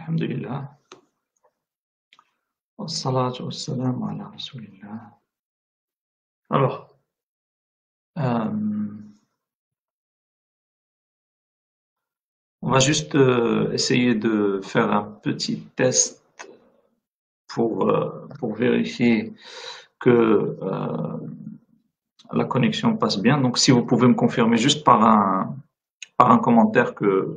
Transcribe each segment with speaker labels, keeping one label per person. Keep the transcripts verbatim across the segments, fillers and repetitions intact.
Speaker 1: Alhamdulillah. Wassalatu wassalamu ala rasulillah. Alors, euh, on va juste euh, essayer de faire un petit test pour, euh, pour vérifier que euh, la connexion passe bien. Donc, si vous pouvez me confirmer juste par un, par un commentaire que,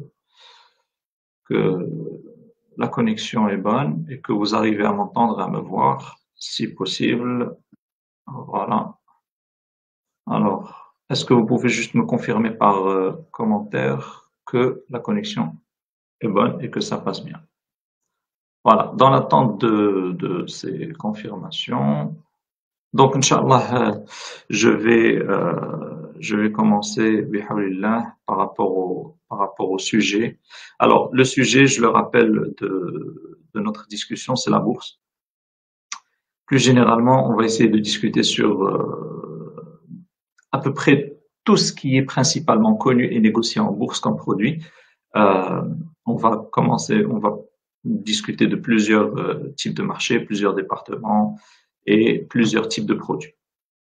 Speaker 1: que la connexion est bonne et que vous arrivez à m'entendre et à me voir, si possible. Voilà. Alors, est-ce que vous pouvez juste me confirmer par euh, commentaire que la connexion est bonne et que ça passe bien? Voilà. Dans l'attente de, de ces confirmations, donc, Inch'Allah, euh, je vais, euh, je vais commencer, bihawlillah, par rapport au, par rapport au sujet. Alors, le sujet, je le rappelle de, de notre discussion, c'est la bourse. Plus généralement, on va essayer de discuter sur euh, à peu près tout ce qui est principalement connu et négocié en bourse comme produit. Euh, on va commencer, on va discuter de plusieurs euh, types de marchés, plusieurs départements et plusieurs types de produits.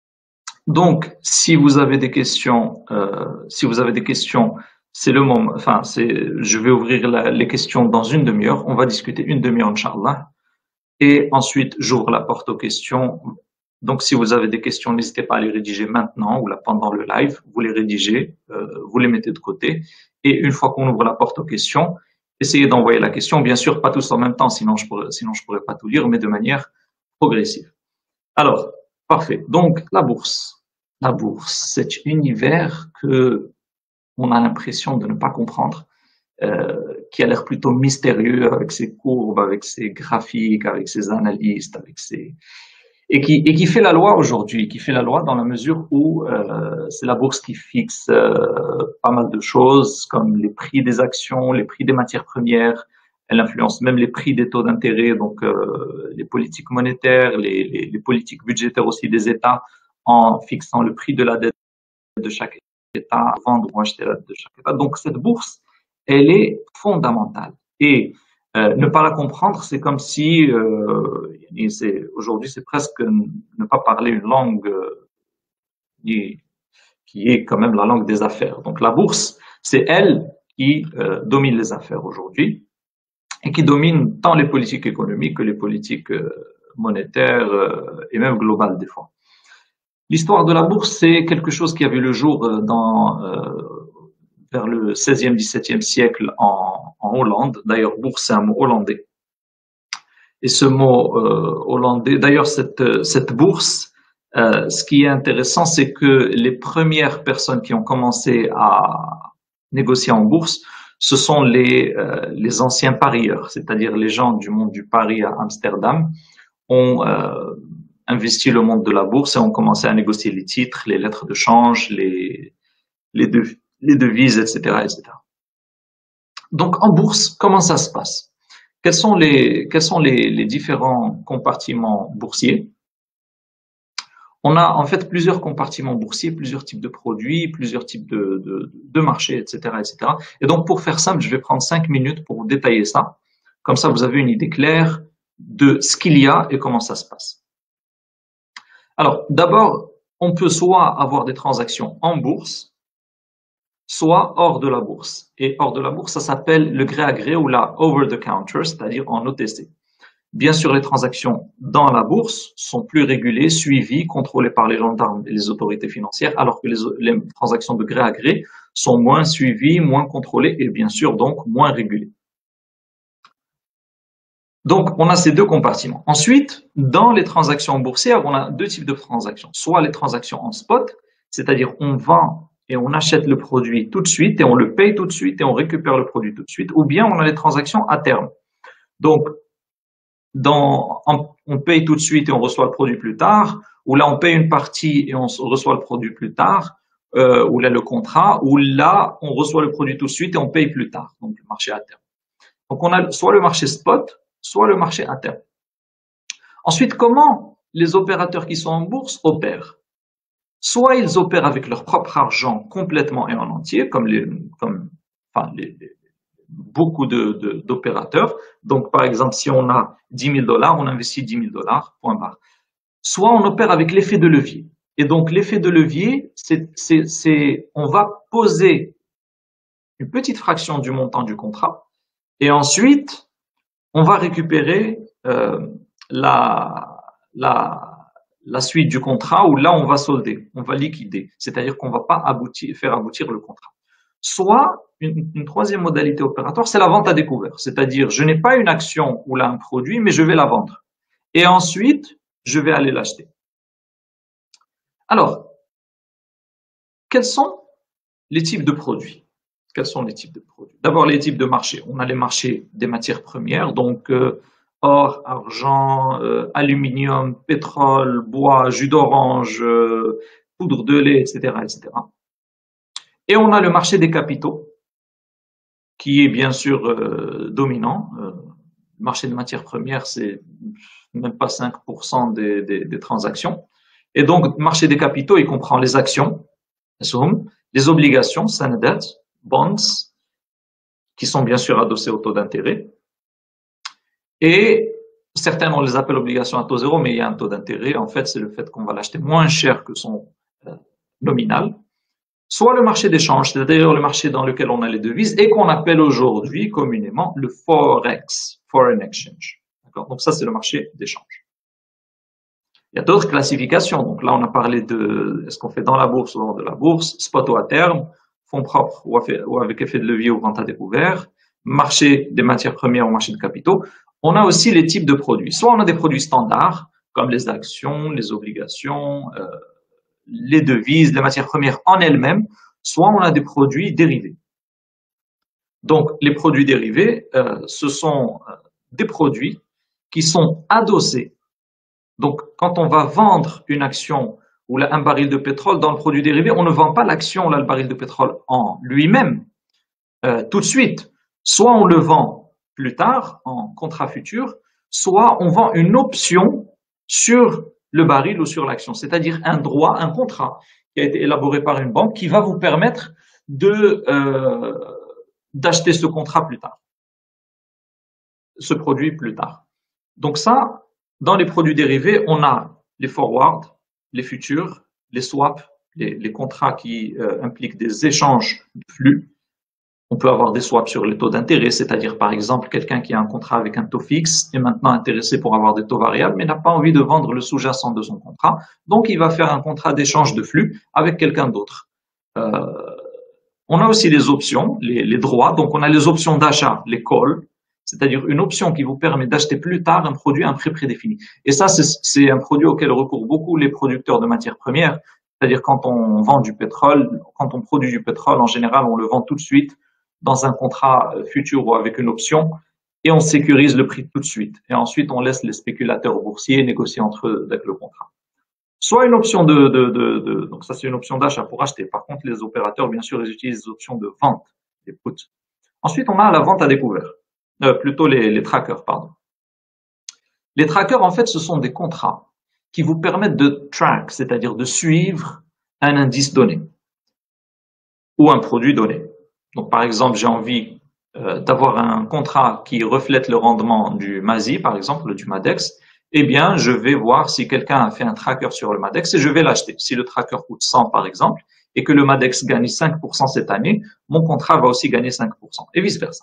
Speaker 1: Donc, si vous avez des questions, euh, si vous avez des questions, c'est le moment. Enfin, c'est, je vais ouvrir la, les questions dans une demi-heure. On va discuter une demi-heure, Inch'Allah. Et ensuite, j'ouvre la porte aux questions. Donc, si vous avez des questions, n'hésitez pas à les rédiger maintenant ou là pendant le live. Vous les rédigez, euh, vous les mettez de côté. Et une fois qu'on ouvre la porte aux questions, essayez d'envoyer la question. Bien sûr, pas tous en même temps, sinon je pourrais, sinon je pourrais pas tout lire, mais de manière progressive. Alors, parfait. Donc, la bourse. La bourse, cet univers que on a l'impression de ne pas comprendre, euh, qui a l'air plutôt mystérieux avec ses courbes, avec ses graphiques, avec ses analystes, avec ses et qui et qui fait la loi aujourd'hui, qui fait la loi dans la mesure où euh, c'est la bourse qui fixe euh, pas mal de choses comme les prix des actions, les prix des matières premières. Elle influence même les prix des taux d'intérêt, donc euh, les politiques monétaires, les, les, les politiques budgétaires aussi des États, en fixant le prix de la dette de chaque État, vendre ou acheter la dette de chaque État. Donc cette bourse, elle est fondamentale. Et euh, ne pas la comprendre, c'est comme si euh, c'est, aujourd'hui, c'est presque ne pas parler une langue euh, qui, qui est quand même la langue des affaires. Donc la bourse, c'est elle qui euh, domine les affaires aujourd'hui et qui domine tant les politiques économiques que les politiques euh, monétaires euh, et même globales des fois. L'histoire de la bourse, c'est quelque chose qui a vu le jour dans euh, vers le seizième, dix-septième siècle en, en Hollande. D'ailleurs, bourse, c'est un mot hollandais. Et ce mot euh, hollandais, d'ailleurs, cette, cette bourse, euh, ce qui est intéressant, c'est que les premières personnes qui ont commencé à négocier en bourse, ce sont les, euh, les anciens parieurs, c'est-à-dire les gens du monde du pari à Amsterdam, ont euh, investi le monde de la bourse et ont commencé à négocier les titres, les lettres de change, les, les, dev, les devises, et cetera, et cetera. Donc, en bourse, comment ça se passe? Quels sont les, quels sont les, les différents compartiments boursiers? On a en fait plusieurs compartiments boursiers, plusieurs types de produits, plusieurs types de, de, de marchés, et cetera, et cetera. Et donc, pour faire simple, je vais prendre cinq minutes pour vous détailler ça. Comme ça, vous avez une idée claire de ce qu'il y a et comment ça se passe. Alors, d'abord, on peut soit avoir des transactions en bourse, soit hors de la bourse. Et hors de la bourse, ça s'appelle le gré à gré ou la over the counter, c'est-à-dire en O T C. Bien sûr, les transactions dans la bourse sont plus régulées, suivies, contrôlées par les gendarmes et les autorités financières, alors que les, les transactions de gré à gré sont moins suivies, moins contrôlées et bien sûr donc moins régulées. Donc, on a ces deux compartiments. Ensuite, dans les transactions boursières, on a deux types de transactions. Soit les transactions en spot, c'est-à-dire on vend et on achète le produit tout de suite et on le paye tout de suite et on récupère le produit tout de suite. Ou bien on a les transactions à terme. Donc, dans, on paye tout de suite et on reçoit le produit plus tard. Ou là, on paye une partie et on reçoit le produit plus tard. Euh, ou là, le contrat. Ou là, on reçoit le produit tout de suite et on paye plus tard. Donc, le marché à terme. Donc, on a soit le marché spot, soit le marché à terme. Ensuite, comment les opérateurs qui sont en bourse opèrent? Soit ils opèrent avec leur propre argent complètement et en entier, comme les, comme, enfin, les, les beaucoup de, de, d'opérateurs. Donc, par exemple, si on a dix mille dollars, on investit dix mille dollars, point barre. Soit on opère avec l'effet de levier. Et donc, l'effet de levier, c'est, c'est, c'est, on va poser une petite fraction du montant du contrat et ensuite, on va récupérer euh, la, la, la suite du contrat où là, on va solder, on va liquider. C'est-à-dire qu'on va pas aboutir, faire aboutir le contrat. Soit, une, une troisième modalité opératoire, c'est la vente à découvert. C'est-à-dire, je n'ai pas une action ou là un produit, mais je vais la vendre. Et ensuite, je vais aller l'acheter. Alors, quels sont les types de produits? Quels sont les types de produits? D'abord, les types de marchés. On a les marchés des matières premières, donc euh, or, argent, euh, aluminium, pétrole, bois, jus d'orange, euh, poudre de lait, et cetera, et cetera. Et on a le marché des capitaux, qui est bien sûr euh, dominant. Euh, le marché des matières premières, c'est même pas cinq pour cent des, des, des transactions. Et donc, le marché des capitaux, il comprend les actions, les obligations, sanadat, bonds, qui sont bien sûr adossés au taux d'intérêt. Et certains, on les appelle obligations à taux zéro, mais il y a un taux d'intérêt. En fait, c'est le fait qu'on va l'acheter moins cher que son euh, nominal. Soit le marché d'échange, c'est-à-dire le marché dans lequel on a les devises et qu'on appelle aujourd'hui communément le Forex, Foreign Exchange. D'accord? Donc ça, c'est le marché d'échange. Il y a d'autres classifications. Donc là, on a parlé de est-ce qu'on fait dans la bourse ou hors de la bourse, spot ou à terme, fonds propres ou avec effet de levier ou vente à découvert, marché des matières premières ou marché de capitaux. On a aussi les types de produits. Soit on a des produits standards, comme les actions, les obligations, euh, les devises, les matières premières en elles-mêmes, soit on a des produits dérivés. Donc, les produits dérivés, euh, ce sont des produits qui sont adossés. Donc, quand on va vendre une action ou là, un baril de pétrole dans le produit dérivé, on ne vend pas l'action, là, le baril de pétrole en lui-même euh, tout de suite. Soit on le vend plus tard en contrat futur, soit on vend une option sur le baril ou sur l'action, c'est-à-dire un droit, un contrat qui a été élaboré par une banque qui va vous permettre de euh, d'acheter ce contrat plus tard, ce produit plus tard. Donc ça, dans les produits dérivés, on a les forwards, les futurs, les swaps, les, les contrats qui euh, impliquent des échanges de flux. On peut avoir des swaps sur les taux d'intérêt, c'est-à-dire par exemple quelqu'un qui a un contrat avec un taux fixe est maintenant intéressé pour avoir des taux variables, mais n'a pas envie de vendre le sous-jacent de son contrat, donc il va faire un contrat d'échange de flux avec quelqu'un d'autre. Euh, on a aussi les options, les, les droits, donc on a les options d'achat, les calls, c'est-à-dire une option qui vous permet d'acheter plus tard un produit à un prix prédéfini. Et ça, c'est un produit auquel recourent beaucoup les producteurs de matières premières, c'est-à-dire quand on vend du pétrole, quand on produit du pétrole, en général, on le vend tout de suite dans un contrat futur ou avec une option, et on sécurise le prix tout de suite. Et ensuite, on laisse les spéculateurs boursiers négocier entre eux avec le contrat. Soit une option de, de, de, de donc ça c'est une option d'achat pour acheter. Par contre, les opérateurs, bien sûr, ils utilisent les options de vente, les puts. Ensuite, on a la vente à découvert, euh, plutôt les, les trackers, pardon. Les trackers, en fait, ce sont des contrats qui vous permettent de track, c'est-à-dire de suivre un indice donné ou un produit donné. Donc, par exemple, j'ai envie euh, d'avoir un contrat qui reflète le rendement du M A S I, par exemple, du MADEX. Eh bien, je vais voir si quelqu'un a fait un tracker sur le MADEX et je vais l'acheter. Si le tracker coûte cent, par exemple, et que le MADEX gagne cinq pour cent cette année, mon contrat va aussi gagner cinq pour cent, et vice-versa.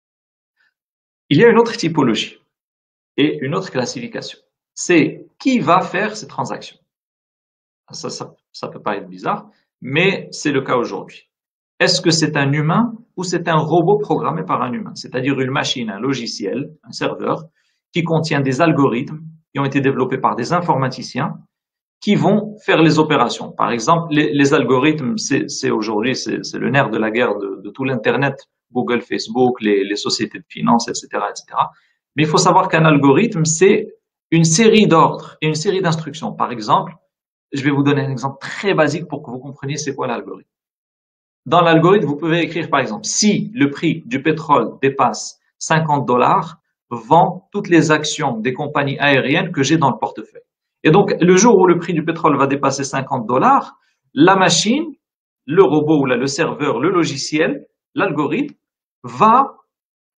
Speaker 1: Il y a une autre typologie et une autre classification. C'est qui va faire ces transactions. Ça, ça, ça peut paraître bizarre, mais c'est le cas aujourd'hui. Est-ce que c'est un humain ou c'est un robot programmé par un humain? C'est-à-dire une machine, un logiciel, un serveur, qui contient des algorithmes qui ont été développés par des informaticiens qui vont faire les opérations. Par exemple, les, les algorithmes, c'est aujourd'hui, c'est le nerf de la guerre de, de tout l'Internet, Google, Facebook, les, les sociétés de finance, et cetera, et cetera. Mais il faut savoir qu'un algorithme, c'est une série d'ordres et une série d'instructions. Par exemple, je vais vous donner un exemple très basique pour que vous compreniez c'est quoi l'algorithme. Dans l'algorithme, vous pouvez écrire, par exemple, si le prix du pétrole dépasse cinquante dollars, vends toutes les actions des compagnies aériennes que j'ai dans le portefeuille. Et donc, le jour où le prix du pétrole va dépasser cinquante dollars, la machine, le robot ou là, le serveur, le logiciel, l'algorithme va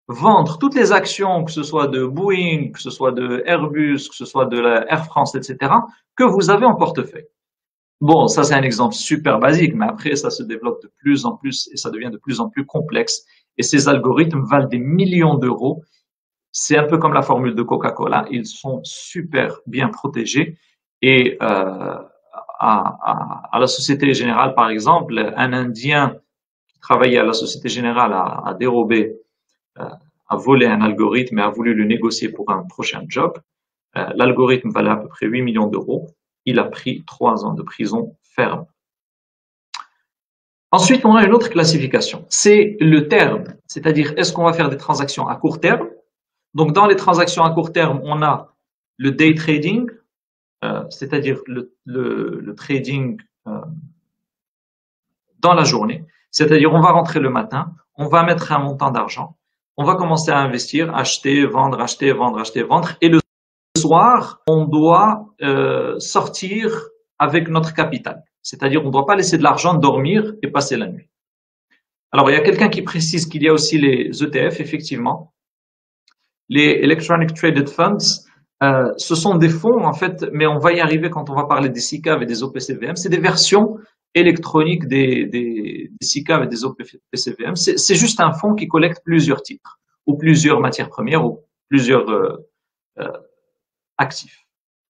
Speaker 1: vendre toutes les actions, que ce soit de Boeing, que ce soit de Airbus, que ce soit de la Air France, et cetera, que vous avez en portefeuille. Bon, ça c'est un exemple super basique, mais après ça se développe de plus en plus et ça devient de plus en plus complexe. Et ces algorithmes valent des millions d'euros. C'est un peu comme la formule de Coca-Cola, ils sont super bien protégés. Et euh, à, à, à la Société Générale, par exemple, un Indien qui travaillait à la Société Générale a, a dérobé, euh, a volé un algorithme et a voulu le négocier pour un prochain job. Euh, L'algorithme valait à peu près huit millions d'euros. Il a pris trois ans de prison ferme. Ensuite, on a une autre classification. C'est le terme, c'est-à-dire est-ce qu'on va faire des transactions à court terme. Donc, dans les transactions à court terme, on a le day trading, euh, c'est-à-dire le, le, le trading euh, dans la journée. C'est-à-dire, on va rentrer le matin, on va mettre un montant d'argent, on va commencer à investir, acheter, vendre, acheter, vendre, acheter, vendre, et le soir, on doit euh, sortir avec notre capital. C'est-à-dire, on ne doit pas laisser de l'argent dormir et passer la nuit. Alors, il y a quelqu'un qui précise qu'il y a aussi les E T F, effectivement. Les Electronic Traded Funds, euh, ce sont des fonds, en fait, mais on va y arriver quand on va parler des S I C A V et des O P C V M. C'est des versions électroniques des, des, des S I C A V et des O P C V M. C'est juste un fonds qui collecte plusieurs titres, ou plusieurs matières premières, ou plusieurs euh, euh, actifs.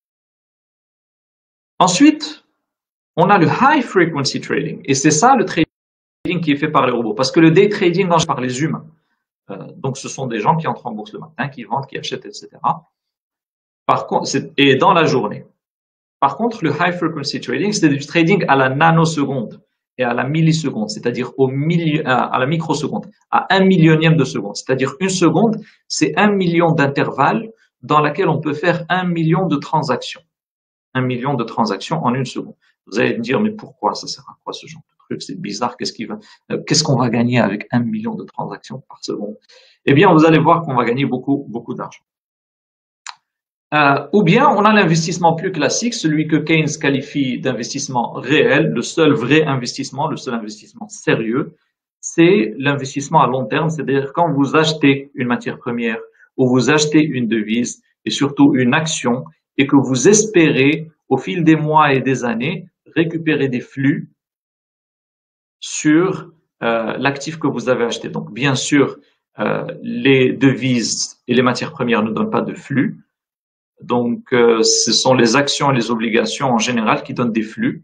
Speaker 1: Ensuite, on a le high frequency trading. Et c'est ça le trading qui est fait par les robots. Parce que le day trading, c'est par les humains. Euh, donc, ce sont des gens qui entrent en bourse le matin, qui vendent, qui achètent, et cetera. Par contre, et dans la journée. Par contre, le high frequency trading, c'est du trading à la nanoseconde et à la milliseconde, c'est-à-dire au milieu, à la microseconde, à un millionième de seconde. C'est-à-dire une seconde, c'est un million d'intervalles dans lesquels on peut faire un million de transactions. Un million de transactions en une seconde. Vous allez me dire, mais pourquoi ça sert à quoi ce genre de truc? C'est bizarre. Qu'est-ce qu'il va, qu'est-ce qu'on va gagner avec un million de transactions par seconde? Eh bien, vous allez voir qu'on va gagner beaucoup, beaucoup d'argent. Euh, ou bien on a l'investissement plus classique, celui que Keynes qualifie d'investissement réel, le seul vrai investissement, le seul investissement sérieux, c'est l'investissement à long terme, c'est-à-dire quand vous achetez une matière première ou vous achetez une devise et surtout une action et que vous espérez au fil des mois et des années récupérer des flux sur euh, l'actif que vous avez acheté. Donc bien sûr, euh, les devises et les matières premières ne donnent pas de flux. Donc, euh, ce sont les actions et les obligations en général qui donnent des flux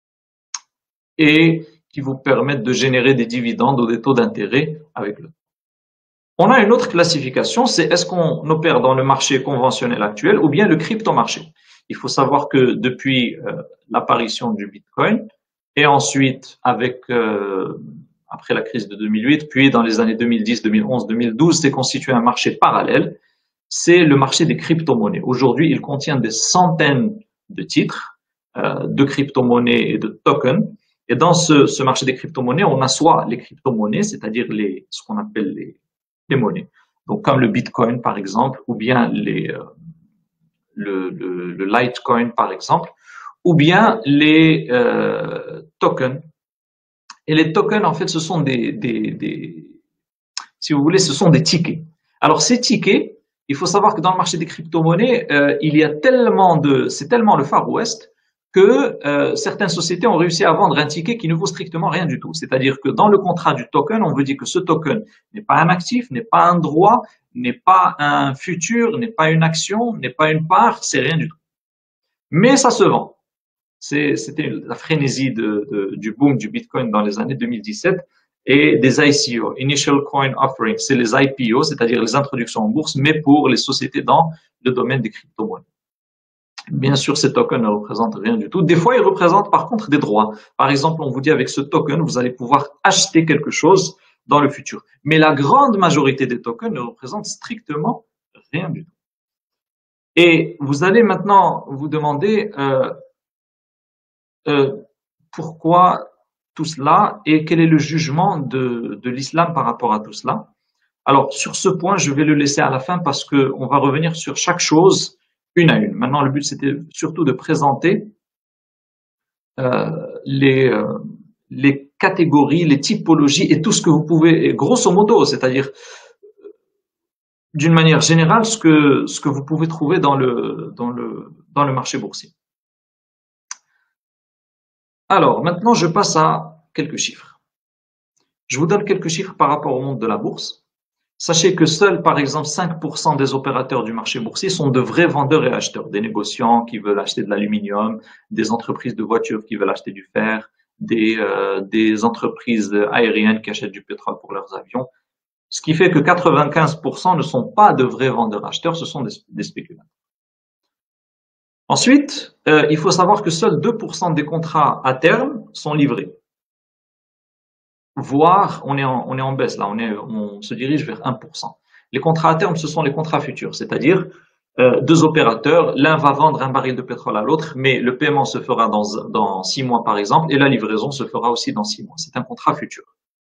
Speaker 1: et qui vous permettent de générer des dividendes ou des taux d'intérêt avec le temps. On a une autre classification, c'est est-ce qu'on opère dans le marché conventionnel actuel ou bien le crypto-marché. Il faut savoir que depuis euh, l'apparition du Bitcoin et ensuite avec euh, après la crise de deux mille huit, puis dans les années deux mille dix, deux mille onze, deux mille douze, s'est constitué un marché parallèle. C'est le marché des crypto-monnaies. Aujourd'hui, il contient des centaines de titres, euh, de crypto-monnaies et de tokens. Et dans ce, ce marché des crypto-monnaies, on a soit les crypto-monnaies, c'est-à-dire les, ce qu'on appelle les, les monnaies. Donc, comme le Bitcoin, par exemple, ou bien les, euh, le, le, le Litecoin, par exemple, ou bien les euh, tokens. Et les tokens, en fait, ce sont des, des, des, si vous voulez, ce sont des tickets. Alors, ces tickets, il faut savoir que dans le marché des crypto-monnaies, euh, il y a tellement de, c'est tellement le Far West que euh, certaines sociétés ont réussi à vendre un ticket qui ne vaut strictement rien du tout. C'est-à-dire que dans le contrat du token, on veut dire que ce token n'est pas un actif, n'est pas un droit, n'est pas un futur, n'est pas une action, n'est pas une part, c'est rien du tout. Mais ça se vend. C'était la frénésie de, de, du boom du Bitcoin dans les années deux mille dix-sept. Et des I C O, Initial Coin Offering, c'est les I P O, c'est-à-dire les introductions en bourse, mais pour les sociétés dans le domaine des crypto-monnaies. Bien sûr, ces tokens ne représentent rien du tout. Des fois, ils représentent par contre des droits. Par exemple, on vous dit avec ce token, vous allez pouvoir acheter quelque chose dans le futur. Mais la grande majorité des tokens ne représentent strictement rien du tout. Et vous allez maintenant vous demander euh, euh, pourquoi tout cela et quel est le jugement de, de l'islam par rapport à tout cela. Alors, sur ce point, je vais le laisser à la fin parce que on va revenir sur chaque chose une à une. Maintenant, le but, c'était surtout de présenter euh, les, euh, les catégories, les typologies et tout ce que vous pouvez, grosso modo, c'est-à-dire d'une manière générale ce que, ce que vous pouvez trouver dans le, dans le, dans le marché boursier. Alors, maintenant, je passe à quelques chiffres. Je vous donne quelques chiffres par rapport au monde de la bourse. Sachez que seuls, par exemple, cinq pour cent des opérateurs du marché boursier sont de vrais vendeurs et acheteurs, des négociants qui veulent acheter de l'aluminium, des entreprises de voitures qui veulent acheter du fer, des, euh, des entreprises aériennes qui achètent du pétrole pour leurs avions. Ce qui fait que quatre-vingt-quinze pour cent ne sont pas de vrais vendeurs-acheteurs, ce sont des, des spéculateurs. Ensuite, euh, il faut savoir que seuls deux pour cent des contrats à terme sont livrés. Voire, on est en, on est en baisse là, on, est, on se dirige vers un pour cent. Les contrats à terme, ce sont les contrats futurs, c'est-à-dire euh, deux opérateurs, l'un va vendre un baril de pétrole à l'autre, mais le paiement se fera dans, dans six mois par exemple, et la livraison se fera aussi dans six mois. C'est un contrat futur.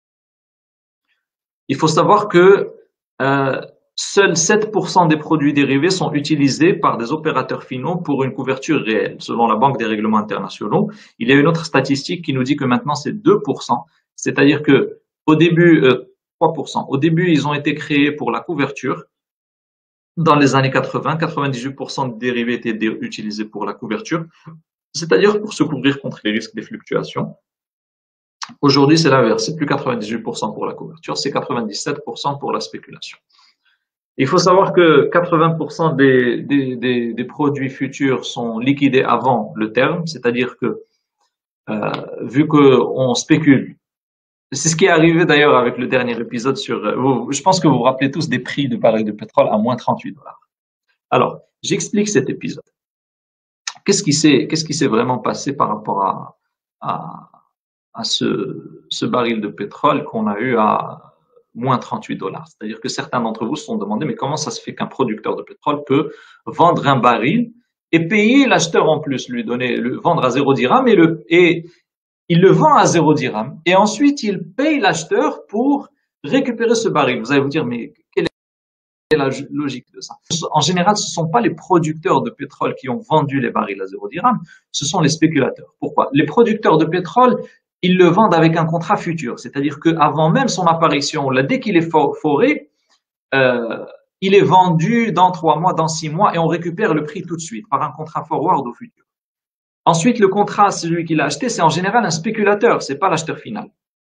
Speaker 1: Il faut savoir que euh, seuls sept pour cent des produits dérivés sont utilisés par des opérateurs finaux pour une couverture réelle. Selon la Banque des règlements internationaux, il y a une autre statistique qui nous dit que maintenant c'est deux pour cent. C'est-à-dire que au début, euh, trois pour cent. Au début, ils ont été créés pour la couverture. Dans les années quatre-vingts, quatre-vingt-dix-huit pour cent des dérivés étaient utilisés pour la couverture, c'est-à-dire pour se couvrir contre les risques des fluctuations. Aujourd'hui, c'est l'inverse. C'est plus quatre-vingt-dix-huit pour cent pour la couverture, c'est quatre-vingt-dix-sept pour cent pour la spéculation. Il faut savoir que quatre-vingts pour cent des, des, des, des produits futurs sont liquidés avant le terme, c'est-à-dire que euh, vu qu'on spécule, c'est ce qui est arrivé d'ailleurs avec le dernier épisode sur, je pense que vous vous rappelez tous des prix de baril de pétrole à moins trente-huit dollars. Alors, j'explique cet épisode. Qu'est-ce qui s'est, qu'est-ce qui s'est vraiment passé par rapport à, à, à ce, ce baril de pétrole qu'on a eu à moins trente-huit dollars. C'est-à-dire que certains d'entre vous se sont demandé, mais comment ça se fait qu'un producteur de pétrole peut vendre un baril et payer l'acheteur en plus, lui donner, le vendre à zéro dirham et le, et il le vend à zéro dirham et ensuite il paye l'acheteur pour récupérer ce baril. Vous allez vous dire, mais quelle est la logique de ça? En général, ce ne sont pas les producteurs de pétrole qui ont vendu les barils à zéro dirham, ce sont les spéculateurs. Pourquoi? Les producteurs de pétrole, ils le vendent avec un contrat futur, c'est-à-dire qu'avant même son apparition, là, dès qu'il est foré, euh, il est vendu dans trois mois, dans six mois, et on récupère le prix tout de suite par un contrat forward au futur. Ensuite, le contrat, celui qui l'a acheté, c'est en général un spéculateur, c'est pas l'acheteur final.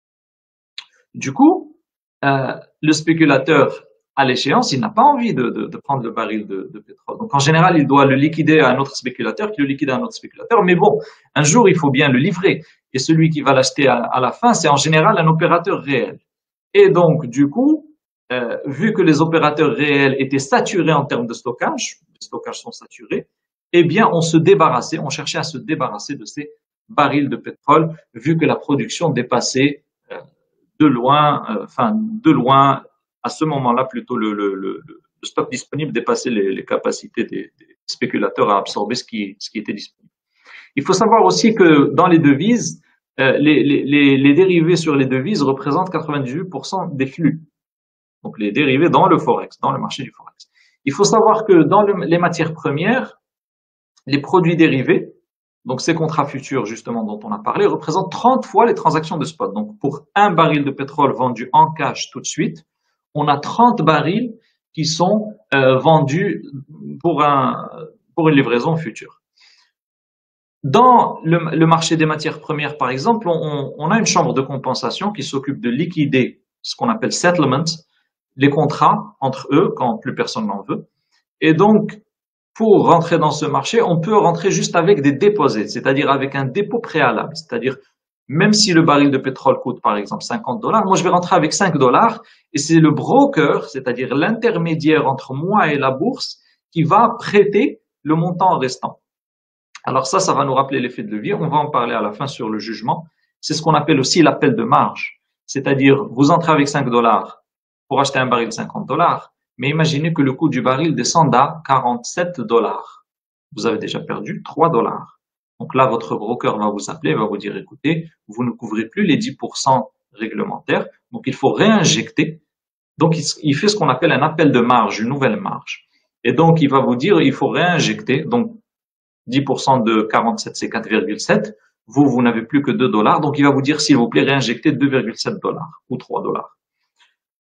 Speaker 1: Du coup, euh, le spéculateur, à l'échéance, il n'a pas envie de, de, de prendre le baril de, de pétrole. Donc, en général, il doit le liquider à un autre spéculateur, qui le liquide à un autre spéculateur. Mais bon, un jour, il faut bien le livrer. Et celui qui va l'acheter à, à la fin, c'est en général un opérateur réel. Et donc, du coup, euh, vu que les opérateurs réels étaient saturés en termes de stockage, les stockages sont saturés, eh bien, on se débarrassait, on cherchait à se débarrasser de ces barils de pétrole, vu que la production dépassait euh, de loin, euh, enfin, de loin, à ce moment-là, plutôt le, le, le, le stock disponible dépassait les, les capacités des, des spéculateurs à absorber ce qui, ce qui était disponible. Il faut savoir aussi que dans les devises, euh, les, les, les dérivés sur les devises représentent quatre-vingt-dix-huit pour cent des flux. Donc les dérivés dans le forex, dans le marché du forex. Il faut savoir que dans le, les matières premières, les produits dérivés, donc ces contrats futurs justement dont on a parlé, représentent trente fois les transactions de spot. Donc pour un baril de pétrole vendu en cash tout de suite, on a trente barils qui sont euh, vendus pour, un, pour une livraison future. Dans le, le marché des matières premières, par exemple, on, on a une chambre de compensation qui s'occupe de liquider ce qu'on appelle settlement, les contrats entre eux quand plus personne n'en veut. Et donc, pour rentrer dans ce marché, on peut rentrer juste avec des déposés, c'est-à-dire avec un dépôt préalable. C'est-à-dire, même si le baril de pétrole coûte par exemple cinquante dollars, moi je vais rentrer avec cinq dollars et c'est le broker, c'est-à-dire l'intermédiaire entre moi et la bourse, qui va prêter le montant restant. Alors ça, ça va nous rappeler l'effet de levier. On va en parler à la fin sur le jugement. C'est ce qu'on appelle aussi l'appel de marge. C'est-à-dire, vous entrez avec cinq dollars pour acheter un baril de cinquante dollars. Mais imaginez que le coût du baril descende à quarante-sept dollars. Vous avez déjà perdu trois dollars. Donc là, votre broker va vous appeler, va vous dire, écoutez, vous ne couvrez plus les dix pour cent réglementaires, donc il faut réinjecter. Donc il fait ce qu'on appelle un appel de marge, une nouvelle marge. Et donc il va vous dire, il faut réinjecter. Donc dix pour cent de quarante-sept, c'est quatre virgule sept. Vous, vous n'avez plus que deux dollars. Donc il va vous dire, s'il vous plaît, réinjectez deux virgule sept dollars ou trois dollars.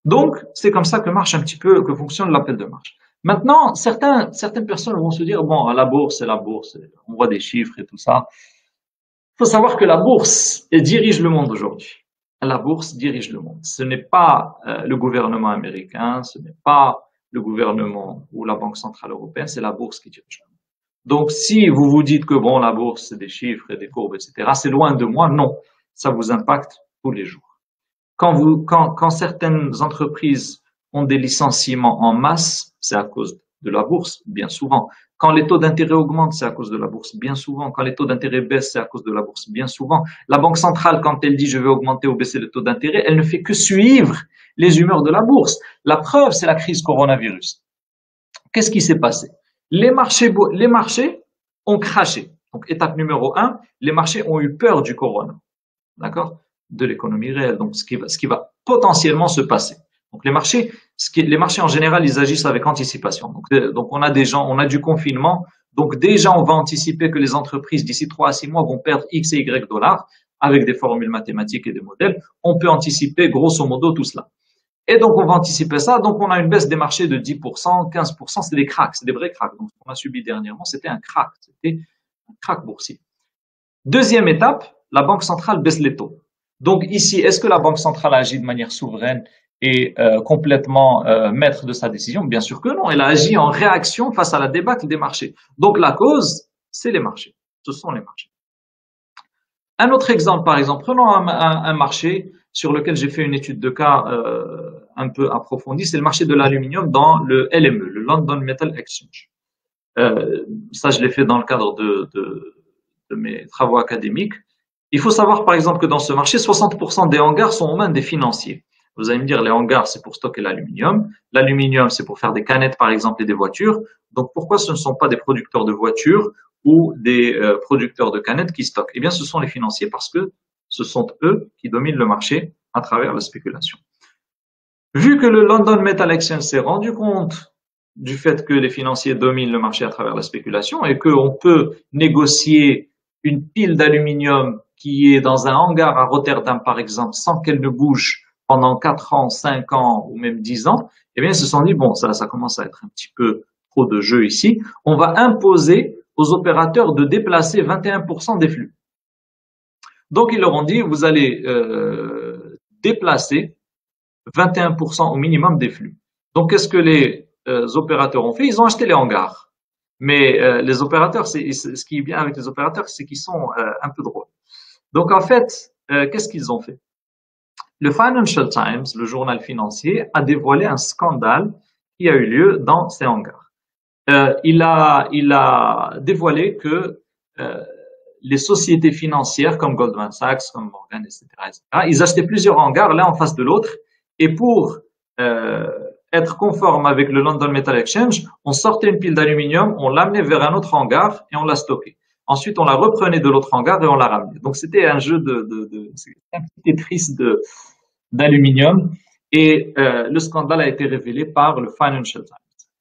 Speaker 1: Donc, c'est comme ça que marche un petit peu, que fonctionne l'appel de marge. Maintenant, certains, certaines personnes vont se dire, bon, à la bourse, c'est la bourse, on voit des chiffres et tout ça. Il faut savoir que la bourse elle dirige le monde aujourd'hui. La bourse dirige le monde. Ce n'est pas euh, le gouvernement américain, ce n'est pas le gouvernement ou la Banque centrale européenne, c'est la bourse qui dirige le monde. Donc, si vous vous dites que bon, la bourse, c'est des chiffres et des courbes, et cetera, c'est loin de moi. Non, ça vous impacte tous les jours. Quand vous, quand, quand certaines entreprises ont des licenciements en masse, c'est à cause de la bourse, bien souvent. Quand les taux d'intérêt augmentent, c'est à cause de la bourse, bien souvent. Quand les taux d'intérêt baissent, c'est à cause de la bourse, bien souvent. La Banque centrale, quand elle dit je vais augmenter ou baisser le taux d'intérêt, elle ne fait que suivre les humeurs de la bourse. La preuve, c'est la crise coronavirus. Qu'est-ce qui s'est passé? Les marchés, les marchés ont craché. Donc, étape numéro un, les marchés ont eu peur du corona. D'accord? De l'économie réelle. Donc, ce qui va, ce qui va potentiellement se passer. Donc, les marchés, ce qui, les marchés en général, ils agissent avec anticipation. Donc, donc, on a des gens, on a du confinement. Donc, déjà, on va anticiper que les entreprises, d'ici trois à six mois, vont perdre X et Y dollars avec des formules mathématiques et des modèles. On peut anticiper, grosso modo, tout cela. Et donc, on va anticiper ça. Donc, on a une baisse des marchés de dix pour cent, quinze pour cent. C'est des cracks, c'est des vrais cracks. Donc, ce qu'on a subi dernièrement, c'était un crack. C'était un crack boursier. Deuxième étape, la Banque centrale baisse les taux. Donc, ici, est-ce que la Banque centrale agit de manière souveraine et euh, complètement euh, maître de sa décision? Bien sûr que non. Elle a agi en réaction face à la débâcle des marchés. Donc, la cause, c'est les marchés. Ce sont les marchés. Un autre exemple, par exemple, prenons un, un, un marché sur lequel j'ai fait une étude de cas euh, un peu approfondie, c'est le marché de l'aluminium dans le L M E, le London Metal Exchange. Euh, ça, je l'ai fait dans le cadre de, de, de mes travaux académiques. Il faut savoir, par exemple, que dans ce marché, soixante pour cent des hangars sont aux mains des financiers. Vous allez me dire, les hangars, c'est pour stocker l'aluminium. L'aluminium, c'est pour faire des canettes, par exemple, et des voitures. Donc, pourquoi ce ne sont pas des producteurs de voitures ou des euh, producteurs de canettes qui stockent? Eh bien, ce sont les financiers parce que ce sont eux qui dominent le marché à travers la spéculation. Vu que le London Metal Exchange s'est rendu compte du fait que les financiers dominent le marché à travers la spéculation et qu'on peut négocier une pile d'aluminium qui est dans un hangar à Rotterdam, par exemple, sans qu'elle ne bouge pendant quatre ans, cinq ans ou même dix ans, eh bien, ils se sont dit, bon, ça, ça commence à être un petit peu trop de jeu ici. On va imposer aux opérateurs de déplacer vingt et un pour cent des flux. Donc, ils leur ont dit, vous allez euh, déplacer vingt et un pour cent au minimum des flux. Donc, qu'est-ce que les euh, opérateurs ont fait? Ils ont acheté les hangars. Mais euh, les opérateurs, c'est, ce qui est bien avec les opérateurs, c'est qu'ils sont euh, un peu drôles. Donc, en fait, euh, qu'est-ce qu'ils ont fait? Le Financial Times, le journal financier, a dévoilé un scandale qui a eu lieu dans ces hangars. Euh, il a, il a dévoilé que euh, les sociétés financières comme Goldman Sachs, comme Morgan, et cetera, et cetera, ils achetaient plusieurs hangars l'un en face de l'autre, et pour euh, être conforme avec le London Metal Exchange, on sortait une pile d'aluminium, on l'amenait vers un autre hangar et on la stockait. Ensuite, on la reprenait de l'autre hangar et on la ramenait. Donc, c'était un jeu de, de, de un petit Tetris de d'aluminium, et euh, le scandale a été révélé par le Financial Times.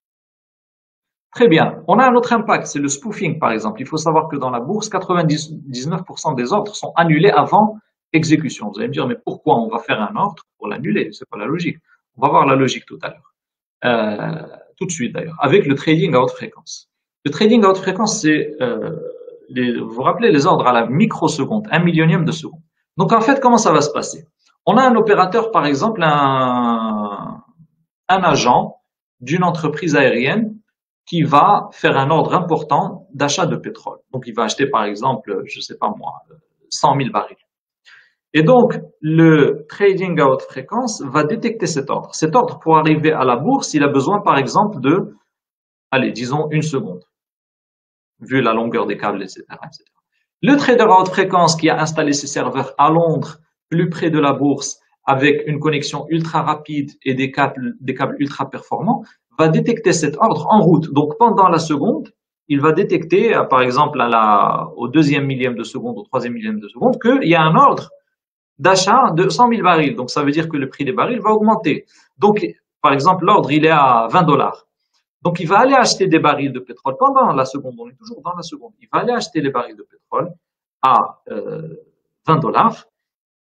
Speaker 1: Très bien. On a un autre impact, c'est le spoofing, par exemple. Il faut savoir que dans la bourse, quatre-vingt-dix-neuf pour cent des ordres sont annulés avant exécution. Vous allez me dire, mais pourquoi on va faire un ordre pour l'annuler? C'est pas la logique. On va voir la logique tout à l'heure. Euh, tout de suite d'ailleurs, avec le trading à haute fréquence. Le trading à haute fréquence, c'est, euh, les, vous vous rappelez, les ordres à la microseconde, un millionième de seconde. Donc en fait, comment ça va se passer? On a un opérateur, par exemple, un, un agent d'une entreprise aérienne qui va faire un ordre important d'achat de pétrole. Donc, il va acheter, par exemple, je sais pas moi, cent mille barils. Et donc, le trading à haute fréquence va détecter cet ordre. Cet ordre, pour arriver à la bourse, il a besoin, par exemple, de, allez, disons, une seconde, vu la longueur des câbles, et cetera, et cetera. Le trader à haute fréquence qui a installé ses serveurs à Londres, plus près de la bourse, avec une connexion ultra rapide et des câbles, des câbles ultra performants, va détecter cet ordre en route. Donc, pendant la seconde, il va détecter, par exemple, à la, au deuxième millième de seconde, au troisième millième de seconde, qu'il y a un ordre d'achat de cent mille barils. Donc, ça veut dire que le prix des barils va augmenter. Donc, par exemple, l'ordre, il est à vingt dollars. Donc, il va aller acheter des barils de pétrole pendant la seconde. On est toujours dans la seconde. Il va aller acheter les barils de pétrole à euh, vingt dollars.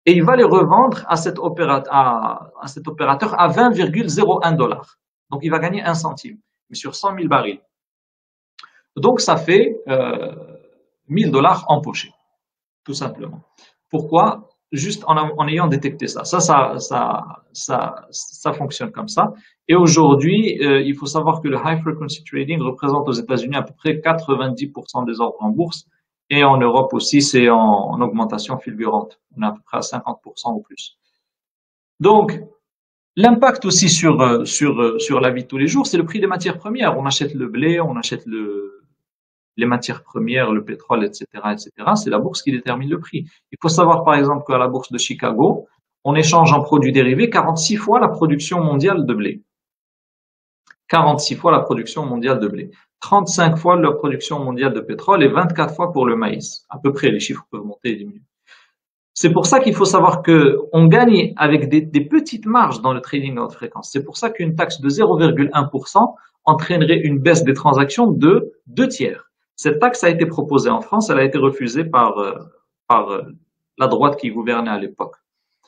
Speaker 1: et il va les revendre à cet opérateur à, à, cet opérateur à vingt virgule zéro un dollars. Donc, il va gagner un centime, mais sur cent mille barils. Donc, ça fait euh, mille dollars empochés, tout simplement. Pourquoi? Juste en, en ayant détecté ça. Ça, ça, ça, ça, ça fonctionne comme ça. Et aujourd'hui, euh, il faut savoir que le high frequency trading représente aux États-Unis à peu près quatre-vingt-dix pour cent des ordres en bourse. Et en Europe aussi, c'est en, en augmentation fulgurante. On est à peu près à cinquante pour cent ou plus. Donc, l'impact aussi sur, sur, sur la vie de tous les jours, c'est le prix des matières premières. On achète le blé, on achète le, les matières premières, le pétrole, et cetera, et cetera. C'est la bourse qui détermine le prix. Il faut savoir, par exemple, qu'à la bourse de Chicago, on échange en produits dérivés quarante-six fois la production mondiale de blé. quarante-six fois la production mondiale de blé. trente-cinq fois la production mondiale de pétrole et vingt-quatre fois pour le maïs. À peu près, les chiffres peuvent monter et diminuer. C'est pour ça qu'il faut savoir que on gagne avec des, des petites marges dans le trading à haute fréquence. C'est pour ça qu'une taxe de zéro virgule un pour cent entraînerait une baisse des transactions de deux tiers. Cette taxe a été proposée en France, elle a été refusée par, euh, par euh, la droite qui gouvernait à l'époque.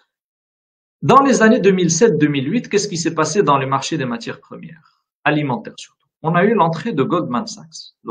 Speaker 1: Dans les années deux mille sept deux mille huit, qu'est-ce qui s'est passé dans les marchés des matières premières, alimentaires surtout? On a eu l'entrée de Goldman Sachs, la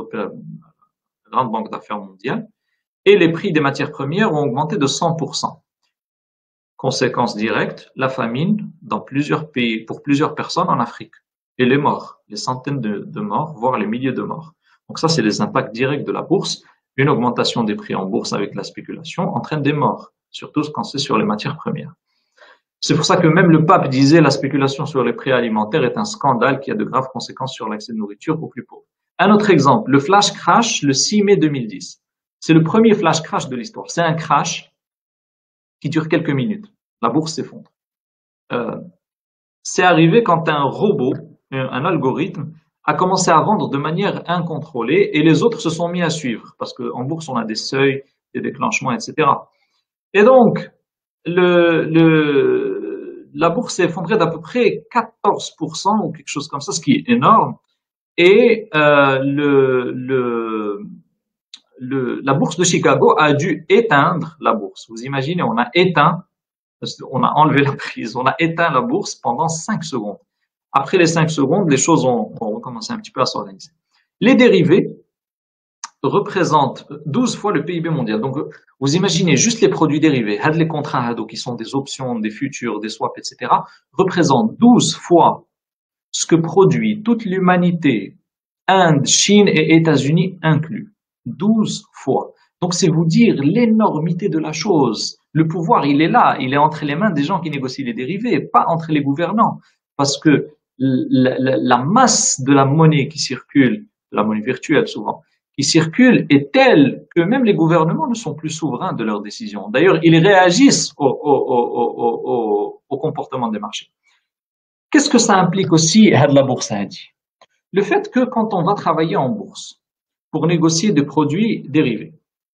Speaker 1: grande banque d'affaires mondiale, et les prix des matières premières ont augmenté de cent pour cent. Conséquence directe, la famine dans plusieurs pays, pour plusieurs personnes en Afrique. Et les morts, les centaines de, de morts, voire les milliers de morts. Donc ça, c'est les impacts directs de la bourse. Une augmentation des prix en bourse avec la spéculation entraîne des morts, surtout quand c'est sur les matières premières. C'est pour ça que même le pape disait la spéculation sur les prix alimentaires est un scandale qui a de graves conséquences sur l'accès de nourriture aux plus pauvres. Un autre exemple, le flash crash le six mai deux mille dix. C'est le premier flash crash de l'histoire. C'est un crash qui dure quelques minutes. La bourse s'effondre. Euh, c'est arrivé quand un robot, un, un algorithme, a commencé à vendre de manière incontrôlée et les autres se sont mis à suivre parce qu'en bourse, on a des seuils, des déclenchements, et cetera. Et donc, le, le, la bourse s'est effondrée d'à peu près quatorze pour cent ou quelque chose comme ça, ce qui est énorme. Et euh, le, le, le, la bourse de Chicago a dû éteindre la bourse. Vous imaginez, on a éteint, on a enlevé la prise, on a éteint la bourse pendant cinq secondes. Après les cinq secondes, les choses ont, ont recommencé un petit peu à s'organiser. Les dérivés représentent douze fois le P I B mondial. Donc, vous imaginez juste les produits dérivés, les contrats qui sont des options, des futurs, des swaps, et cetera, représentent douze fois ce que produit toute l'humanité, Inde, Chine et États-Unis inclus. douze fois. Donc, c'est vous dire l'énormité de la chose. Le pouvoir, il est là, il est entre les mains des gens qui négocient les dérivés, pas entre les gouvernants. Parce que la, la, la masse de la monnaie qui circule, de la monnaie virtuelle souvent, qui circule est telle que même les gouvernements ne sont plus souverains de leurs décisions. D'ailleurs, ils réagissent au, au, au, au, au, au comportement des marchés. Qu'est-ce que ça implique aussi, la bourse a dit? Le fait que quand on va travailler en bourse pour négocier des produits dérivés,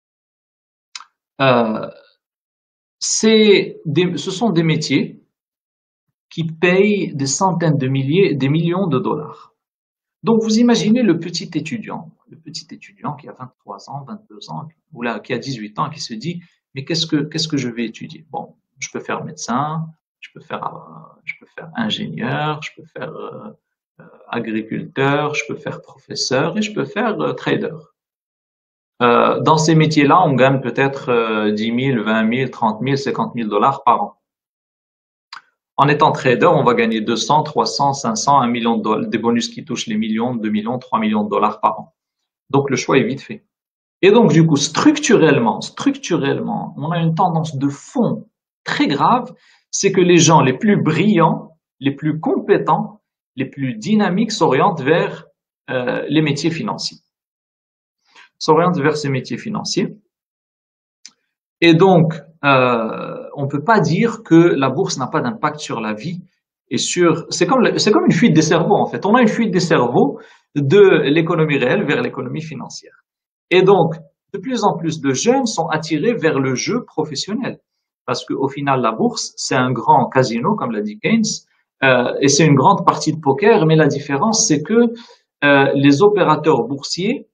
Speaker 1: euh, c'est des, ce sont des métiers qui payent des centaines de milliers, des millions de dollars. Donc, vous imaginez le petit étudiant, le petit étudiant qui a vingt-trois ans, vingt-deux ans, ou là, qui a dix-huit ans, qui se dit, mais qu'est-ce que, qu'est-ce que je vais étudier? Bon, je peux faire médecin, je peux faire, euh, je peux faire ingénieur, je peux faire euh, euh, agriculteur, je peux faire professeur et je peux faire euh, trader. Euh, dans ces métiers-là, on gagne peut-être euh, dix mille, vingt mille, trente mille, cinquante mille dollars par an. En étant trader, on va gagner deux cents, trois cents, cinq cents, un million de dollars, des bonus qui touchent les millions, deux millions, trois millions de dollars par an. Donc, le choix est vite fait. Et donc, du coup, structurellement, structurellement, on a une tendance de fond très grave, c'est que les gens les plus brillants, les plus compétents, les plus dynamiques s'orientent vers euh, les métiers financiers. S'orientent vers ces métiers financiers. Et donc, euh, on peut pas dire que la bourse n'a pas d'impact sur la vie et sur. C'est comme c'est comme une fuite des cerveaux en fait. On a une fuite des cerveaux de l'économie réelle vers l'économie financière. Et donc, de plus en plus de jeunes sont attirés vers le jeu professionnel parce qu'au final, la bourse c'est un grand casino comme l'a dit Keynes euh, et c'est une grande partie de poker. Mais la différence c'est que euh, les opérateurs boursiers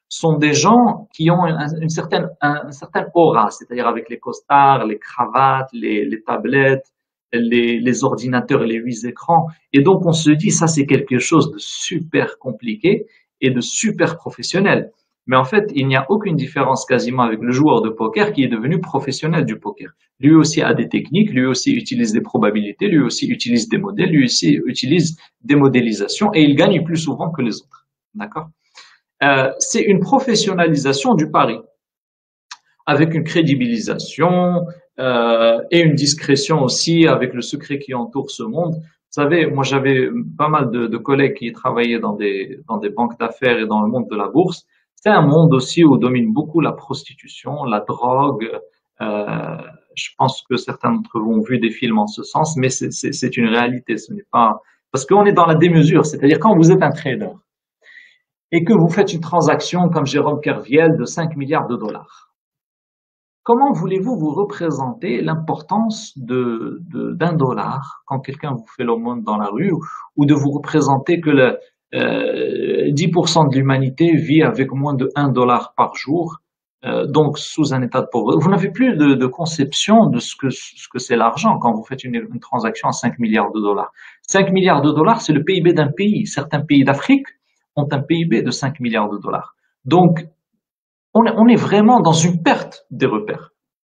Speaker 1: sont des gens qui ont une, une certaine, un, une certaine aura, c'est-à-dire avec les costards, les cravates, les, les tablettes, les, les ordinateurs, les huit écrans. Et donc, on se dit, ça, c'est quelque chose de super compliqué et de super professionnel. Mais en fait, il n'y a aucune différence quasiment avec le joueur de poker qui est devenu professionnel du poker. Lui aussi a des techniques, lui aussi utilise des probabilités, lui aussi utilise des modèles, lui aussi utilise des modélisations et il gagne plus souvent que les autres. D'accord? Euh, c'est une professionnalisation du pari avec une crédibilisation euh, et une discrétion aussi avec le secret qui entoure ce monde. Vous savez, moi j'avais pas mal de, de collègues qui travaillaient dans des, dans des banques d'affaires et dans le monde de la bourse. C'est un monde aussi où domine beaucoup la prostitution, la drogue. Euh, je pense que certains d'entre vous ont vu des films en ce sens, mais c'est une réalité. Ce n'est pas parce qu'on est dans la démesure. C'est-à-dire quand vous êtes un trader et que vous faites une transaction comme Jérôme Kerviel de cinq milliards de dollars. Comment voulez-vous vous représenter l'importance de, de, d'un dollar quand quelqu'un vous fait l'aumône dans la rue ou, ou de vous représenter que le, euh, dix pour cent de l'humanité vit avec moins de un dollar par jour, euh, donc sous un état de pauvreté. Vous n'avez plus de, de conception de ce que, ce que c'est l'argent quand vous faites une, une transaction à cinq milliards de dollars. cinq milliards de dollars, c'est le P I B d'un pays. Certains pays d'Afrique ont un P I B de cinq milliards de dollars. Donc, on est, on est vraiment dans une perte des repères.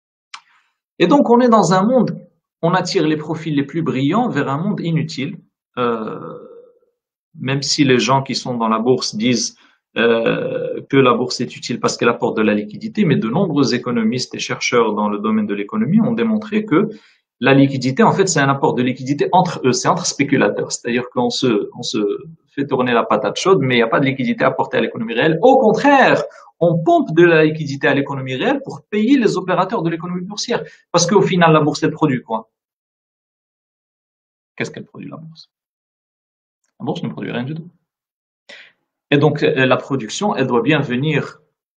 Speaker 1: Et donc, on est dans un monde, on attire les profils les plus brillants vers un monde inutile, euh, même si les gens qui sont dans la bourse disent euh, que la bourse est utile parce qu'elle apporte de la liquidité, mais de nombreux économistes et chercheurs dans le domaine de l'économie ont démontré que la liquidité, en fait, c'est un apport de liquidité entre eux, c'est entre spéculateurs. C'est-à-dire qu'on se, on se fait tourner la patate chaude, mais il n'y a pas de liquidité apportée à l'économie réelle. Au contraire, on pompe de la liquidité à l'économie réelle pour payer les opérateurs de l'économie boursière. Parce qu'au final, la bourse, elle produit quoi? Qu'est-ce qu'elle produit, la bourse? La bourse ne produit rien du tout. Et donc, la production, elle doit bien venir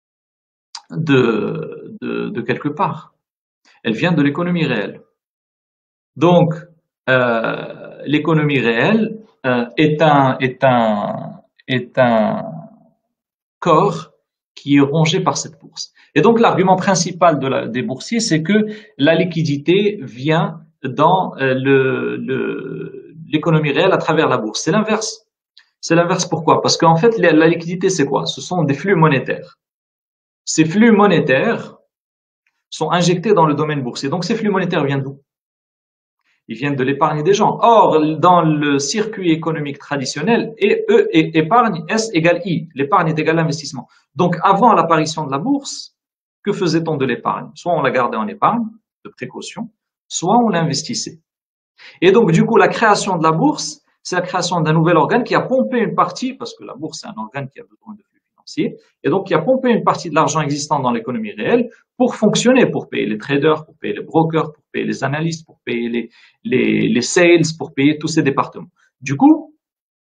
Speaker 1: de, de, de quelque part. Elle vient de l'économie réelle. Donc, euh, l'économie réelle euh, est un est un est un corps qui est rongé par cette bourse. Et donc, l'argument principal de la, des boursiers, c'est que la liquidité vient dans euh, le le l'économie réelle à travers la bourse. C'est l'inverse. C'est l'inverse. Pourquoi? Parce qu'en fait, la, la liquidité, c'est quoi? Ce sont des flux monétaires. Ces flux monétaires sont injectés dans le domaine boursier. Donc, ces flux monétaires viennent d'où? Ils viennent de l'épargne des gens. Or, dans le circuit économique traditionnel, et E et épargne, S égale I. L'épargne est égale l'investissement. Donc, avant l'apparition de la bourse, que faisait-on de l'épargne? Soit on la gardait en épargne, de précaution, soit on l'investissait. Et donc, du coup, la création de la bourse, c'est la création d'un nouvel organe qui a pompé une partie, parce que la bourse, c'est un organe qui a besoin de flux financiers, et donc qui a pompé une partie de l'argent existant dans l'économie réelle pour fonctionner, pour payer les traders, pour payer les brokers, pour payer les analystes, pour payer les, les, les sales, pour payer tous ces départements. Du coup,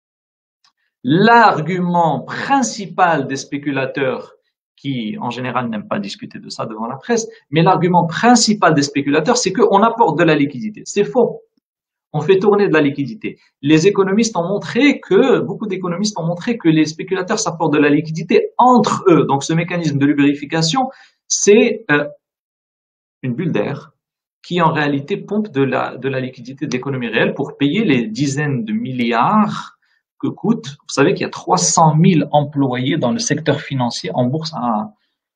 Speaker 1: l'argument principal des spéculateurs, qui en général n'aiment pas discuter de ça devant la presse, mais l'argument principal des spéculateurs, c'est qu'on apporte de la liquidité. C'est faux. On fait tourner de la liquidité. Les économistes ont montré que, beaucoup d'économistes ont montré que les spéculateurs s'apportent de la liquidité entre eux. Donc ce mécanisme de lubrification, c'est euh, une bulle d'air qui en réalité pompe de la, de la liquidité de l'économie réelle pour payer les dizaines de milliards que coûte. Vous savez qu'il y a trois cent mille employés dans le secteur financier en bourse à,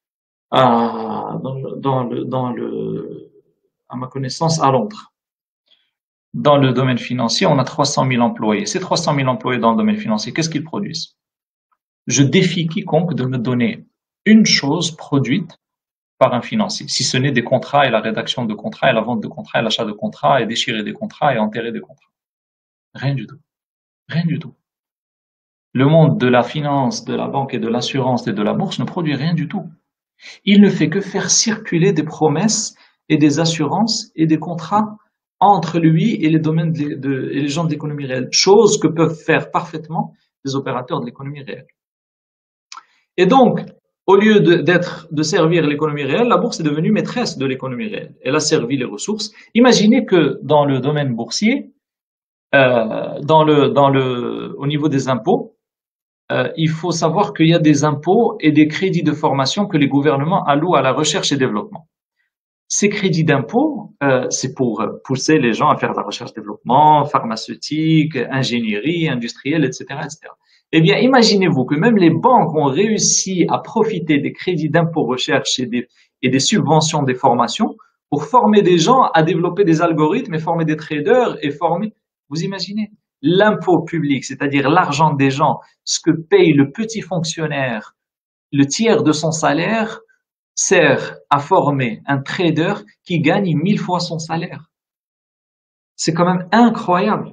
Speaker 1: à, dans, le, dans, le, dans le, à ma connaissance, à Londres. Dans le domaine financier, on a trois cent mille employés. Ces trois cent mille employés dans le domaine financier, qu'est-ce qu'ils produisent? Je défie quiconque de me donner une chose produite par un financier, si ce n'est des contrats et la rédaction de contrats et la vente de contrats et l'achat de contrats et déchirer des contrats et enterrer des contrats. Rien du tout. Rien du tout. Le monde de la finance, de la banque et de l'assurance et de la bourse ne produit rien du tout. Il ne fait que faire circuler des promesses et des assurances et des contrats entre lui et les domaines de, de, et les gens de l'économie réelle, chose que peuvent faire parfaitement les opérateurs de l'économie réelle. Et donc, au lieu de, d'être, de servir l'économie réelle, la bourse est devenue maîtresse de l'économie réelle. Elle a servi les ressources. Imaginez que dans le domaine boursier, euh, dans le, dans le, au niveau des impôts, euh, il faut savoir qu'il y a des impôts et des crédits de formation que les gouvernements allouent à la recherche et développement. Ces crédits d'impôt, euh, c'est pour pousser les gens à faire de la recherche-développement, pharmaceutique, ingénierie, industrielle, et cetera, et cetera. Eh bien, imaginez-vous que même les banques ont réussi à profiter des crédits d'impôt recherche et des, et des subventions des formations pour former des gens à développer des algorithmes et former des traders et former. Vous imaginez l'impôt public, c'est-à-dire l'argent des gens, ce que paye le petit fonctionnaire, le tiers de son salaire sert à former un trader qui gagne mille fois son salaire. C'est quand même incroyable.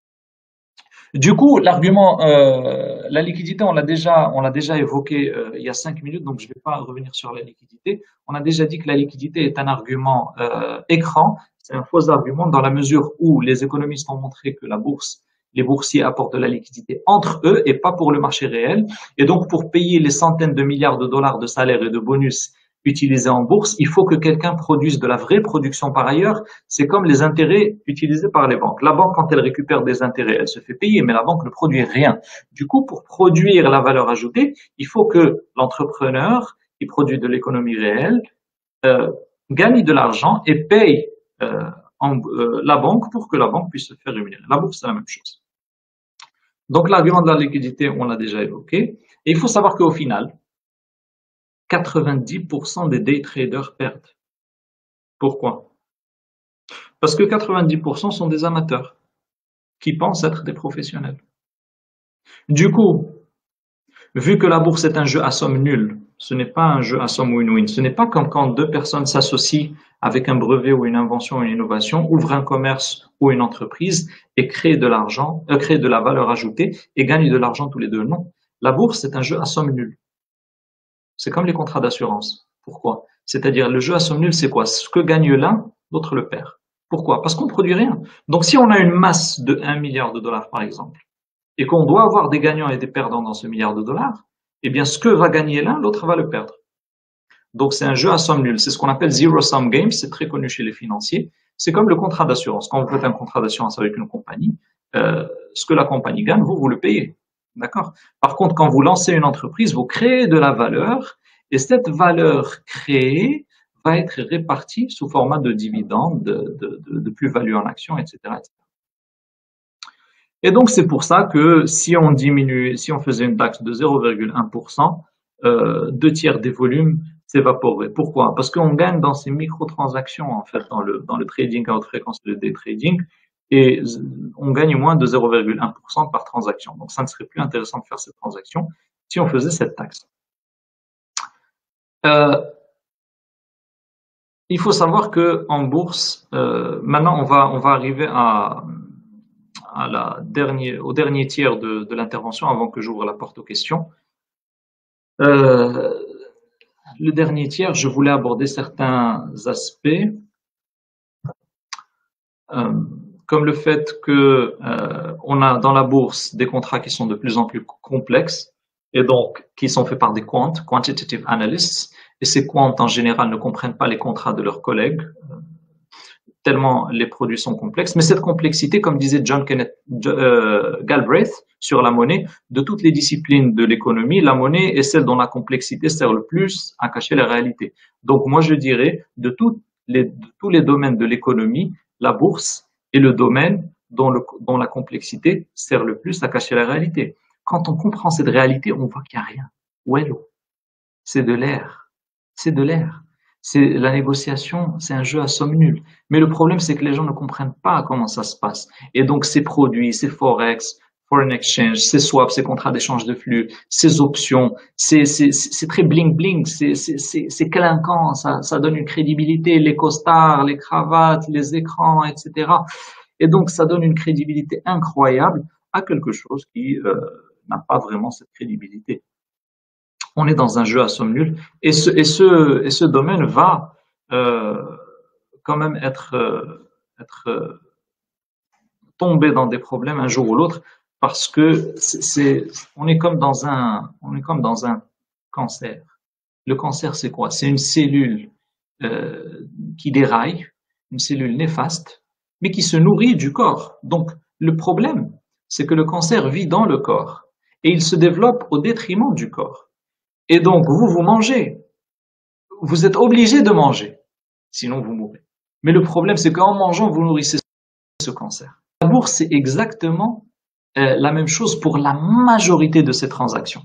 Speaker 1: Du coup, l'argument, euh, la liquidité, on l'a déjà, on l'a déjà évoqué euh, il y a cinq minutes, donc je ne vais pas revenir sur la liquidité. On a déjà dit que la liquidité est un argument euh, écran, c'est un faux argument dans la mesure où les économistes ont montré que la bourse, les boursiers apportent de la liquidité entre eux et pas pour le marché réel. Et donc, pour payer les centaines de milliards de dollars de salaires et de bonus utilisés en bourse, il faut que quelqu'un produise de la vraie production par ailleurs. C'est comme les intérêts utilisés par les banques. La banque, quand elle récupère des intérêts, elle se fait payer, mais la banque ne produit rien. Du coup, pour produire la valeur ajoutée, il faut que l'entrepreneur, qui produit de l'économie réelle, euh, gagne de l'argent et paye euh, en, euh, la banque pour que la banque puisse se faire rémunérer. La bourse, c'est la même chose. Donc, l'argument de la liquidité, on l'a déjà évoqué. Et il faut savoir qu'au final, quatre-vingt-dix pour cent des day traders perdent. Pourquoi? Parce que quatre-vingt-dix pour cent sont des amateurs qui pensent être des professionnels. Du coup, vu que la bourse est un jeu à somme nulle, ce n'est pas un jeu à somme win-win. Ce n'est pas comme quand deux personnes s'associent avec un brevet ou une invention ou une innovation, ouvrent un commerce ou une entreprise et créent de l'argent, euh, créent de la valeur ajoutée et gagnent de l'argent tous les deux. Non. La bourse est un jeu à somme nulle. C'est comme les contrats d'assurance. Pourquoi? C'est-à-dire, le jeu à somme nulle, c'est quoi? Ce que gagne l'un, l'autre le perd. Pourquoi? Parce qu'on ne produit rien. Donc, si on a une masse de un milliard de dollars, par exemple, et qu'on doit avoir des gagnants et des perdants dans ce milliard de dollars, eh bien, ce que va gagner l'un, l'autre va le perdre. Donc, c'est un jeu à somme nulle. C'est ce qu'on appelle zero-sum game. C'est très connu chez les financiers. C'est comme le contrat d'assurance. Quand vous faites un contrat d'assurance avec une compagnie, euh, ce que la compagnie gagne, vous, vous le payez. D'accord? Par contre, quand vous lancez une entreprise, vous créez de la valeur et cette valeur créée va être répartie sous format de dividendes, de, de, de, de plus-value en action, et cetera, et cetera. Et donc, c'est pour ça que si on diminue, si on faisait une taxe de zéro virgule un pour cent, euh, deux tiers des volumes s'évaporeraient. Pourquoi? Parce qu'on gagne dans ces microtransactions, en fait, dans le, dans le trading à haute fréquence, le day trading, et on gagne moins de zéro virgule un pour cent par transaction. Donc, ça ne serait plus intéressant de faire cette transaction si on faisait cette taxe. Euh, il faut savoir que en bourse, euh, maintenant, on va, on va arriver à, à la dernière, au dernier tiers de, de l'intervention avant que j'ouvre la porte aux questions. Euh, le dernier tiers, je voulais aborder certains aspects, euh, comme le fait que euh, on a dans la bourse des contrats qui sont de plus en plus complexes et donc qui sont faits par des quants, quantitative analysts, et ces quants en général ne comprennent pas les contrats de leurs collègues, tellement les produits sont complexes. Mais cette complexité, comme disait John Kenneth euh, Galbraith sur la monnaie, de toutes les disciplines de l'économie, la monnaie est celle dont la complexité sert le plus à cacher la réalité. Donc moi je dirais, de, toutes les, de tous les domaines de l'économie, la bourse est le domaine dont, le, dont la complexité sert le plus à cacher la réalité. Quand on comprend cette réalité, on voit qu'il n'y a rien. Où est l'eau? C'est de l'air. C'est de l'air. C'est la négociation, c'est un jeu à somme nulle. Mais le problème, c'est que les gens ne comprennent pas comment ça se passe. Et donc, ces produits, ces forex, foreign exchange, ces swaps, ces contrats d'échange de flux, ces options, c'est c'est très bling bling, c'est c'est c'est c'est clinquant, ça ça donne une crédibilité, les costards, les cravates, les écrans, et cetera. Et donc, ça donne une crédibilité incroyable à quelque chose qui euh, n'a pas vraiment cette crédibilité. On est dans un jeu à somme nulle et ce et ce et ce domaine va euh, quand même être euh, être euh, tombé dans des problèmes un jour ou l'autre parce que c'est on est comme dans un on est comme dans un cancer. Le cancer, c'est quoi? C'est une cellule euh, qui déraille, une cellule néfaste, mais qui se nourrit du corps. Donc le problème, c'est que le cancer vit dans le corps. et il se développe au détriment du corps. Et donc, vous, vous mangez. Vous êtes obligé de manger, sinon vous mourrez. Mais le problème, c'est qu'en mangeant, vous nourrissez ce cancer. La bourse, c'est exactement euh, la même chose pour la majorité de ces transactions.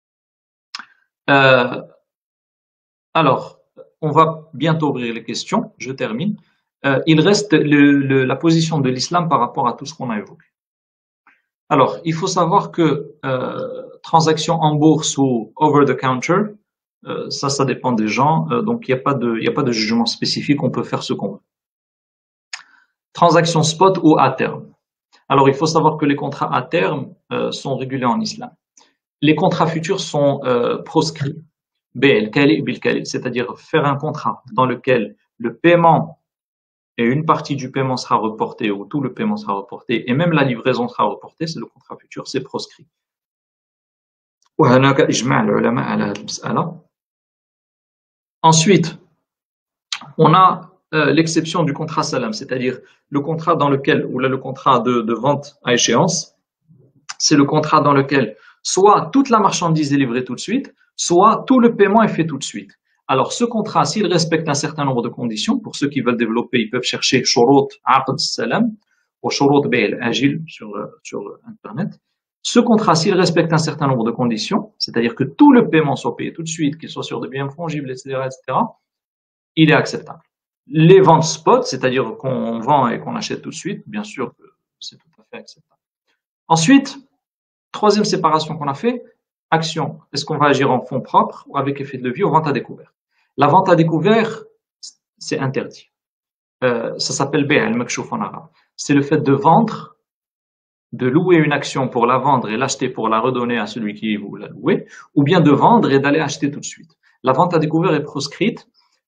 Speaker 1: Euh, alors, on va bientôt ouvrir les questions, je termine. Euh, il reste le, le, la position de l'islam par rapport à tout ce qu'on a évoqué. Alors, il faut savoir que euh, transactions en bourse ou over the counter, euh, ça, ça dépend des gens. Euh, donc, il n'y a pas de, il n'y a pas de jugement spécifique. On peut faire ce qu'on veut. Transactions spot ou à terme. Alors, il faut savoir que les contrats à terme euh, sont régulés en islam. Les contrats futurs sont euh, proscrits. Bil kali bil kali, c'est-à-dire faire un contrat dans lequel le paiement et une partie du paiement sera reportée ou tout le paiement sera reporté et même la livraison sera reportée, c'est le contrat futur, c'est proscrit. Ensuite, on a euh, l'exception du contrat salam, c'est-à-dire le contrat dans lequel, ou là le contrat de, de vente à échéance, c'est le contrat dans lequel soit toute la marchandise est livrée tout de suite, soit tout le paiement est fait tout de suite. Alors, ce contrat, s'il respecte un certain nombre de conditions, pour ceux qui veulent développer, ils peuvent chercher shurut aqd salam ou shurut bay' al-ajil sur, sur Internet. Ce contrat, s'il respecte un certain nombre de conditions, c'est-à-dire que tout le paiement soit payé tout de suite, qu'il soit sur des biens fongibles, et cetera, et cetera, il est acceptable. Les ventes spot, c'est-à-dire qu'on vend et qu'on achète tout de suite, bien sûr que c'est tout à fait acceptable. Ensuite, troisième séparation qu'on a fait, action. Est-ce qu'on va agir en fonds propres ou avec effet de levier ou vente à découvert? La vente à découvert, c'est interdit. Euh, ça s'appelle bay' al-makshuf en arabe. C'est le fait de vendre, de louer une action pour la vendre et l'acheter pour la redonner à celui qui vous l'a loué, ou bien de vendre et d'aller acheter tout de suite. La vente à découvert est proscrite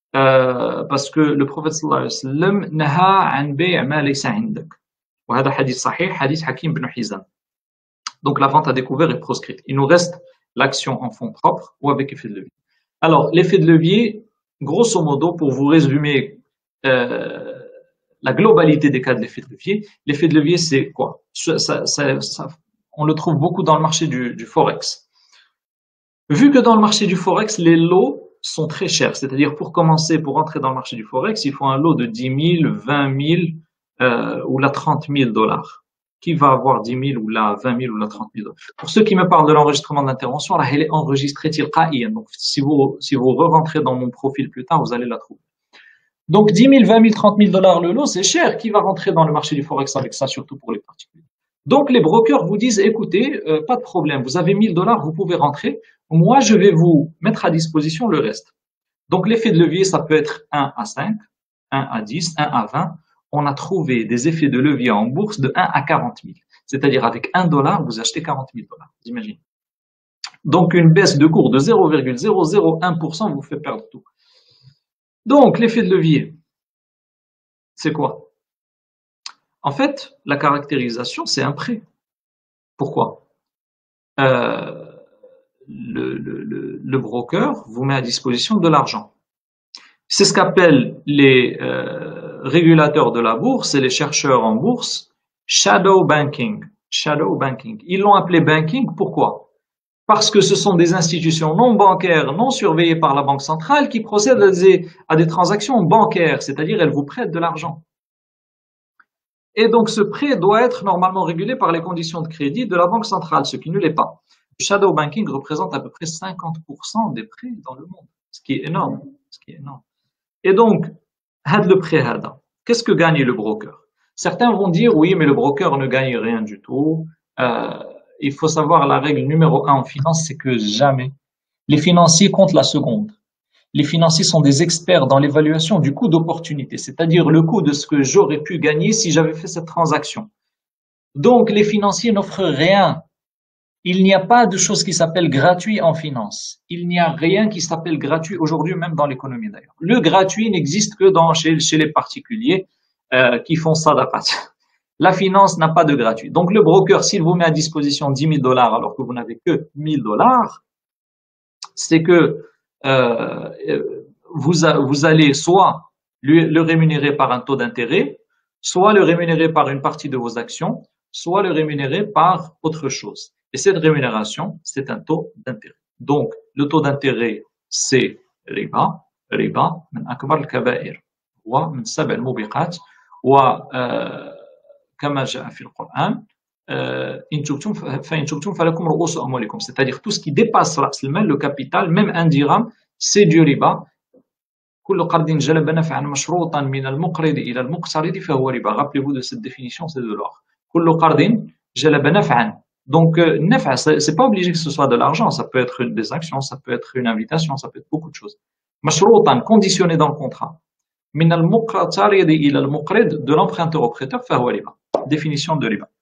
Speaker 1: euh, parce que le prophète sallallahu alayhi wa sallam naha an bay' ma laysa indak. وهذا حديث صحيح, hadith Hakim ibn Hizam. Donc la vente à découvert est proscrite. Il nous reste l'action en fonds propres ou avec effet de levier. Alors, l'effet de levier, grosso modo, pour vous résumer euh, la globalité des cas de l'effet de levier, l'effet de levier, c'est quoi? ça, ça, ça, On le trouve beaucoup dans le marché du, du Forex. Vu que dans le marché du Forex, les lots sont très chers, c'est-à-dire pour commencer, pour entrer dans le marché du Forex, il faut un lot de dix mille, vingt mille euh, ou la trente mille dollars. Qui va avoir dix mille ou la vingt mille ou la trente mille dollars. Pour ceux qui me parlent de l'enregistrement d'intervention, là, elle est enregistrée tilqa'iyan. Donc, si vous, si vous re-rentrez dans mon profil plus tard, vous allez la trouver. Donc, dix mille, vingt mille, trente mille dollars le lot, c'est cher. Qui va rentrer dans le marché du Forex avec ça, surtout pour les particuliers? Donc, les brokers vous disent, écoutez, euh, pas de problème. Vous avez mille dollars, vous pouvez rentrer. Moi, je vais vous mettre à disposition le reste. Donc, l'effet de levier, ça peut être un à cinq, un à dix, un à vingt. On a trouvé des effets de levier en bourse de un à quarante mille. C'est-à-dire avec un dollar, vous achetez quarante mille dollars. Vous imaginez. Donc une baisse de cours de zéro virgule zéro zéro un pour cent vous fait perdre tout. Donc l'effet de levier, c'est quoi? En fait, la caractérisation, c'est un prêt. Pourquoi? euh, le, le, le, le broker vous met à disposition de l'argent. C'est ce qu'appellent les euh, régulateurs de la bourse et les chercheurs en bourse shadow banking. Shadow banking. Ils l'ont appelé banking, pourquoi? Parce que ce sont des institutions non bancaires, non surveillées par la banque centrale qui procèdent à des, à des transactions bancaires, c'est-à-dire elles vous prêtent de l'argent. Et donc ce prêt doit être normalement régulé par les conditions de crédit de la banque centrale, ce qui ne l'est pas. Le shadow banking représente à peu près cinquante pour cent des prêts dans le monde, ce qui est énorme. Ce qui est énorme. Et donc, had le prêt hada. Qu'est-ce que gagne le broker? Certains vont dire, oui, mais le broker ne gagne rien du tout. Euh, il faut savoir la règle numéro un en finance, c'est que jamais les financiers comptent la seconde. Les financiers sont des experts dans l'évaluation du coût d'opportunité, c'est-à-dire le coût de ce que j'aurais pu gagner si j'avais fait cette transaction. Donc, les financiers n'offrent rien. Il n'y a pas de chose qui s'appelle gratuit en finance. Il n'y a rien qui s'appelle gratuit aujourd'hui, même dans l'économie d'ailleurs. Le gratuit n'existe que dans, chez, chez les particuliers euh, qui font sadaqat. La finance n'a pas de gratuit. Donc le broker, s'il vous met à disposition dix mille dollars alors que vous n'avez que mille dollars, c'est que euh, vous, a, vous allez soit lui, le rémunérer par un taux d'intérêt, soit le rémunérer par une partie de vos actions, soit le rémunérer par autre chose. Et cette rémunération, c'est un taux d'intérêt. Donc, le taux d'intérêt, c'est riba, riba, من أكبر الكبائر ومن سبع الموبقات وكما جاء في القرآن إن تبتم فإن تبتم فلكم رؤوس أموالكم. C'est-à-dire tout ce qui dépasse رأس المال, le capital, même un dirham, c'est du riba. كل قرض جلب نفعا مشروطا من المقرض إلى المقترض فهو ربا. Rappelez-vous de cette définition, c'est de l'or. كل قرض جلب نفعا. Donc, euh, naf'a, c'est pas obligé que ce soit de l'argent, ça peut être des actions, ça peut être une invitation, ça peut être beaucoup de choses. مشروطا, conditionné dans le contrat. من المقترض إلى المقرض, de l'emprunteur au prêteur, فهو ربا. Définition de riba.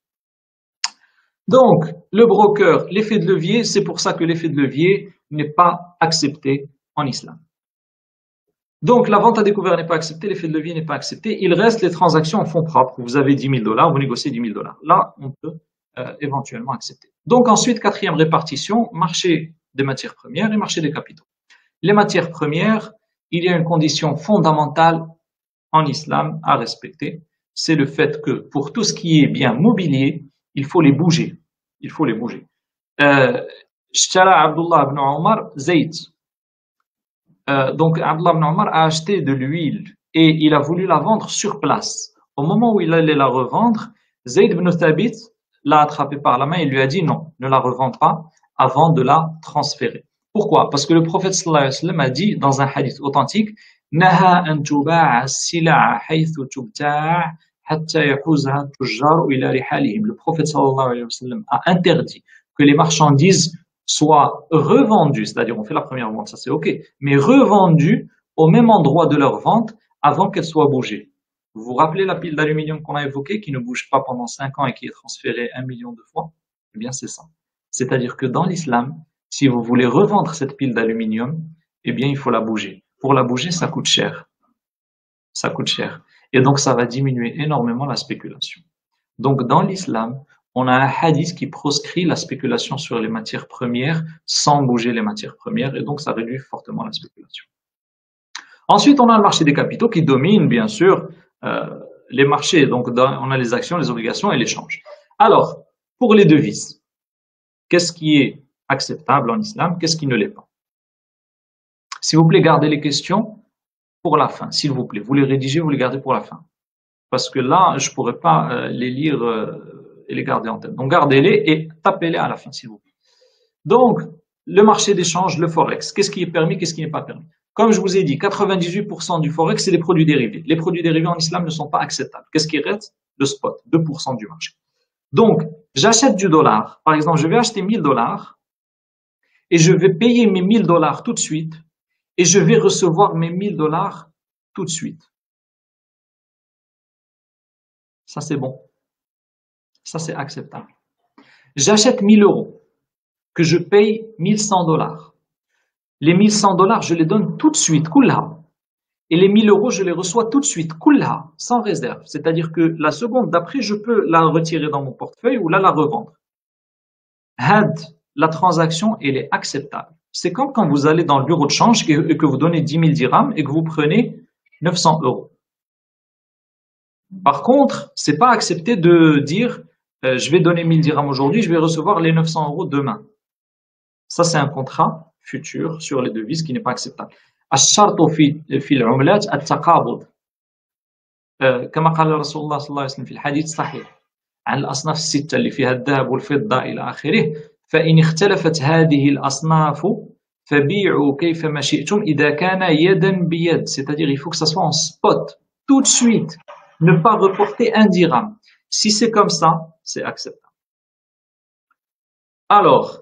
Speaker 1: Donc, le broker, l'effet de levier, c'est pour ça que l'effet de levier n'est pas accepté en islam. Donc, la vente à découvert n'est pas acceptée, l'effet de levier n'est pas accepté. Il reste les transactions en fonds propres. Vous avez dix mille dollars, vous négociez dix mille dollars. Là, on peut euh, éventuellement accepter. Donc, ensuite, quatrième répartition, marché des matières premières et marché des capitaux. Les matières premières, il y a une condition fondamentale en islam à respecter. C'est le fait que pour tout ce qui est bien mobilier, il faut les bouger. Il faut les bouger. Euh, Shtara Abdullah ibn Omar, Zayd. Euh, donc, Abdullah ibn Omar a acheté de l'huile et il a voulu la vendre sur place. Au moment où il allait la revendre, Zayd ibn Thabit l'a attrapé par la main et lui a dit non, ne la revends pas avant de la transférer. Pourquoi? Parce que le prophète sallallahu alayhi wa sallam a dit dans un hadith authentique Naha an tuba'a as-sila'a haythu tubta'a hatta yahuzaha at-tujjar ila rihalihim. Le prophète sallallahu alayhi wa sallam a interdit que les marchandises soient revendues, c'est-à-dire on fait la première vente, ça c'est ok, mais revendues au même endroit de leur vente avant qu'elles soient bougées. Vous vous rappelez la pile d'aluminium qu'on a évoquée qui ne bouge pas pendant cinq ans et qui est transférée un million de fois? Eh bien c'est ça. C'est-à-dire que dans l'islam, si vous voulez revendre cette pile d'aluminium, eh bien il faut la bouger. Pour la bouger, ça coûte cher. Ça coûte cher. Et donc ça va diminuer énormément la spéculation. Donc dans l'islam, on a un hadith qui proscrit la spéculation sur les matières premières sans bouger les matières premières et donc ça réduit fortement la spéculation. Ensuite, on a le marché des capitaux qui domine bien sûr euh, les marchés. Donc dans, on a les actions, les obligations et l'échange. Alors, pour les devises, qu'est-ce qui est acceptable en islam, qu'est-ce qui ne l'est pas? S'il vous plaît, gardez les questions pour la fin, s'il vous plaît. Vous les rédigez, vous les gardez pour la fin. Parce que là, je ne pourrais pas euh, les lire euh, et les garder en tête. Donc, gardez-les et tapez-les à la fin, s'il vous plaît. Donc, le marché d'échange, le forex. Qu'est-ce qui est permis, qu'est-ce qui n'est pas permis? Comme je vous ai dit, quatre-vingt-dix-huit pour cent du forex, c'est les produits dérivés. Les produits dérivés en islam ne sont pas acceptables. Qu'est-ce qui reste? Le spot, deux pour cent du marché. Donc, j'achète du dollar. Par exemple, je vais acheter mille dollars et je vais payer mes mille dollars tout de suite et je vais recevoir mes mille dollars tout de suite. Ça, c'est bon. Ça, c'est acceptable. J'achète mille euros, que je paye mille cent dollars. Les mille cent dollars, je les donne tout de suite, kulla. Et les mille euros, je les reçois tout de suite, kulla, sans réserve. C'est-à-dire que la seconde d'après, je peux la retirer dans mon portefeuille ou là, la revendre. Had, la transaction, elle est acceptable. C'est comme quand vous allez dans le bureau de change et que vous donnez dix mille dirhams et que vous prenez neuf cents euros. Par contre, c'est pas accepté de dire euh, je vais donner mille dirhams aujourd'hui, je vais recevoir les neuf cents euros demain. Ça, c'est un contrat futur sur les devises qui n'est pas acceptable. الشرط في في العملات التقابض كما قال رسول الله صلى الله عليه وسلم في الحديث الصحيح عن الأصناف الستة اللي فيها الذهب والفضة إلى آخره فإن اختلفت هذه الأصناف فبيعوا كيفما شئتم إذا كان يدا بيد, c'est-à-dire il faut que ça soit en spot tout de suite, ne pas reporter un dirham. Si c'est comme ça, c'est acceptable. Alors,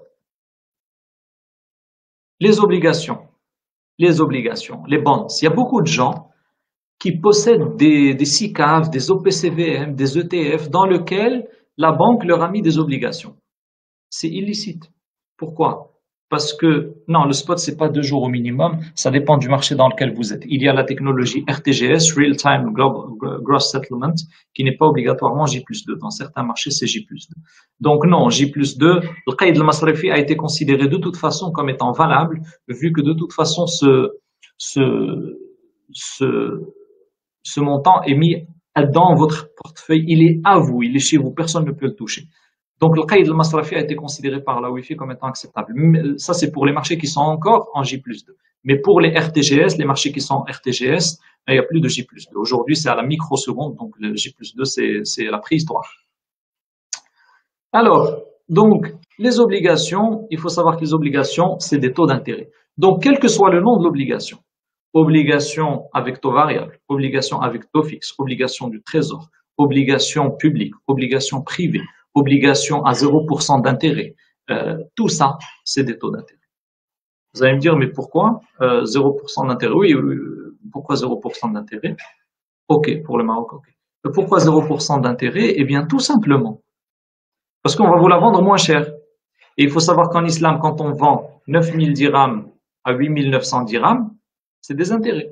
Speaker 1: les obligations, les obligations, les bonds. Il y a beaucoup de gens qui possèdent des, des S I C A V, des O P C V M, des E T F dans lesquels la banque leur a mis des obligations. C'est illicite. Pourquoi? Parce que, non, le spot, c'est pas deux jours au minimum. Ça dépend du marché dans lequel vous êtes. Il y a la technologie R T G S, Real Time Gross Settlement, qui n'est pas obligatoirement J plus deux. Dans certains marchés, c'est J plus deux. Donc non, J plus deux, le qaïd al-masrafi a été considéré de toute façon comme étant valable, vu que de toute façon, ce, ce, ce, ce montant est mis dans votre portefeuille. Il est à vous, il est chez vous, personne ne peut le toucher. Donc, le qaïd al-masrafi a été considéré par la Wi-Fi comme étant acceptable. Ça, c'est pour les marchés qui sont encore en J plus deux. Mais pour les R T G S, les marchés qui sont en R T G S, il n'y a plus de J plus deux. Aujourd'hui, c'est à la microseconde, donc le J plus deux, c'est, c'est la préhistoire. Alors, donc, les obligations, il faut savoir que les obligations, c'est des taux d'intérêt. Donc, quel que soit le nom de l'obligation, obligation avec taux variable, obligation avec taux fixe, obligation du trésor, obligation publique, obligation privée, obligation à zéro pour cent d'intérêt, euh, tout ça, c'est des taux d'intérêt. Vous allez me dire, mais pourquoi euh, zéro pour cent d'intérêt? Oui, oui, pourquoi zéro pour cent d'intérêt? Ok, pour le Maroc, ok. Pourquoi zéro pour cent d'intérêt? Eh bien, tout simplement, parce qu'on va vous la vendre moins cher. Et il faut savoir qu'en islam, quand on vend neuf mille dirhams à huit mille neuf cents dirhams, c'est des intérêts.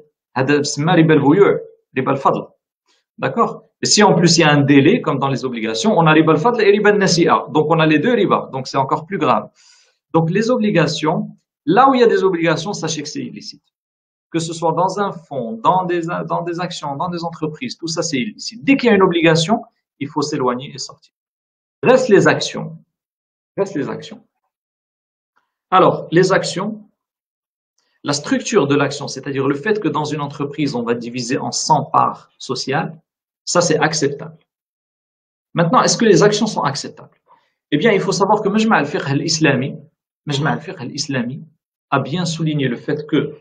Speaker 1: D'accord? Et si en plus il y a un délai, comme dans les obligations, on a riba al-fadl et riba al-nasi'a. Donc on a les deux riba. Donc c'est encore plus grave. Donc les obligations, là où il y a des obligations, sachez que c'est illicite. Que ce soit dans un fonds, dans des, dans des actions, dans des entreprises, tout ça c'est illicite. Dès qu'il y a une obligation, il faut s'éloigner et sortir. Reste les actions. Reste les actions. Alors, les actions, la structure de l'action, c'est-à-dire le fait que dans une entreprise, on va diviser en cent parts sociales, ça c'est acceptable. Maintenant, est-ce que les actions sont acceptables? Eh bien, il faut savoir que Majma' al-Fiqh al-Islami, Majma' al-Fiqh al-Islami a bien souligné le fait que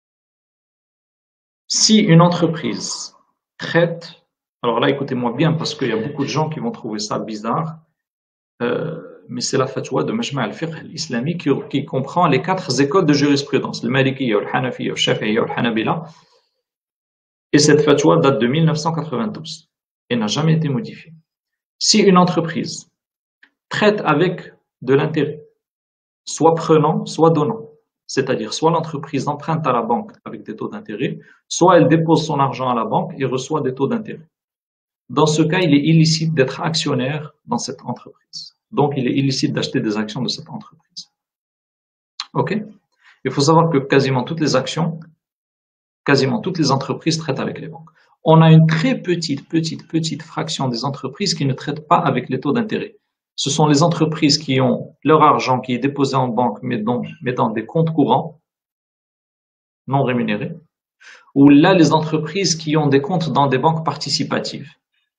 Speaker 1: si une entreprise traite, alors là, écoutez-moi bien parce qu'il y a beaucoup de gens qui vont trouver ça bizarre, euh, mais c'est la fatwa de Majma' al-Fiqh al-Islami qui, qui comprend les quatre écoles de jurisprudence, le Malikiyya, le Hanafiyya, le Shafi'iyya, le Hanabila. Et cette fatwa date de mille neuf cent quatre-vingt-douze et n'a jamais été modifiée. Si une entreprise traite avec de l'intérêt, soit prenant, soit donnant, c'est-à-dire soit l'entreprise emprunte à la banque avec des taux d'intérêt, soit elle dépose son argent à la banque et reçoit des taux d'intérêt. Dans ce cas, il est illicite d'être actionnaire dans cette entreprise. Donc, il est illicite d'acheter des actions de cette entreprise. Ok? Il faut savoir que quasiment toutes les actions, quasiment toutes les entreprises traitent avec les banques. On a une très petite, petite, petite fraction des entreprises qui ne traitent pas avec les taux d'intérêt. Ce sont les entreprises qui ont leur argent qui est déposé en banque, mais dans, mais dans des comptes courants non rémunérés, ou là, les entreprises qui ont des comptes dans des banques participatives.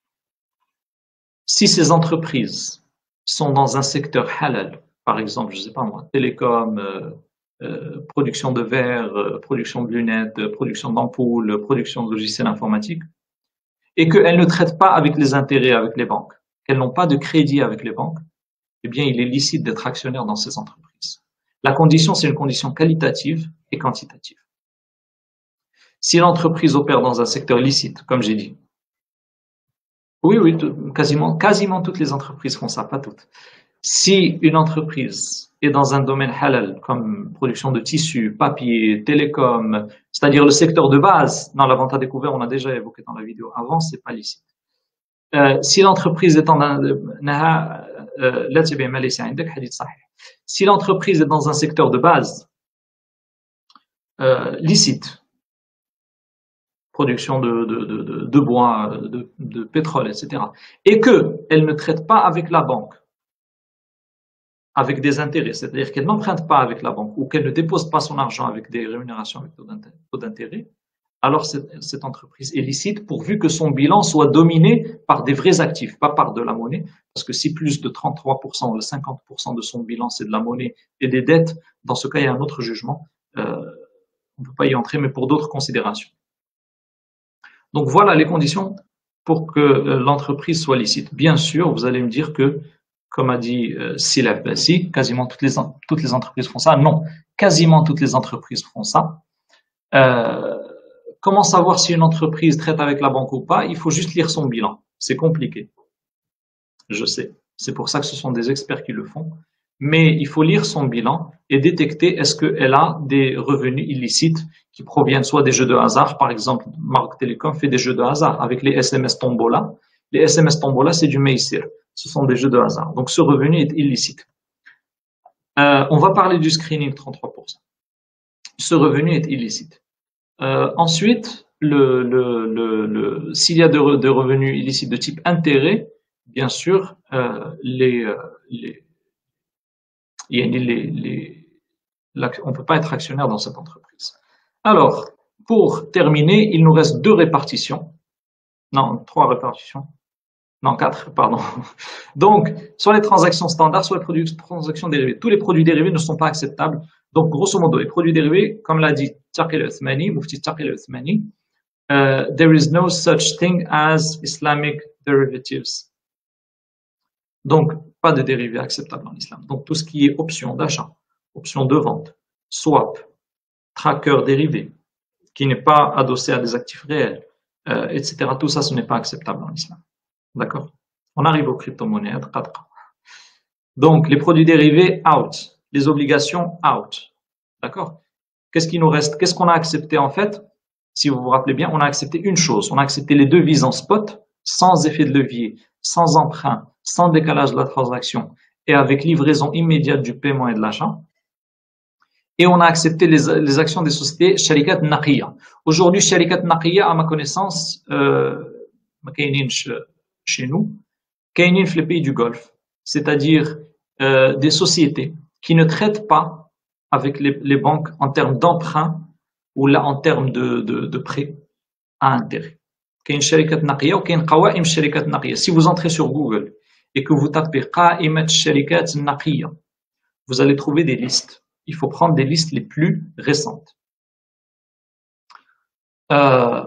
Speaker 1: Si ces entreprises sont dans un secteur halal, par exemple, je ne sais pas moi, télécom, euh, euh, production de verre, euh, production de lunettes, euh, production d'ampoules, production de logiciels informatiques, et qu'elles ne traitent pas avec les intérêts avec les banques, qu'elles n'ont pas de crédit avec les banques, eh bien, il est licite d'être actionnaire dans ces entreprises. La condition, c'est une condition qualitative et quantitative. Si l'entreprise opère dans un secteur licite, comme j'ai dit, oui, oui, quasiment, quasiment toutes les entreprises font ça, pas toutes. Si une entreprise est dans un domaine halal, comme production de tissus, papier, télécom, c'est-à-dire le secteur de base, dans la vente à découvert, on a déjà évoqué dans la vidéo avant, c'est pas licite. Euh, si l'entreprise est en un, euh, si l'entreprise est dans un secteur de base euh, licite, production de, de, de, de bois, de, de pétrole, et cetera, et qu'elle ne traite pas avec la banque, avec des intérêts, c'est-à-dire qu'elle n'emprunte pas avec la banque ou qu'elle ne dépose pas son argent avec des rémunérations avec taux d'intérêt, alors cette, cette entreprise est licite pourvu que son bilan soit dominé par des vrais actifs, pas par de la monnaie, parce que si plus de trente-trois pour cent ou cinquante pour cent de son bilan c'est de la monnaie et des dettes, dans ce cas il y a un autre jugement, euh, on ne peut pas y entrer, mais pour d'autres considérations. Donc voilà les conditions pour que l'entreprise soit licite. Bien sûr, vous allez me dire que, comme a dit euh, Silaf Bassi, quasiment toutes les, toutes les entreprises font ça. Non, quasiment toutes les entreprises font ça. Euh, comment savoir si une entreprise traite avec la banque ou pas? Il faut juste lire son bilan. C'est compliqué. Je sais. C'est pour ça que ce sont des experts qui le font. Mais il faut lire son bilan et détecter est-ce qu'elle a des revenus illicites qui proviennent soit des jeux de hasard, par exemple, Maroc Telecom fait des jeux de hasard avec les S M S Tombola. Les S M S Tombola, c'est du Meissir. Ce sont des jeux de hasard. Donc, ce revenu est illicite. Euh, on va parler du screening trente-trois pour cent. Ce revenu est illicite. Euh, ensuite, le, le, le, le, s'il y a de, de revenus illicites de type intérêt, bien sûr, euh, les, euh, les, les, les, les, on ne peut pas être actionnaire dans cette entreprise. Alors, pour terminer, il nous reste deux répartitions. Non, trois répartitions. Non, quatre, pardon. Donc, soit les transactions standards, soit les produits, transactions dérivées. Tous les produits dérivés ne sont pas acceptables. Donc, grosso modo, les produits dérivés, comme l'a dit Taqi al-Uthmani, Mufti Taqi al-Uthmani, uh, there is no such thing as Islamic derivatives. Donc, pas de dérivés acceptables en islam. Donc, tout ce qui est option d'achat, option de vente, swap, tracker dérivé, qui n'est pas adossé à des actifs réels, euh, et cetera. Tout ça, ce n'est pas acceptable en islam. D'accord? On arrive aux crypto-monnaies. Donc, les produits dérivés, out. Les obligations, out. D'accord? Qu'est-ce qui nous reste? Qu'est-ce qu'on a accepté en fait? Si vous vous rappelez bien, on a accepté une chose. On a accepté les devises en spot, sans effet de levier, sans emprunt, sans décalage de la transaction et avec livraison immédiate du paiement et de l'achat. Et on a accepté les, les actions des sociétés Sharikat Naqiya. Aujourd'hui, Sharikat Naqiya, à ma connaissance, euh, chez nous, Kainin fait les pays du Golfe, c'est-à-dire euh, des sociétés qui ne traitent pas avec les, les banques en termes d'emprunt ou là en termes de, de, de prêt à intérêt. Kain Sharikat Naqiya ou Kain Qawa'im Sharikat Naqiya. Si vous entrez sur Google et que vous tapez Qa'imat Sharikat Naqiya, vous allez trouver des listes. Il faut prendre des listes les plus récentes. Euh,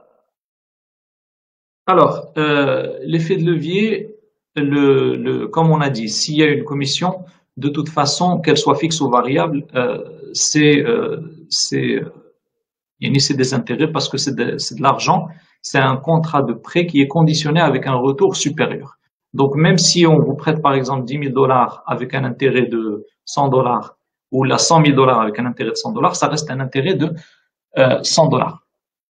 Speaker 1: alors, euh, l'effet de levier, le, le, comme on a dit, s'il y a une commission, de toute façon, qu'elle soit fixe ou variable, euh, c'est euh, c'est des intérêts parce que c'est de, de l'argent, c'est un contrat de prêt qui est conditionné avec un retour supérieur. Donc, même si on vous prête, par exemple, dix mille dollars avec un intérêt de cent dollars, ou la cent mille dollars avec un intérêt de cent dollars, ça reste un intérêt de euh, cent dollars.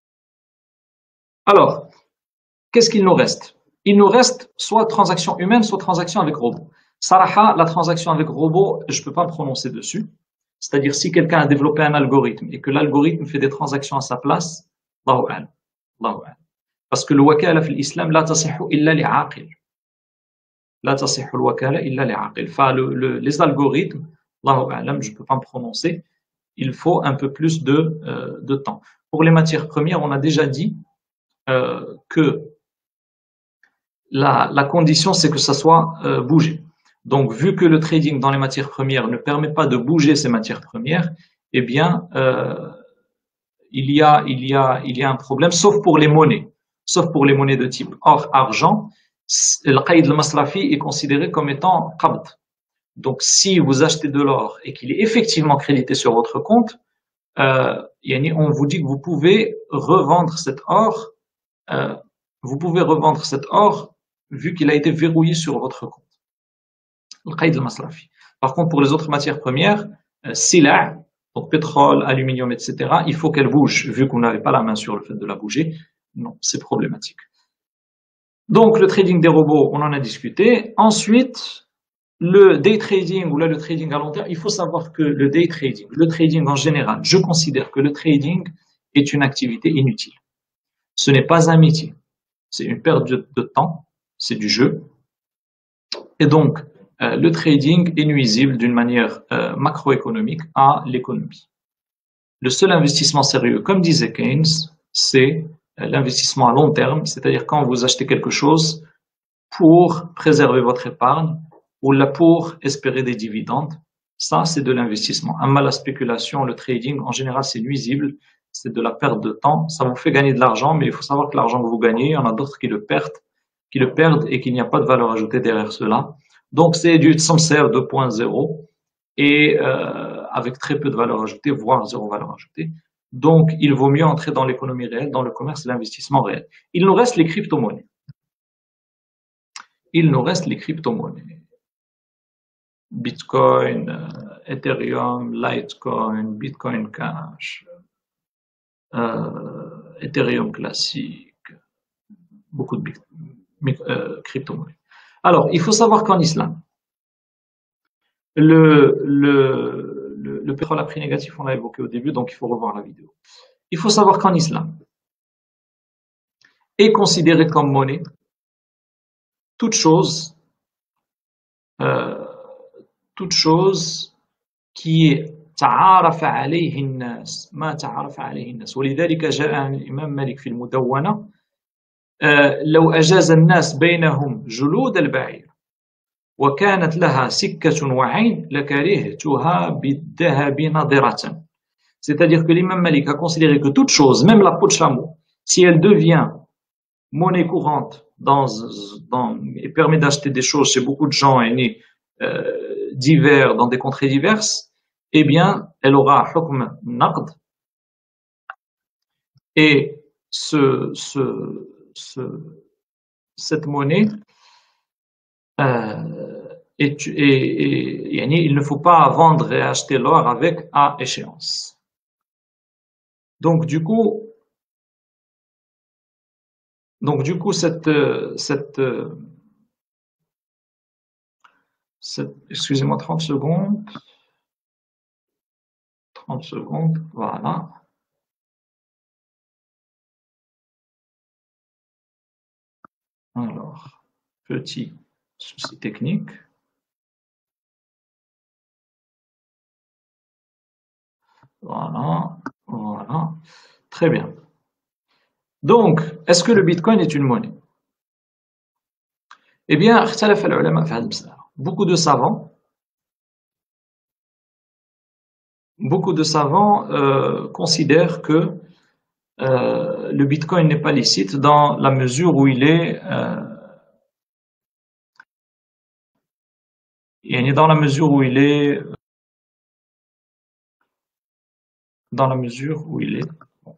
Speaker 1: Alors, qu'est-ce qu'il nous reste? Il nous reste soit transaction humaine, soit transaction avec robot. Saraha, la transaction avec robot, je ne peux pas me prononcer dessus. C'est-à-dire, si quelqu'un a développé un algorithme et que l'algorithme fait des transactions à sa place, Allahu a'lam. Allahu a'lam. Parce que le wakala fi l'islam, la tasihhu illa li'aqil. La tasihhu al-wakala illa li'aqil. Enfin, le, le, les algorithmes, Allahu a'lam, je ne peux pas me prononcer, il faut un peu plus de, euh, de temps. Pour les matières premières, on a déjà dit euh, que la, la condition, c'est que ça soit euh, bougé. Donc, vu que le trading dans les matières premières ne permet pas de bouger ces matières premières, eh bien, euh, il y a, il y a, il y a un problème, sauf pour les monnaies, sauf pour les monnaies de type or, argent. Le qaïd al-masrafi est considéré comme étant qabd. Donc, si vous achetez de l'or et qu'il est effectivement crédité sur votre compte, euh, on vous dit que vous pouvez revendre cet or, euh, vous pouvez revendre cet or vu qu'il a été verrouillé sur votre compte. Le qaïd al-masrafi. Par contre, pour les autres matières premières, euh, sila', donc pétrole, aluminium, et cetera, il faut qu'elle bouge, vu que vous n'avez pas la main sur le fait de la bouger. Non, c'est problématique. Donc, le trading des robots, on en a discuté. Ensuite, le day trading ou là le trading à long terme, il faut savoir que le day trading, le trading en général, je considère que le trading est une activité inutile. Ce n'est pas un métier, c'est une perte de, de temps, c'est du jeu. Et donc, euh, le trading est nuisible d'une manière euh, macroéconomique à l'économie. Le seul investissement sérieux, comme disait Keynes, c'est euh, l'investissement à long terme, c'est-à-dire quand vous achetez quelque chose pour préserver votre épargne, ou là pour espérer des dividendes, ça c'est de l'investissement. Amma la spéculation, le trading, en général c'est nuisible, c'est de la perte de temps, ça vous fait gagner de l'argent, mais il faut savoir que l'argent que vous gagnez, il y en a d'autres qui le perdent, qui le perdent et qu'il n'y a pas de valeur ajoutée derrière cela. Donc c'est du samser deux point zéro et euh, avec très peu de valeur ajoutée, voire zéro valeur ajoutée. Donc il vaut mieux entrer dans l'économie réelle, dans le commerce et l'investissement réel. Il nous reste les crypto-monnaies. Il nous reste les crypto-monnaies. Bitcoin, euh, Ethereum, Litecoin, Bitcoin Cash, euh, Ethereum classique, beaucoup de euh, crypto-monnaies. Alors, il faut savoir qu'en islam, le, le, le, le pétrole à prix négatif, on l'a évoqué au début, donc il faut revoir la vidéo. Il faut savoir qu'en islam, est considéré comme monnaie toute chose, euh, toute chose qui est تعارف عليه الناس ما تعارف عليه الناس ولذلك جاء عن الإمام مالك في المدونة لو أجاز الناس بينهم جلود البعير وكانت لها سكة وعين لكرهتها بالذهب ناظرة. C'est-à-dire que l'imam Malik a considéré que toute chose, même la peau de chameau, si elle devient monnaie courante dans, dans, et permet d'acheter des choses chez beaucoup de gens et euh, divers dans des contrées diverses, eh bien, elle aura un hukm naqd. Et ce, ce, ce, cette monnaie, euh, et, et, et, et il ne faut pas vendre et acheter l'or avec à échéance. Donc du coup, donc du coup cette cette, cette excusez-moi trente secondes, trente secondes, voilà. Alors, petit souci technique. Voilà, voilà. Très bien. Donc, est-ce que le Bitcoin est une monnaie? Eh bien, beaucoup de savants, beaucoup de savants euh, considèrent que euh, le Bitcoin n'est pas licite dans la mesure où il est euh, dans la mesure où il est dans la mesure où il est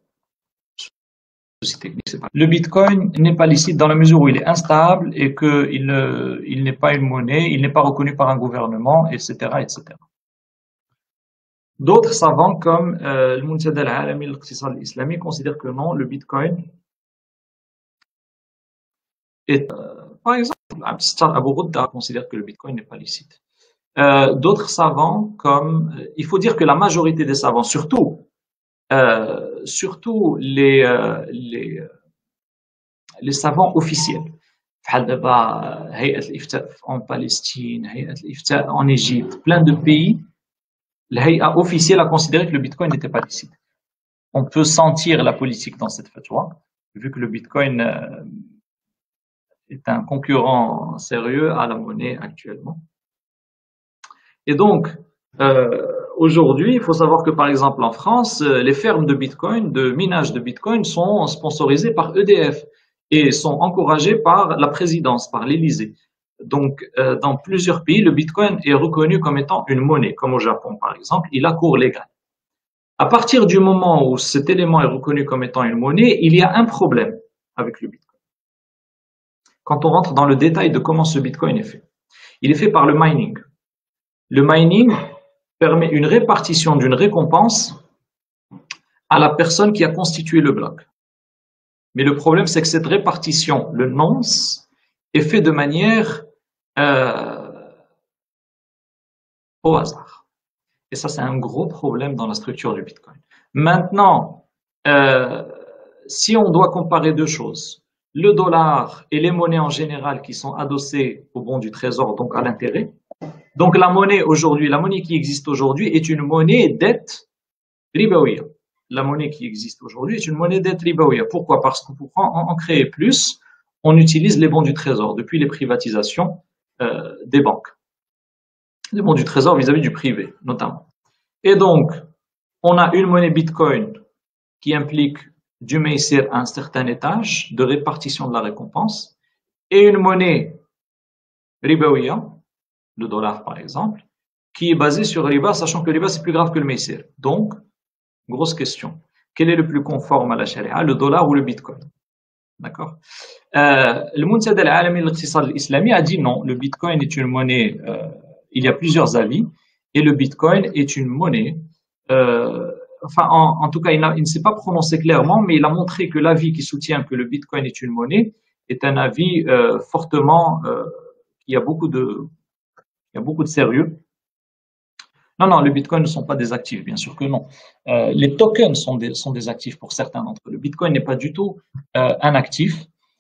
Speaker 1: le Bitcoin n'est pas licite dans la mesure où il est instable et qu'il ne, il n'est pas une monnaie, il n'est pas reconnu par un gouvernement, et cetera, et cetera. D'autres savants comme euh, le Muntada al-Alami al-Iqtisad al-Islami considèrent que non, le Bitcoin est, euh, par exemple, Abu Ghudda considère que le Bitcoin n'est pas licite. Euh, d'autres savants comme, euh, il faut dire que la majorité des savants, surtout Euh, surtout les, euh, les, les savants officiels. En Palestine, en Égypte, plein de pays, l'Hay'a officielle a considéré que le Bitcoin n'était pas licite. On peut sentir la politique dans cette fatwa, vu que le Bitcoin est un concurrent sérieux à la monnaie actuellement. Et donc, euh, aujourd'hui, il faut savoir que par exemple en France, les fermes de Bitcoin, de minage de Bitcoin sont sponsorisées par E D F et sont encouragées par la présidence, par l'Élysée. Donc, euh, dans plusieurs pays, le Bitcoin est reconnu comme étant une monnaie, comme au Japon par exemple, il a cours légal. À partir du moment où cet élément est reconnu comme étant une monnaie, il y a un problème avec le Bitcoin. Quand on rentre dans le détail de comment ce Bitcoin est fait, il est fait par le mining. Le mining permet une répartition d'une récompense à la personne qui a constitué le bloc. Mais le problème, c'est que cette répartition, le nonce, est fait de manière euh, au hasard. Et ça, c'est un gros problème dans la structure du Bitcoin. Maintenant, euh, si on doit comparer deux choses, le dollar et les monnaies en général qui sont adossées au bon du trésor, donc à l'intérêt, donc la monnaie aujourd'hui, la monnaie qui existe aujourd'hui est une monnaie dette ribawiya. La monnaie qui existe aujourd'hui est une monnaie dette ribawiya. Pourquoi? Parce que pour en, en créer plus, on utilise les bons du trésor depuis les privatisations euh, des banques. Les bons du trésor vis-à-vis du privé, notamment. Et donc, on a une monnaie Bitcoin qui implique du meissir à un certain étage de répartition de la récompense et une monnaie ribawiya, le dollar par exemple, qui est basé sur riba, sachant que riba c'est plus grave que le meissir. Donc, grosse question, quel est le plus conforme à la charia, le dollar ou le Bitcoin? D'accord. euh, Le Muntada al-Alami al-Iqtisad al-Islami a dit non, le Bitcoin est une monnaie, euh, il y a plusieurs avis, et le Bitcoin est une monnaie, euh, enfin en, en tout cas il, il ne s'est pas prononcé clairement, mais il a montré que l'avis qui soutient que le Bitcoin est une monnaie est un avis euh, fortement, euh, qui a beaucoup de Il y a beaucoup de sérieux. Non, non, les bitcoins ne sont pas des actifs, bien sûr que non. Euh, les tokens sont des, sont des actifs pour certains d'entre eux. Le bitcoin n'est pas du tout euh, un actif.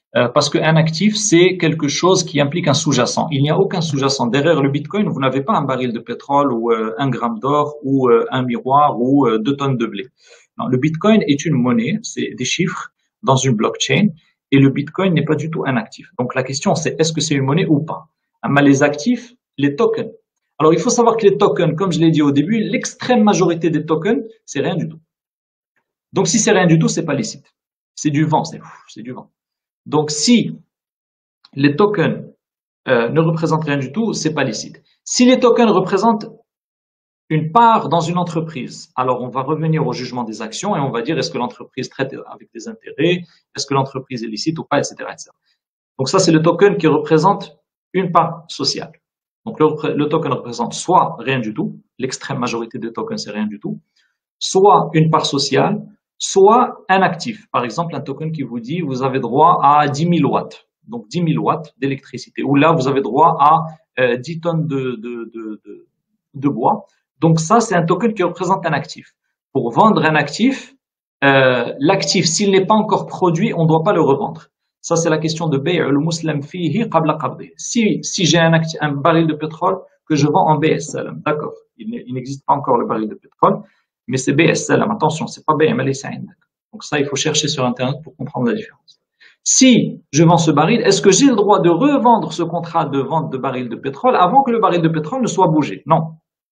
Speaker 1: Euh, parce qu'un actif, c'est quelque chose qui implique un sous-jacent. Il n'y a aucun sous-jacent. Derrière le Bitcoin, vous n'avez pas un baril de pétrole ou euh, un gramme d'or ou euh, un miroir ou euh, deux tonnes de blé. Non, le Bitcoin est une monnaie, c'est des chiffres dans une blockchain, et le Bitcoin n'est pas du tout un actif. Donc la question, c'est est-ce que c'est une monnaie ou pas? Mais les actifs, les tokens. Alors il faut savoir que les tokens, comme je l'ai dit au début, l'extrême majorité des tokens, c'est rien du tout. Donc si c'est rien du tout, c'est pas licite. C'est du vent, c'est c'est du vent. Donc, si les tokens euh, ne représentent rien du tout, c'est pas licite. Si les tokens représentent une part dans une entreprise, alors on va revenir au jugement des actions et on va dire est-ce que l'entreprise traite avec des intérêts, est-ce que l'entreprise est licite ou pas, et cetera, et cetera. Donc ça, c'est le token qui représente une part sociale. Donc le, le token représente soit rien du tout, l'extrême majorité des tokens c'est rien du tout, soit une part sociale, soit un actif. Par exemple, un token qui vous dit vous avez droit à dix mille watts, donc dix mille watts d'électricité. Ou là, vous avez droit à euh, dix tonnes de, de, de, de, de bois. Donc ça, c'est un token qui représente un actif. Pour vendre un actif, euh, l'actif, s'il n'est pas encore produit, on ne doit pas le revendre. Ça, c'est la question de bay' al-muslim fihi qabla qabdi. Si, si j'ai un, un baril de pétrole que je vends en B S L M, d'accord, il n'existe pas encore le baril de pétrole, mais c'est B S L M, attention, c'est pas B M L S. Donc ça, il faut chercher sur Internet pour comprendre la différence. Si je vends ce baril, est-ce que j'ai le droit de revendre ce contrat de vente de baril de pétrole avant que le baril de pétrole ne soit bougé? Non.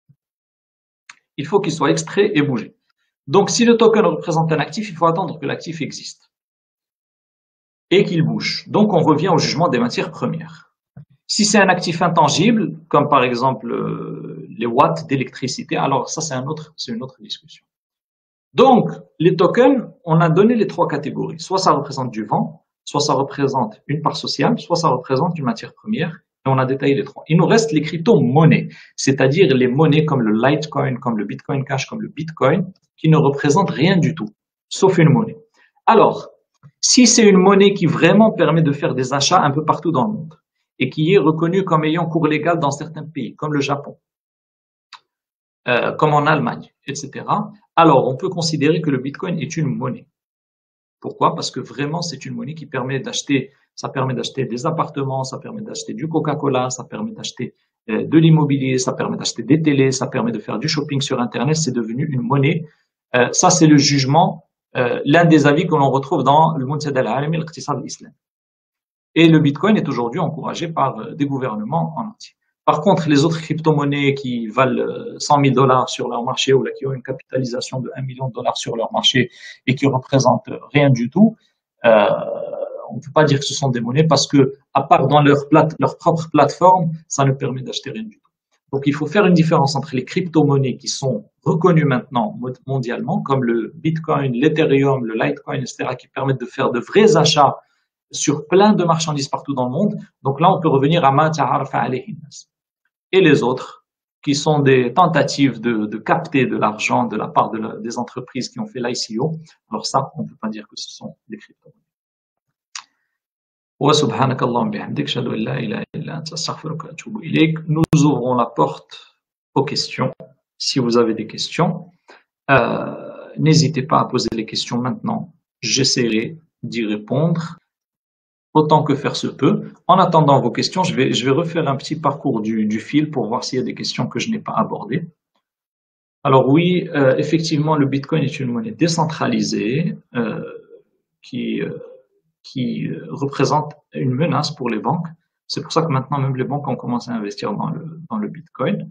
Speaker 1: Il faut qu'il soit extrait et bougé. Donc si le token représente un actif, il faut attendre que l'actif existe et qu'il bouge. Donc on revient au jugement des matières premières. Si c'est un actif intangible, comme par exemple euh, les watts d'électricité, alors ça c'est un autre, c'est une autre discussion. Donc, les tokens, on a donné les trois catégories. Soit ça représente du vent, soit ça représente une part sociale, soit ça représente une matière première, et on a détaillé les trois. Il nous reste les crypto-monnaies, c'est-à-dire les monnaies comme le Litecoin, comme le Bitcoin Cash, comme le Bitcoin, qui ne représentent rien du tout, sauf une monnaie. Alors, si c'est une monnaie qui vraiment permet de faire des achats un peu partout dans le monde, et qui est reconnue comme ayant cours légal dans certains pays, comme le Japon, euh, comme en Allemagne, et cetera, alors on peut considérer que le Bitcoin est une monnaie. Pourquoi? Parce que vraiment, c'est une monnaie qui permet d'acheter, ça permet d'acheter des appartements, ça permet d'acheter du Coca-Cola, ça permet d'acheter euh, de l'immobilier, ça permet d'acheter des télés, ça permet de faire du shopping sur Internet, c'est devenu une monnaie. Euh, ça, c'est le jugement, euh, l'un des avis que l'on retrouve dans le Muntada al-Alami al-Iqtisad al-Islam. Et le Bitcoin est aujourd'hui encouragé par euh, des gouvernements en entier. Par contre, les autres crypto-monnaies qui valent cent mille dollars sur leur marché ou là, qui ont une capitalisation de un million de dollars sur leur marché et qui représentent rien du tout, euh, on ne peut pas dire que ce sont des monnaies parce que, à part dans leur, plate, leur propre plateforme, ça ne permet d'acheter rien du tout. Donc, il faut faire une différence entre les crypto-monnaies qui sont reconnues maintenant mondialement, comme le Bitcoin, l'Ethereum, le Litecoin, et cetera, qui permettent de faire de vrais achats sur plein de marchandises partout dans le monde. Donc là, on peut revenir à ma ta'arafa alayhi nas. Et les autres, qui sont des tentatives de, de capter de l'argent de la part de la, des entreprises qui ont fait l'I C O. Alors ça, on ne peut pas dire que ce sont des crypto-monnaies. Wa subhanakallahumma bihamdik, ashhadu an la ilaha illa anta, astaghfiruka wa atubu ilayk. Nous ouvrons la porte aux questions. Si vous avez des questions, euh, n'hésitez pas à poser les questions maintenant. J'essaierai d'y répondre autant que faire se peut. En attendant vos questions, je vais, je vais refaire un petit parcours du, du fil pour voir s'il y a des questions que je n'ai pas abordées. Alors oui, euh, effectivement, le Bitcoin est une monnaie décentralisée euh, qui, euh, qui représente une menace pour les banques. C'est pour ça que maintenant, même les banques ont commencé à investir dans le, dans le Bitcoin.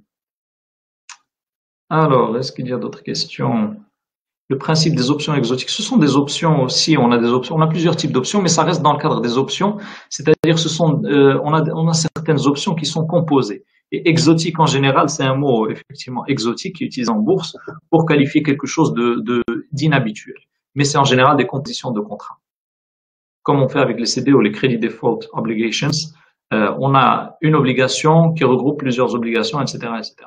Speaker 1: Alors, est-ce qu'il y a d'autres questions ? Le principe des options exotiques, ce sont des options aussi, on a des options, on a plusieurs types d'options, mais ça reste dans le cadre des options, c'est-à-dire ce sont, euh, on a, on a certaines options qui sont composées. Et exotique en général, c'est un mot effectivement exotique qui est utilisé en bourse pour qualifier quelque chose de, de, d'inhabituel. Mais c'est en général des compositions de contrats. Comme on fait avec les C D ou les Credit Default Obligations, euh, on a une obligation qui regroupe plusieurs obligations, et cetera, et cetera.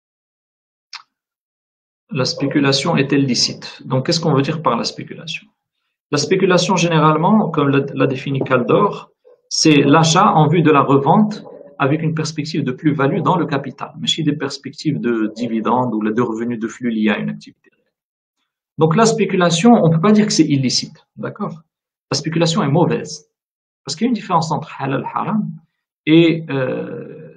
Speaker 1: La spéculation est-elle licite? Donc, qu'est-ce qu'on veut dire par la spéculation? La spéculation, généralement, comme l'a défini Kaldor, c'est l'achat en vue de la revente avec une perspective de plus-value dans le capital, mais chez des perspectives de dividendes ou de revenus de flux liés à une activité. Donc, la spéculation, on ne peut pas dire que c'est illicite, d'accord? La spéculation est mauvaise. Parce qu'il y a une différence entre halal haram et euh,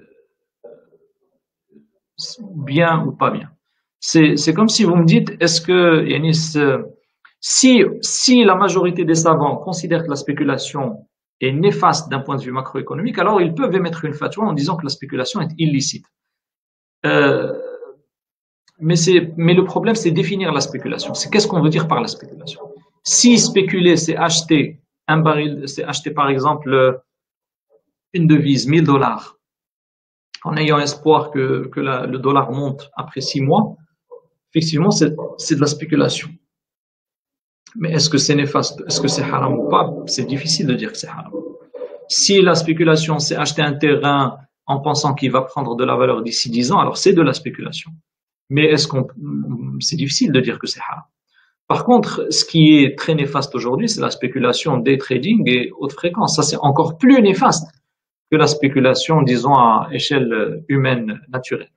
Speaker 1: bien ou pas bien. C'est, c'est comme si vous me dites, est-ce que, Yanis, euh, si, si la majorité des savants considèrent que la spéculation est néfaste d'un point de vue macroéconomique, alors ils peuvent émettre une fatwa en disant que la spéculation est illicite. Euh, mais, c'est, mais le problème, c'est définir la spéculation. C'est qu'est-ce qu'on veut dire par la spéculation. Si spéculer, c'est acheter un baril, c'est acheter par exemple une devise, mille dollars, en ayant espoir que, que la, le dollar monte après six mois, effectivement, c'est, c'est de la spéculation. Mais est-ce que c'est néfaste, est-ce que c'est haram ou pas? C'est difficile de dire que c'est haram. Si la spéculation, c'est acheter un terrain en pensant qu'il va prendre de la valeur d'ici dix ans, alors c'est de la spéculation. Mais est-ce qu'on, c'est difficile de dire que c'est haram. Par contre, ce qui est très néfaste aujourd'hui, c'est la spéculation, day trading et haute fréquence. Ça, c'est encore plus néfaste que la spéculation, disons, à échelle humaine naturelle.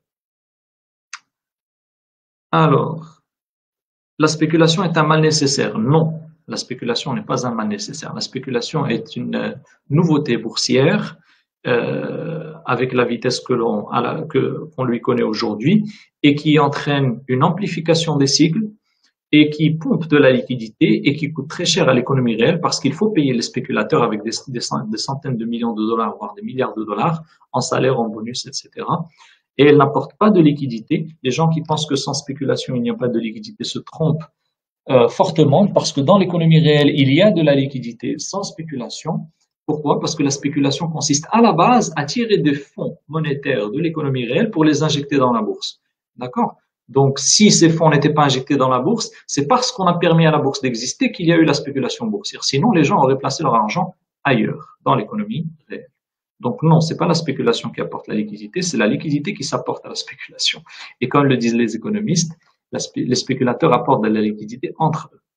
Speaker 1: Alors, la spéculation est un mal nécessaire. Non, la spéculation n'est pas un mal nécessaire. La spéculation est une nouveauté boursière euh, avec la vitesse que l'on, à la, que, qu'on lui connaît aujourd'hui et qui entraîne une amplification des cycles et qui pompe de la liquidité et qui coûte très cher à l'économie réelle parce qu'il faut payer les spéculateurs avec des, des, des centaines de millions de dollars, voire des milliards de dollars en salaire, en bonus, et cetera. Et elle n'apporte pas de liquidité. Les gens qui pensent que sans spéculation, il n'y a pas de liquidité se trompent euh, fortement parce que dans l'économie réelle, il y a de la liquidité sans spéculation. Pourquoi? Parce que la spéculation consiste à la base à tirer des fonds monétaires de l'économie réelle pour les injecter dans la bourse. D'accord? Donc, si ces fonds n'étaient pas injectés dans la bourse, c'est parce qu'on a permis à la bourse d'exister qu'il y a eu la spéculation boursière. Sinon, les gens auraient placé leur argent ailleurs, dans l'économie réelle. Donc non, c'est pas la spéculation qui apporte la liquidité, c'est la liquidité qui s'apporte à la spéculation. Et comme le disent les économistes, la spé les spéculateurs apportent de la liquidité entre eux.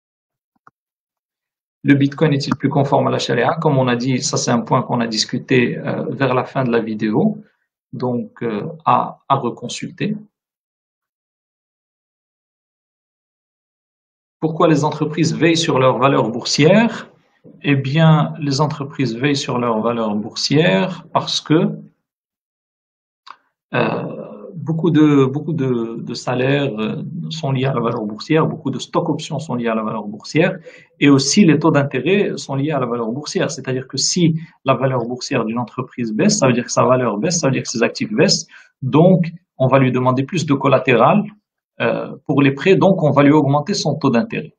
Speaker 1: Le Bitcoin est-il plus conforme à la charia? Comme on a dit, ça c'est un point qu'on a discuté euh, vers la fin de la vidéo, donc euh, à, à reconsulter. Pourquoi les entreprises veillent sur leur valeur boursière? Eh bien, les entreprises veillent sur leur valeur boursière parce que euh, beaucoup de beaucoup de, de salaires sont liés à la valeur boursière, beaucoup de stock options sont liés à la valeur boursière, et aussi les taux d'intérêt sont liés à la valeur boursière. C'est-à-dire que si la valeur boursière d'une entreprise baisse, ça veut dire que sa valeur baisse, ça veut dire que ses actifs baissent, donc on va lui demander plus de collatéral euh, pour les prêts, donc on va lui augmenter son taux d'intérêt.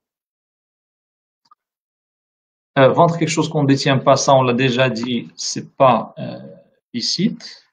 Speaker 1: Euh, vendre quelque chose qu'on ne détient pas, ça on l'a déjà dit, c'est pas euh, licite.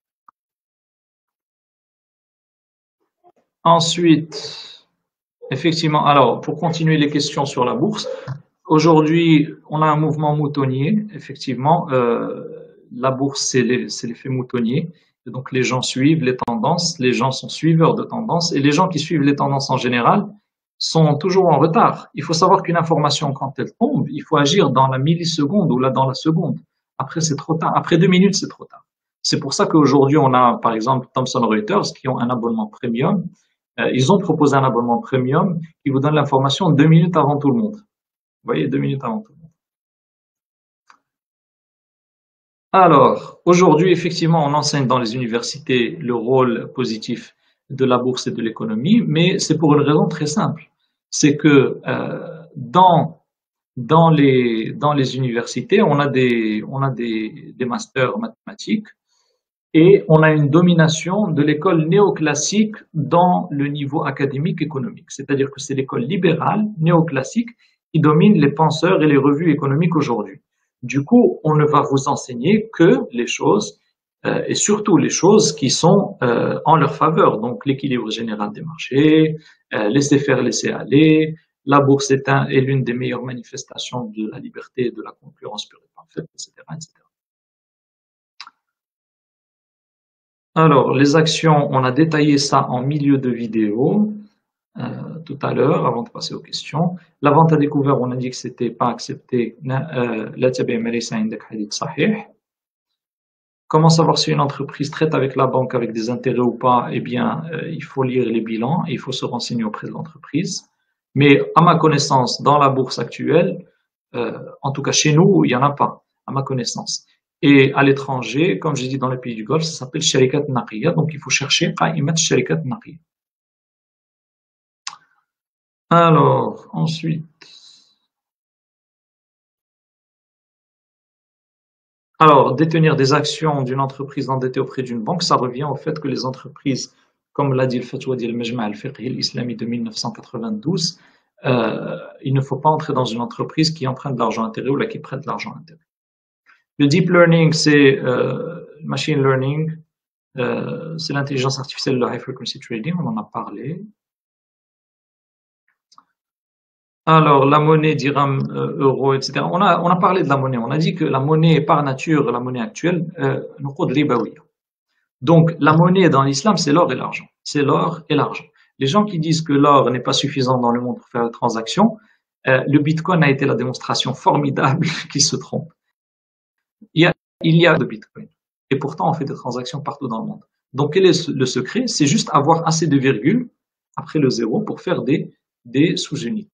Speaker 1: Ensuite, effectivement, alors pour continuer les questions sur la bourse, aujourd'hui on a un mouvement moutonnier, effectivement, euh, la bourse c'est l'effet moutonnier, et donc les gens suivent les tendances, les gens sont suiveurs de tendances, et les gens qui suivent les tendances en général sont toujours en retard. Il faut savoir qu'une information, quand elle tombe, il faut agir dans la milliseconde ou là dans la seconde. Après, c'est trop tard. Après deux minutes, c'est trop tard. C'est pour ça qu'aujourd'hui, on a, par exemple, Thomson Reuters qui ont un abonnement premium. Euh, ils ont proposé un abonnement premium qui vous donne l'information deux minutes avant tout le monde. Vous voyez, deux minutes avant tout le monde. Alors, aujourd'hui, effectivement, on enseigne dans les universités le rôle positif de la bourse et de l'économie, mais c'est pour une raison très simple. C'est que euh, dans dans les dans les universités, on a des on a des, des masters mathématiques et on a une domination de l'école néoclassique dans le niveau académique économique. C'est-à-dire que c'est l'école libérale néoclassique qui domine les penseurs et les revues économiques aujourd'hui. Du coup, on ne va vous enseigner que les choses euh, et surtout les choses qui sont euh, en leur faveur. Donc l'équilibre général des marchés, euh, laisser faire, laisser aller. La bourse est, un, est l'une des meilleures manifestations de la liberté et de la concurrence pure et parfaite, et cetera, et cetera. Alors, les actions, on a détaillé ça en milieu de vidéo euh, tout à l'heure, avant de passer aux questions. La vente à découvert, on a dit que c'était pas accepté. Euh, Comment savoir si une entreprise traite avec la banque avec des intérêts ou pas? Eh bien, euh, il faut lire les bilans et il faut se renseigner auprès de l'entreprise. Mais à ma connaissance, dans la bourse actuelle, euh, en tout cas chez nous, il n'y en a pas. à ma connaissance. Et à l'étranger, comme j'ai dit dans les pays du Golfe, ça s'appelle Sharikat Naqiya, donc il faut chercher Qa'imat Sharikat Naqiya. Alors, ensuite. Alors, détenir des actions d'une entreprise endettée auprès d'une banque, ça revient au fait que les entreprises, comme l'a dit le Fatwa dit le Majma' al-Fiqhi al-Islami de mille neuf cent quatre-vingt-douze, euh, il ne faut pas entrer dans une entreprise qui emprunte de l'argent intérêt ou là qui prête de l'argent intérêt. Le deep learning, c'est euh, machine learning, euh, c'est l'intelligence artificielle, le high frequency trading, on en a parlé. Alors, la monnaie, dirham, euh, euro, et cetera. On a, on a parlé de la monnaie. On a dit que la monnaie, par nature, la monnaie actuelle, euh, nuqud ribawiya. Donc, la monnaie dans l'islam, c'est l'or et l'argent. C'est l'or et l'argent. Les gens qui disent que l'or n'est pas suffisant dans le monde pour faire des transactions, euh, le bitcoin a été la démonstration formidable qu'ils se trompent. Il y a, il y a de bitcoin. Et pourtant, on fait des transactions partout dans le monde. Donc, quel est le secret? C'est juste avoir assez de virgules après le zéro pour faire des, des sous-unités.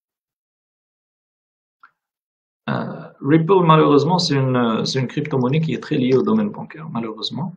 Speaker 1: Euh, Ripple, malheureusement, c'est une, c'est une crypto-monnaie qui est très liée au domaine bancaire, malheureusement.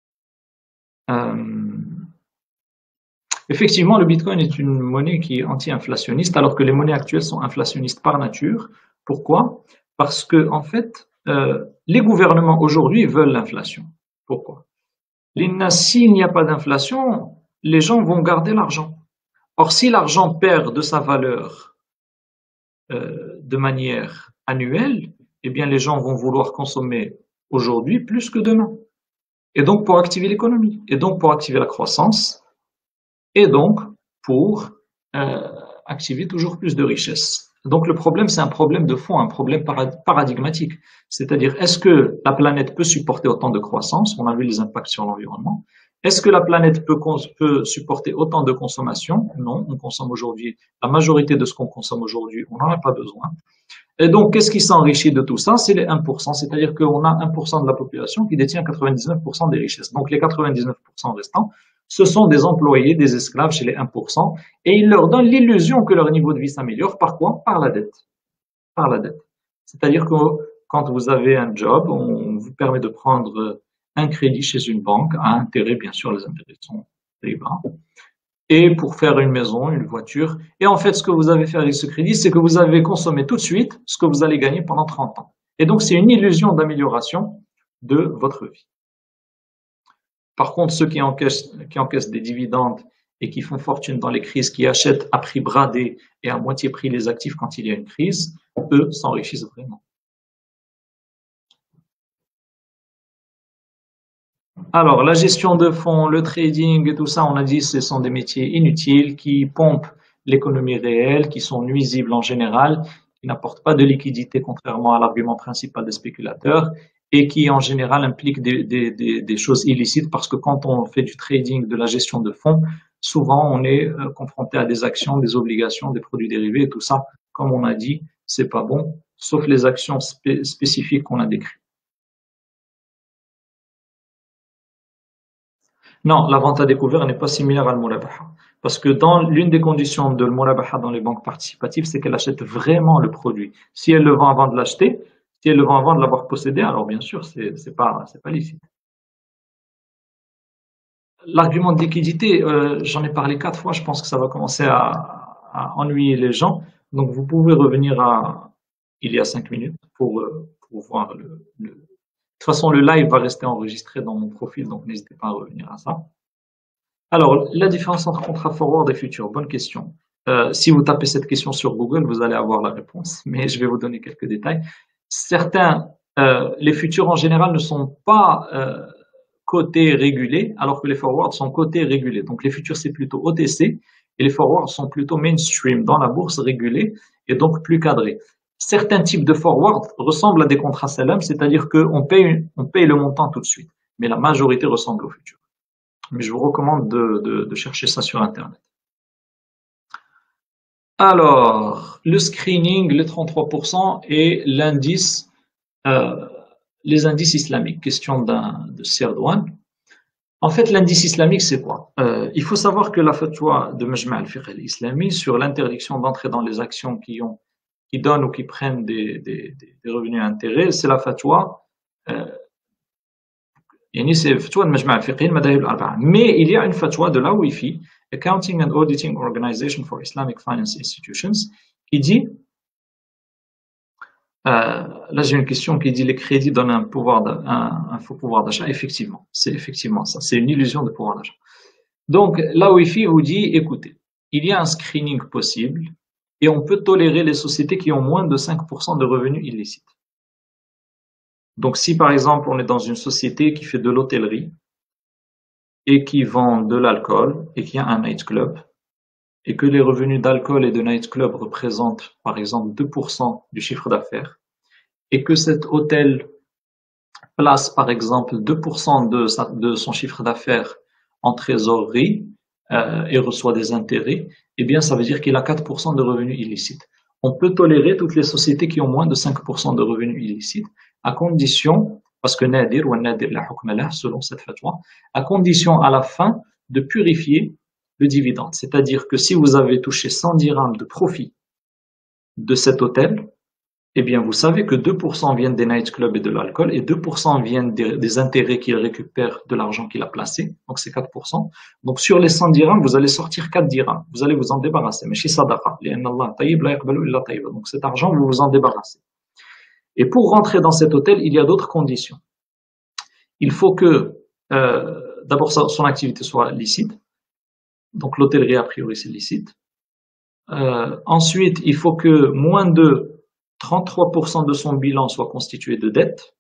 Speaker 1: Euh, effectivement, le Bitcoin est une monnaie qui est anti-inflationniste, alors que les monnaies actuelles sont inflationnistes par nature. Pourquoi? Parce que, en fait, euh, les gouvernements aujourd'hui veulent l'inflation. Pourquoi? S'il n'y a pas d'inflation, les gens vont garder l'argent. Or, si l'argent perd de sa valeur euh, de manière annuelle, eh bien, les gens vont vouloir consommer aujourd'hui plus que demain. Et donc, pour activer l'économie, et donc pour activer la croissance, et donc pour euh, activer toujours plus de richesses. Donc, le problème, c'est un problème de fond, un problème paradigmatique. C'est-à-dire, est-ce que la planète peut supporter autant de croissance? On a vu les impacts sur l'environnement. Est-ce que la planète peut, peut supporter autant de consommation? Non, on consomme aujourd'hui, la majorité de ce qu'on consomme aujourd'hui, on n'en a pas besoin. Et donc, qu'est-ce qui s'enrichit de tout ça? C'est les un pour cent, c'est-à-dire qu'on a un pour cent de la population qui détient quatre-vingt-dix-neuf pour cent des richesses. Donc, les quatre-vingt-dix-neuf pour cent restants, ce sont des employés, des esclaves chez les un pour cent, et ils leur donnent l'illusion que leur niveau de vie s'améliore. Par quoi? Par la dette. Par la dette. C'est-à-dire que quand vous avez un job, on vous permet de prendre un crédit chez une banque, à intérêt, bien sûr, les intérêts sont très bas, et pour faire une maison, une voiture. Et en fait, ce que vous avez fait avec ce crédit, c'est que vous avez consommé tout de suite ce que vous allez gagner pendant trente ans. Et donc, c'est une illusion d'amélioration de votre vie. Par contre, ceux qui encaissent, qui encaissent des dividendes et qui font fortune dans les crises, qui achètent à prix bradé et à moitié prix les actifs quand il y a une crise, eux s'enrichissent vraiment. Alors, la gestion de fonds, le trading et tout ça, on a dit, ce sont des métiers inutiles qui pompent l'économie réelle, qui sont nuisibles en général, qui n'apportent pas de liquidité contrairement à l'argument principal des spéculateurs et qui en général impliquent des, des, des, des choses illicites parce que quand on fait du trading, de la gestion de fonds, souvent on est confronté à des actions, des obligations, des produits dérivés et tout ça, comme on a dit, c'est pas bon, sauf les actions spé spécifiques qu'on a décrites. Non, la vente à découvert n'est pas similaire à l'murabaha. Parce que dans l'une des conditions de l'murabaha dans les banques participatives, c'est qu'elle achète vraiment le produit. Si elle le vend avant de l'acheter, si elle le vend avant de l'avoir possédé, alors bien sûr, c'est c'est pas c'est pas licite. L'argument de liquidité, euh, j'en ai parlé quatre fois, je pense que ça va commencer à, à ennuyer les gens. Donc vous pouvez revenir à il y a cinq minutes pour, euh, pour voir le, le... De toute façon, le live va rester enregistré dans mon profil, donc n'hésitez pas à revenir à ça. Alors, la différence entre contrat forward et futur, bonne question. Euh, si vous tapez cette question sur Google, vous allez avoir la réponse, mais je vais vous donner quelques détails. Certains, euh, les futurs en général ne sont pas euh, cotés régulés, alors que les forwards sont cotés régulés. Donc, les futurs, c'est plutôt O T C, et les forwards sont plutôt mainstream, dans la bourse régulée, et donc plus cadrés. Certains types de forward ressemblent à des contrats salam, c'est-à-dire qu'on paye, on paye le montant tout de suite, mais la majorité ressemble aux futurs. Mais je vous recommande de, de, de chercher ça sur Internet. Alors, le screening, les trente-trois pour cent et l'indice, euh, les indices islamiques. Question d'un de Serdouane. En fait, l'indice islamique, c'est quoi? euh, Il faut savoir que la fatwa de Majma' al-Fiqh al-Islami sur l'interdiction d'entrer dans les actions qui ont, qui donnent ou qui prennent des, des, des revenus à intérêt, c'est la fatwa euh, يعني c'est فتوى المجمع الفقهي المذاهب الأربعة. Mais il y a une fatwa de l'A O I F I, Accounting and Auditing Organization for Islamic Finance Institutions, qui dit, euh, là j'ai une question qui dit les crédits donnent un pouvoir, d'a- un, un faux pouvoir d'achat. Effectivement, c'est effectivement ça, c'est une illusion de pouvoir d'achat. Donc l'A O I F I vous dit, écoutez, il y a un screening possible et on peut tolérer les sociétés qui ont moins de cinq pour cent de revenus illicites. Donc si par exemple on est dans une société qui fait de l'hôtellerie et qui vend de l'alcool et qui a un nightclub et que les revenus d'alcool et de nightclub représentent par exemple deux pour cent du chiffre d'affaires et que cet hôtel place par exemple deux pour cent de, sa, de son chiffre d'affaires en trésorerie euh, et reçoit des intérêts, eh bien ça veut dire qu'il a quatre pour cent de revenus illicites. On peut tolérer toutes les sociétés qui ont moins de cinq pour cent de revenus illicites à condition, parce que nadir ou nadir la hukm lah, selon cette fatwa, à condition à la fin de purifier le dividende. C'est-à-dire que si vous avez touché cent dirhams de profit de cet hôtel, eh bien vous savez que deux pour cent viennent des nightclubs et de l'alcool et deux pour cent viennent des, des intérêts qu'il récupère de l'argent qu'il a placé, donc c'est quatre pour cent. Donc sur les cent dirhams, vous allez sortir quatre dirhams, vous allez vous en débarrasser. Mais chez sadaqa, donc cet argent, vous vous en débarrassez. Et pour rentrer dans cet hôtel, il y a d'autres conditions. Il faut que euh, d'abord son activité soit licite, donc l'hôtellerie a priori c'est licite. Euh, ensuite, il faut que moins de trente-trois pour cent de son bilan soit constitué de dettes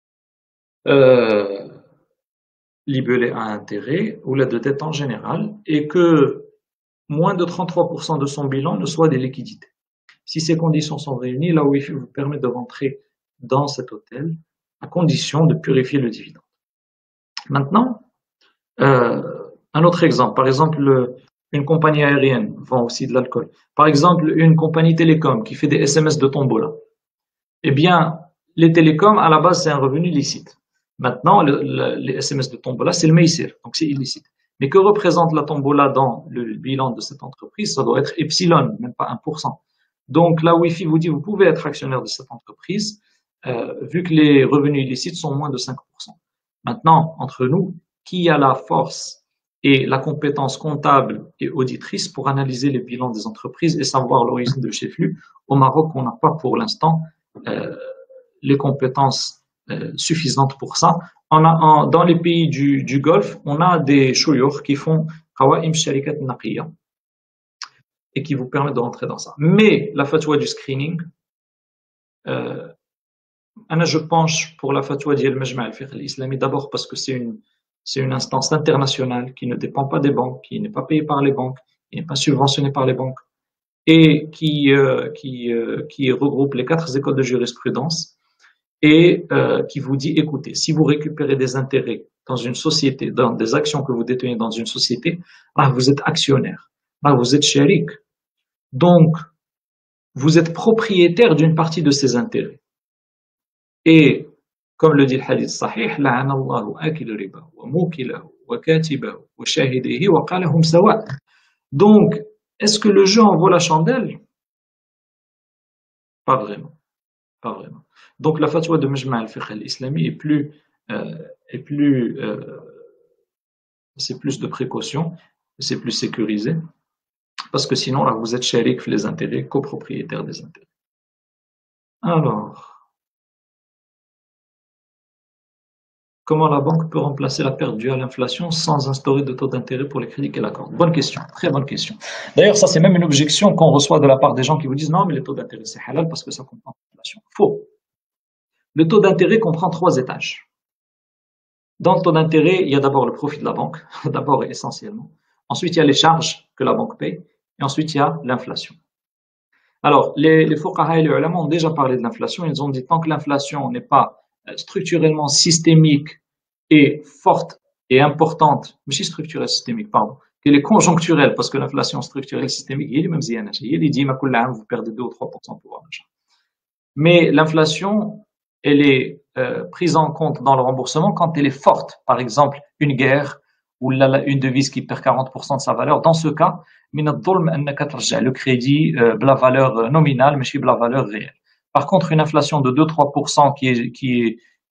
Speaker 1: euh, libellées à intérêt ou la de dettes en général, et que moins de trente-trois pour cent de son bilan ne soit des liquidités. Si ces conditions sont réunies, l'A O I F I vous permet de rentrer dans cet hôtel à condition de purifier le dividende. Maintenant, euh, un autre exemple, par exemple, une compagnie aérienne vend aussi de l'alcool. Par exemple, une compagnie télécom qui fait des S M S de tombola. Eh bien, les télécoms, à la base, c'est un revenu licite. Maintenant, le, le, les S M S de tombola, c'est le meissir, donc c'est illicite. Mais que représente la tombola dans le bilan de cette entreprise? Ça doit être epsilon, même pas un pour cent. Donc, la Wi-Fi vous dit, vous pouvez être actionnaire de cette entreprise, euh, vu que les revenus illicites sont moins de cinq pour cent. Maintenant, entre nous, qui a la force et la compétence comptable et auditrice pour analyser les bilans des entreprises et savoir l'origine de ces flux? Au Maroc, on n'a pas pour l'instant euh, les compétences euh, suffisantes pour ça. On a, en, dans les pays du, du Golfe, on a des shouyour qui font qawaim sharikat naqiya et qui vous permettent de rentrer dans ça. Mais la fatwa du screening, euh, je penche pour la fatwa d'Yel Majma' al-Fiqh al-Islami, d'abord parce que c'est une C'est une instance internationale qui ne dépend pas des banques, qui n'est pas payée par les banques, qui n'est pas subventionnée par les banques, et qui, euh, qui, euh, qui regroupe les quatre écoles de jurisprudence et euh, qui vous dit, écoutez, si vous récupérez des intérêts dans une société, dans des actions que vous détenez dans une société, là, vous êtes actionnaire, là, vous êtes sharik. Donc, vous êtes propriétaire d'une partie de ces intérêts. Et comme le dit le hadith sahih, la'ana Allahu akil riba wa mukilahu wa katibahu wa shahidihi wa qalahum sawa. Donc, est-ce que le jeu en vaut la chandelle? Pas vraiment, pas vraiment. Donc la fatwa de Majma' al-Fiqh al-Islami est plus, euh, est plus, euh, c'est plus de précaution, c'est plus sécurisé, parce que sinon là vous êtes sharik les intérêts, copropriétaire des intérêts. Alors. Comment la banque peut remplacer la perte due à l'inflation sans instaurer de taux d'intérêt pour les crédits qu'elle accorde? Bonne question, très bonne question. D'ailleurs, ça c'est même une objection qu'on reçoit de la part des gens qui vous disent non, mais les taux d'intérêt c'est halal parce que ça comprend l'inflation. Faux. Le taux d'intérêt comprend trois étages. Dans le taux d'intérêt, il y a d'abord le profit de la banque, d'abord et essentiellement. Ensuite, il y a les charges que la banque paye. Et ensuite, il y a l'inflation. Alors, les, les fuqaha et les ulama ont déjà parlé de l'inflation. Ils ont dit tant que l'inflation n'est pas structurellement systémique et forte et importante, mais si structurelle systémique, pardon, qu'elle est conjoncturelle, parce que l'inflation structurelle systémique, il est même ziyana, il dit, vous perdez deux ou trois pour cent de pouvoir d'achat. Mais l'inflation, elle est euh, prise en compte dans le remboursement quand elle est forte. Par exemple, une guerre ou la, une devise qui perd quarante pour cent de sa valeur. Dans ce cas, le crédit, euh, la valeur nominale, mais la valeur réelle. Par contre, une inflation de deux à trois pour cent qui est, qui est,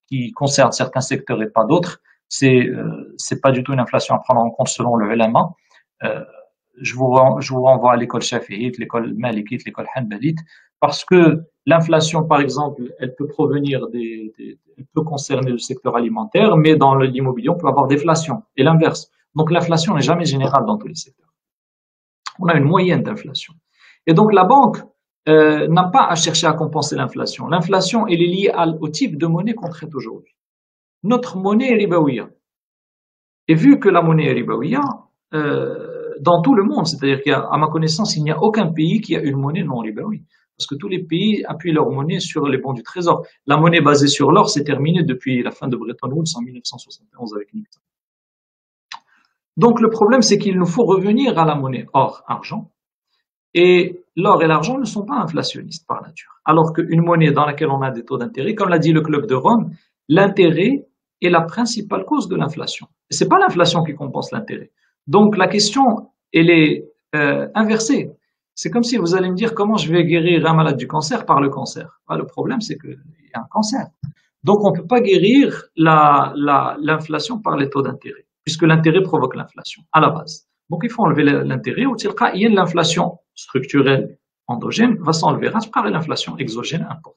Speaker 1: qui concerne certains secteurs et pas d'autres, c'est euh, c'est pas du tout une inflation à prendre en compte selon le L M A. Euh, je vous, je vous renvoie à l'école Shafi'ite, l'école Malikite, l'école Hanbalite, parce que l'inflation, par exemple, elle peut provenir des, des, elle peut concerner le secteur alimentaire, mais dans l'immobilier, on peut avoir déflation et l'inverse. Donc l'inflation n'est jamais générale dans tous les secteurs. On a une moyenne d'inflation. Et donc la banque euh, n'a pas à chercher à compenser l'inflation. L'inflation, elle est liée à, au type de monnaie qu'on traite aujourd'hui. Notre monnaie est ribaouia. Et vu que la monnaie est ribaouia, euh, dans tout le monde, c'est-à-dire qu'à ma connaissance, il n'y a aucun pays qui a une monnaie non ribaoui. Parce que tous les pays appuient leur monnaie sur les bons du trésor. La monnaie basée sur l'or s'est terminée depuis la fin de Bretton Woods en mille neuf cent soixante et onze avec Nixon. Donc le problème, c'est qu'il nous faut revenir à la monnaie or-argent. Et l'or et l'argent ne sont pas inflationnistes par nature. Alors qu'une monnaie dans laquelle on a des taux d'intérêt, comme l'a dit le Club de Rome, l'intérêt est la principale cause de l'inflation. Et c'est pas l'inflation qui compense l'intérêt. Donc la question, elle est euh, inversée. C'est comme si vous allez me dire comment je vais guérir un malade du cancer par le cancer. Ah, le problème, c'est qu'il y a un cancer. Donc on ne peut pas guérir la, la, l'inflation par les taux d'intérêt, puisque l'intérêt provoque l'inflation à la base. Donc il faut enlever l'intérêt. Au tir cas, il y a l'inflation structurelle endogène va s'enlever par l'inflation exogène importée.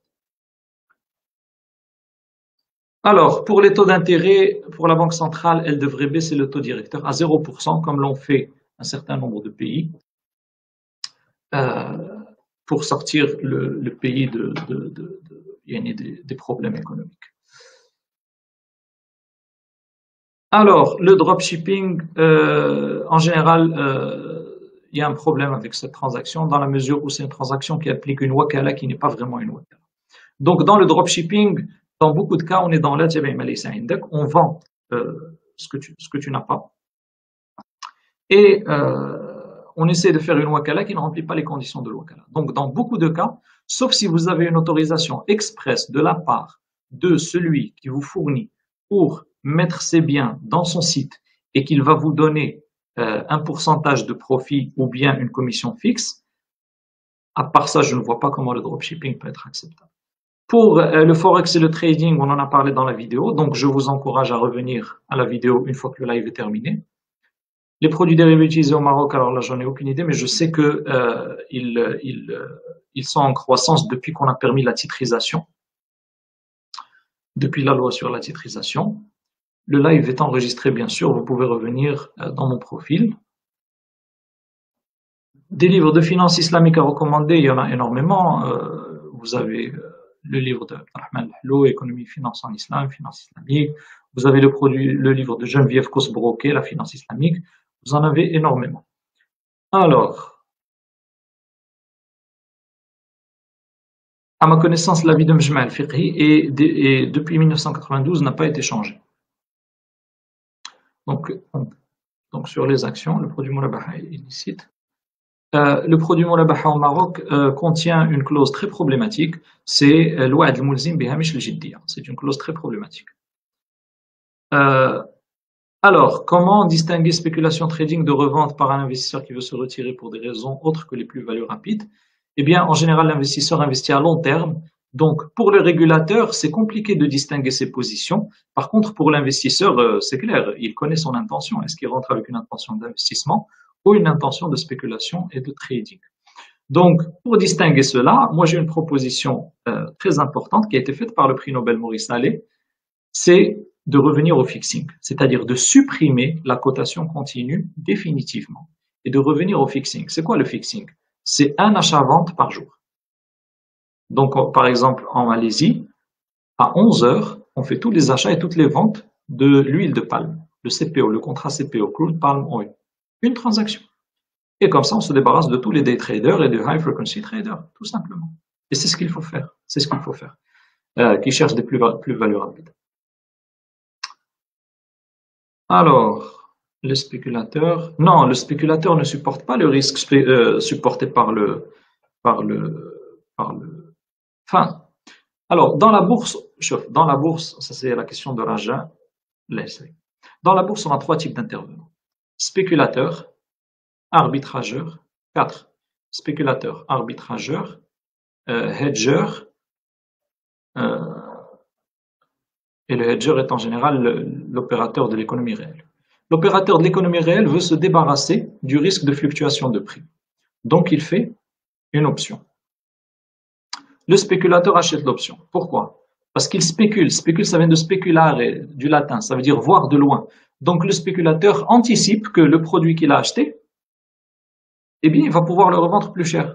Speaker 1: Alors, pour les taux d'intérêt, pour la Banque centrale, elle devrait baisser le taux directeur à zéro pour cent, comme l'ont fait un certain nombre de pays, euh, pour sortir le, le pays de, de, de, de, de des, des problèmes économiques. Alors, le dropshipping, euh, en général, euh, il y a un problème avec cette transaction, dans la mesure où c'est une transaction qui applique une wakala qui n'est pas vraiment une wakala. Donc, dans le dropshipping, dans beaucoup de cas, on est dans la on vend euh, ce que tu, ce que tu n'as pas. Et euh, on essaie de faire une wakala qui ne remplit pas les conditions de wakala. Donc, dans beaucoup de cas, sauf si vous avez une autorisation expresse de la part de celui qui vous fournit pour mettre ses biens dans son site et qu'il va vous donner euh, un pourcentage de profit ou bien une commission fixe, à part ça, je ne vois pas comment le dropshipping peut être acceptable. Pour le forex et le trading, on en a parlé dans la vidéo, donc je vous encourage à revenir à la vidéo une fois que le live est terminé. Les produits dérivés utilisés au Maroc, alors là j'en ai aucune idée, mais je sais que euh, ils, ils, ils sont en croissance depuis qu'on a permis la titrisation, depuis la loi sur la titrisation. Le live est enregistré bien sûr, vous pouvez revenir dans mon profil. Des livres de finance islamique à recommander, il y en a énormément. Euh, vous avez le livre de Rahman Lalo, Économie, finance en islam, finance islamique. Vous avez le, produit, le livre de Geneviève Kosbroquet, La finance islamique. Vous en avez énormément. Alors, à ma connaissance, l'avis de Mjma' al-Fiqhi et, et depuis mille neuf cent quatre-vingt-douze n'a pas été changé. Donc, donc sur les actions, le produit Moulabaha est illicite. Euh, le produit Moulabaha au Maroc euh, contient une clause très problématique, c'est l'Ouad al-Mulzim bihamish al-Jiddiya. C'est une clause très problématique. Euh, alors, comment distinguer spéculation trading de revente par un investisseur qui veut se retirer pour des raisons autres que les plus-values rapides? Eh bien, en général, l'investisseur investit à long terme. Donc, pour le régulateur, c'est compliqué de distinguer ses positions. Par contre, pour l'investisseur, euh, c'est clair, il connaît son intention. Est-ce qu'il rentre avec une intention d'investissement ou une intention de spéculation et de trading? Donc, pour distinguer cela, moi j'ai une proposition euh, très importante qui a été faite par le prix Nobel Maurice Allais, c'est de revenir au fixing, c'est-à-dire de supprimer la cotation continue définitivement et de revenir au fixing. C'est quoi le fixing? C'est un achat-vente par jour. Donc, par exemple, en Malaisie, à onze heures, on fait tous les achats et toutes les ventes de l'huile de palme, le C P O, le contrat C P O, Crude Palm Oil. Une transaction. Et comme ça, on se débarrasse de tous les day traders et de high frequency traders, tout simplement. Et c'est ce qu'il faut faire. C'est ce qu'il faut faire. Euh, qui cherchent des plus-values rapides. Alors, le spéculateur. Non, le spéculateur ne supporte pas le risque euh, supporté par le, par le, par le. Enfin. Alors, dans la bourse, dans la bourse, ça c'est la question de Raja. Dans la bourse, on a trois types d'intervenants. Spéculateur, arbitrageur, quatre. Spéculateur, arbitrageur, euh, hedgeur, euh, Et le hedger est en général le- l'opérateur de l'économie réelle. L'opérateur de l'économie réelle veut se débarrasser du risque de fluctuation de prix. Donc il fait une option. Le spéculateur achète l'option. Pourquoi? Parce qu'il spécule. Spécule, ça vient de speculare, du latin, ça veut dire voir de loin. Donc le spéculateur anticipe que le produit qu'il a acheté, eh bien, il va pouvoir le revendre plus cher.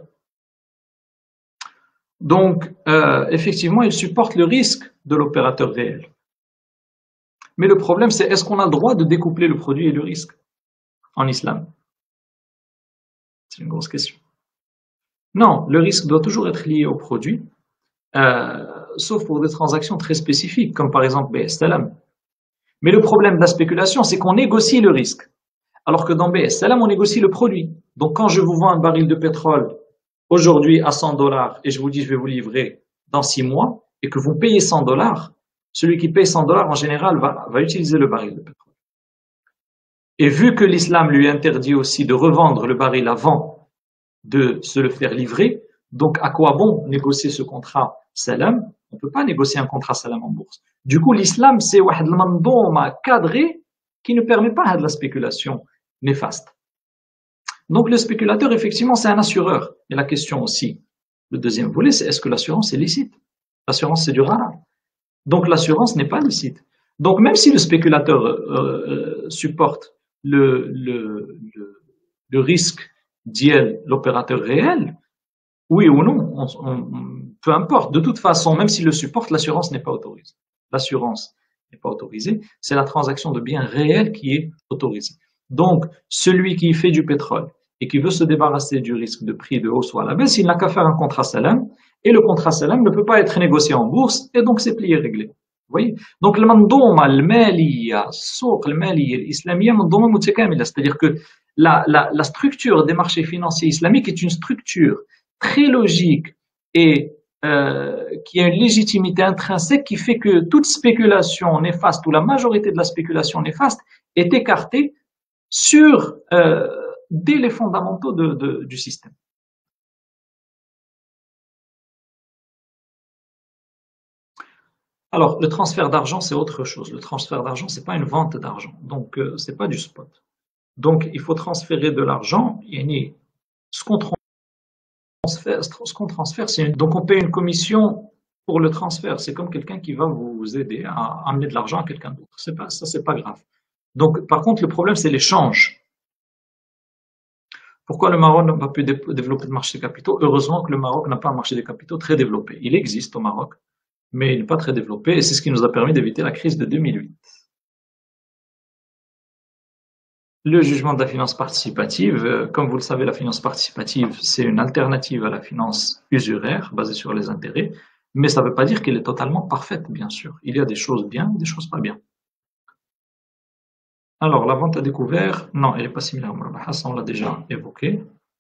Speaker 1: Donc, euh, effectivement, il supporte le risque de l'opérateur réel. Mais le problème, c'est est-ce qu'on a le droit de découpler le produit et le risque en islam? C'est une grosse question. Non, le risque doit toujours être lié au produit, euh, sauf pour des transactions très spécifiques, comme par exemple B S L M. Mais le problème de la spéculation, c'est qu'on négocie le risque. Alors que dans B S L M, on négocie le produit. Donc quand je vous vends un baril de pétrole aujourd'hui à cent dollars et je vous dis je vais vous livrer dans six mois et que vous payez cent dollars, celui qui paye cent dollars en général va, va utiliser le baril de pétrole. Et vu que l'islam lui interdit aussi de revendre le baril avant de se le faire livrer, donc à quoi bon négocier ce contrat salam? On ne peut pas négocier un contrat salam en bourse. Du coup, l'islam, c'est واحد المنظومة cadré qui ne permet pas de la spéculation néfaste. Donc le spéculateur, effectivement, c'est un assureur. Et la question aussi, le deuxième volet, c'est est-ce que l'assurance est licite? L'assurance, c'est du haram. Donc l'assurance n'est pas licite. Donc même si le spéculateur euh, supporte le, le, le, le risque d'y l'opérateur réel, oui ou non, on, on, peu importe. De toute façon, même s'il le supporte, l'assurance n'est pas autorisée. L'assurance n'est pas autorisée. C'est la transaction de biens réels qui est autorisée. Donc, celui qui fait du pétrole et qui veut se débarrasser du risque de prix de hausse ou à la baisse, il n'a qu'à faire un contrat salam. Et le contrat salam ne peut pas être négocié en bourse et donc c'est plié réglé. Vous voyez? Donc, le mandouma, le maliya, souq, le maliya, l'islamiyya, mandouma mutakamila. C'est-à-dire que la, la, la structure des marchés financiers islamiques est une structure très logique et euh, qui a une légitimité intrinsèque qui fait que toute spéculation néfaste ou la majorité de la spéculation néfaste est écartée sur euh, dès les fondamentaux de, de, du système. Alors, le transfert d'argent, c'est autre chose. Le transfert d'argent, c'est pas une vente d'argent. Donc, euh, c'est pas du spot. Donc, il faut transférer de l'argent. Ce qu'on transfère, ce qu'on transfère, c'est une... donc on paye une commission pour le transfert. C'est comme quelqu'un qui va vous aider à amener de l'argent à quelqu'un d'autre. C'est pas, ça, c'est pas grave. Donc, par contre, le problème, c'est l'échange. Pourquoi le Maroc n'a pas pu dé- développer de marché des capitaux? Heureusement que le Maroc n'a pas un marché des capitaux très développé. Il existe au Maroc, mais il n'est pas très développé et c'est ce qui nous a permis d'éviter la crise de deux mille huit. Le jugement de la finance participative, euh, comme vous le savez, la finance participative, c'est une alternative à la finance usuraire basée sur les intérêts, mais ça ne veut pas dire qu'elle est totalement parfaite, bien sûr. Il y a des choses bien, des choses pas bien. Alors, la vente à découvert, non, elle n'est pas similaire au murabahah, ça on l'a déjà évoqué.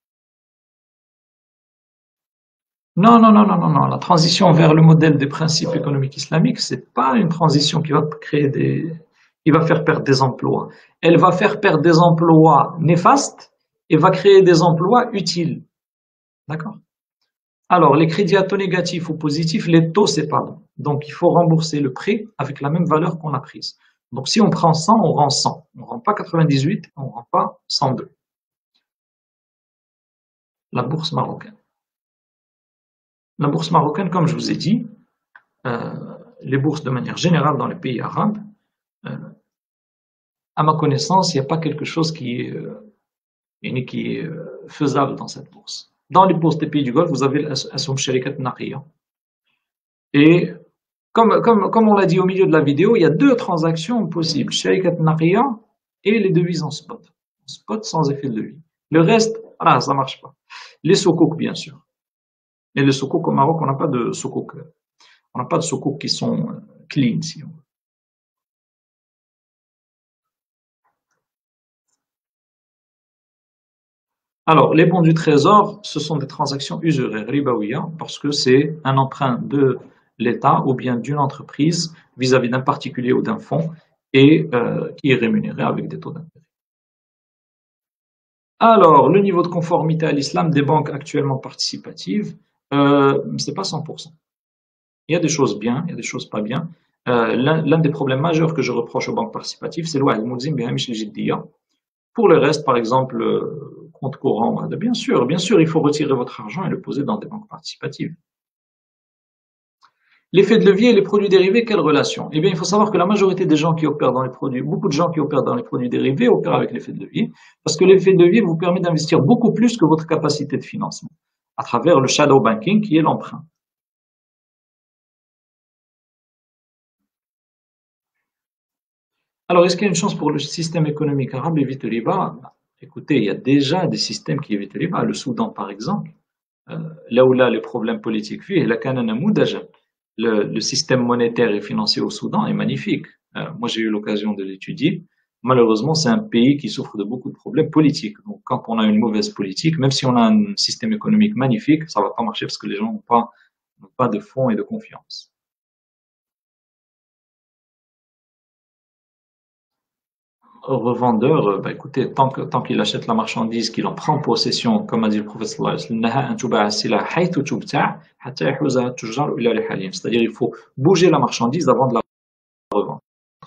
Speaker 1: Non, non, non, non, non, non. La transition vers le modèle des principes économiques islamiques, c'est pas une transition qui va créer des, qui va faire perdre des emplois. Elle va faire perdre des emplois néfastes et va créer des emplois utiles. D'accord? Alors, les crédits à taux négatifs ou positifs, les taux, c'est pas bon. Donc, il faut rembourser le prêt avec la même valeur qu'on a prise. Donc, si on prend cent, on rend cent. On rend pas quatre-vingt-dix-huit, on rend pas cent deux. La bourse marocaine. La bourse marocaine, comme je vous ai dit, euh, les bourses de manière générale dans les pays arabes, euh, à ma connaissance, il n'y a pas quelque chose qui est, euh, qui est euh, faisable dans cette bourse. Dans les bourses des pays du Golfe, vous avez l'Assoum Sharikat Naqiya. Et comme, comme, comme on l'a dit au milieu de la vidéo, il y a deux transactions possibles, Sharikat Naqiya et les devises en spot. En spot sans effet de levier. Le reste, ah, ça marche pas. Les soukouk, bien sûr. Et les soukouk au Maroc, on n'a pas de soukouk. On n'a pas de soukouk qui sont clean, si on veut. Alors, les bons du trésor, ce sont des transactions usuraires, ribaouia, parce que c'est un emprunt de l'État ou bien d'une entreprise vis-à-vis d'un particulier ou d'un fonds et euh, qui est rémunéré avec des taux d'intérêt. Alors, le niveau de conformité à l'islam des banques actuellement participatives, euh, c'est pas cent pour cent. Il y a des choses bien, il y a des choses pas bien. Euh, l'un, l'un des problèmes majeurs que je reproche aux banques participatives, c'est l'ouahd al-mulzim bihamish al-jiddiya. Pour le reste, par exemple, euh, compte courant, bien sûr, bien sûr, il faut retirer votre argent et le poser dans des banques participatives. L'effet de levier et les produits dérivés, quelle relation? Eh bien, il faut savoir que la majorité des gens qui opèrent dans les produits, beaucoup de gens qui opèrent dans les produits dérivés opèrent avec l'effet de levier, parce que l'effet de levier vous permet d'investir beaucoup plus que votre capacité de financement, à travers le shadow banking qui est l'emprunt. Alors, est-ce qu'il y a une chance pour le système économique arabe d'éviter les riba? Écoutez, il y a déjà des systèmes qui évitent les riba. Le Soudan, par exemple, euh, là où là les problèmes politiques vivent, la Canaan Moudaja. Le, le système monétaire et financier au Soudan est magnifique. Euh, moi, j'ai eu l'occasion de l'étudier. Malheureusement, c'est un pays qui souffre de beaucoup de problèmes politiques. Donc, quand on a une mauvaise politique, même si on a un système économique magnifique, ça va pas marcher parce que les gens n'ont pas, n'ont pas de fonds et de confiance. Au revendeur, euh, bah, écoutez, tant que, tant qu'il achète la marchandise, qu'il en prend possession, comme a dit le prophète sallallahu alayhi wa sallam, c'est-à-dire il faut bouger la marchandise avant de la revendre.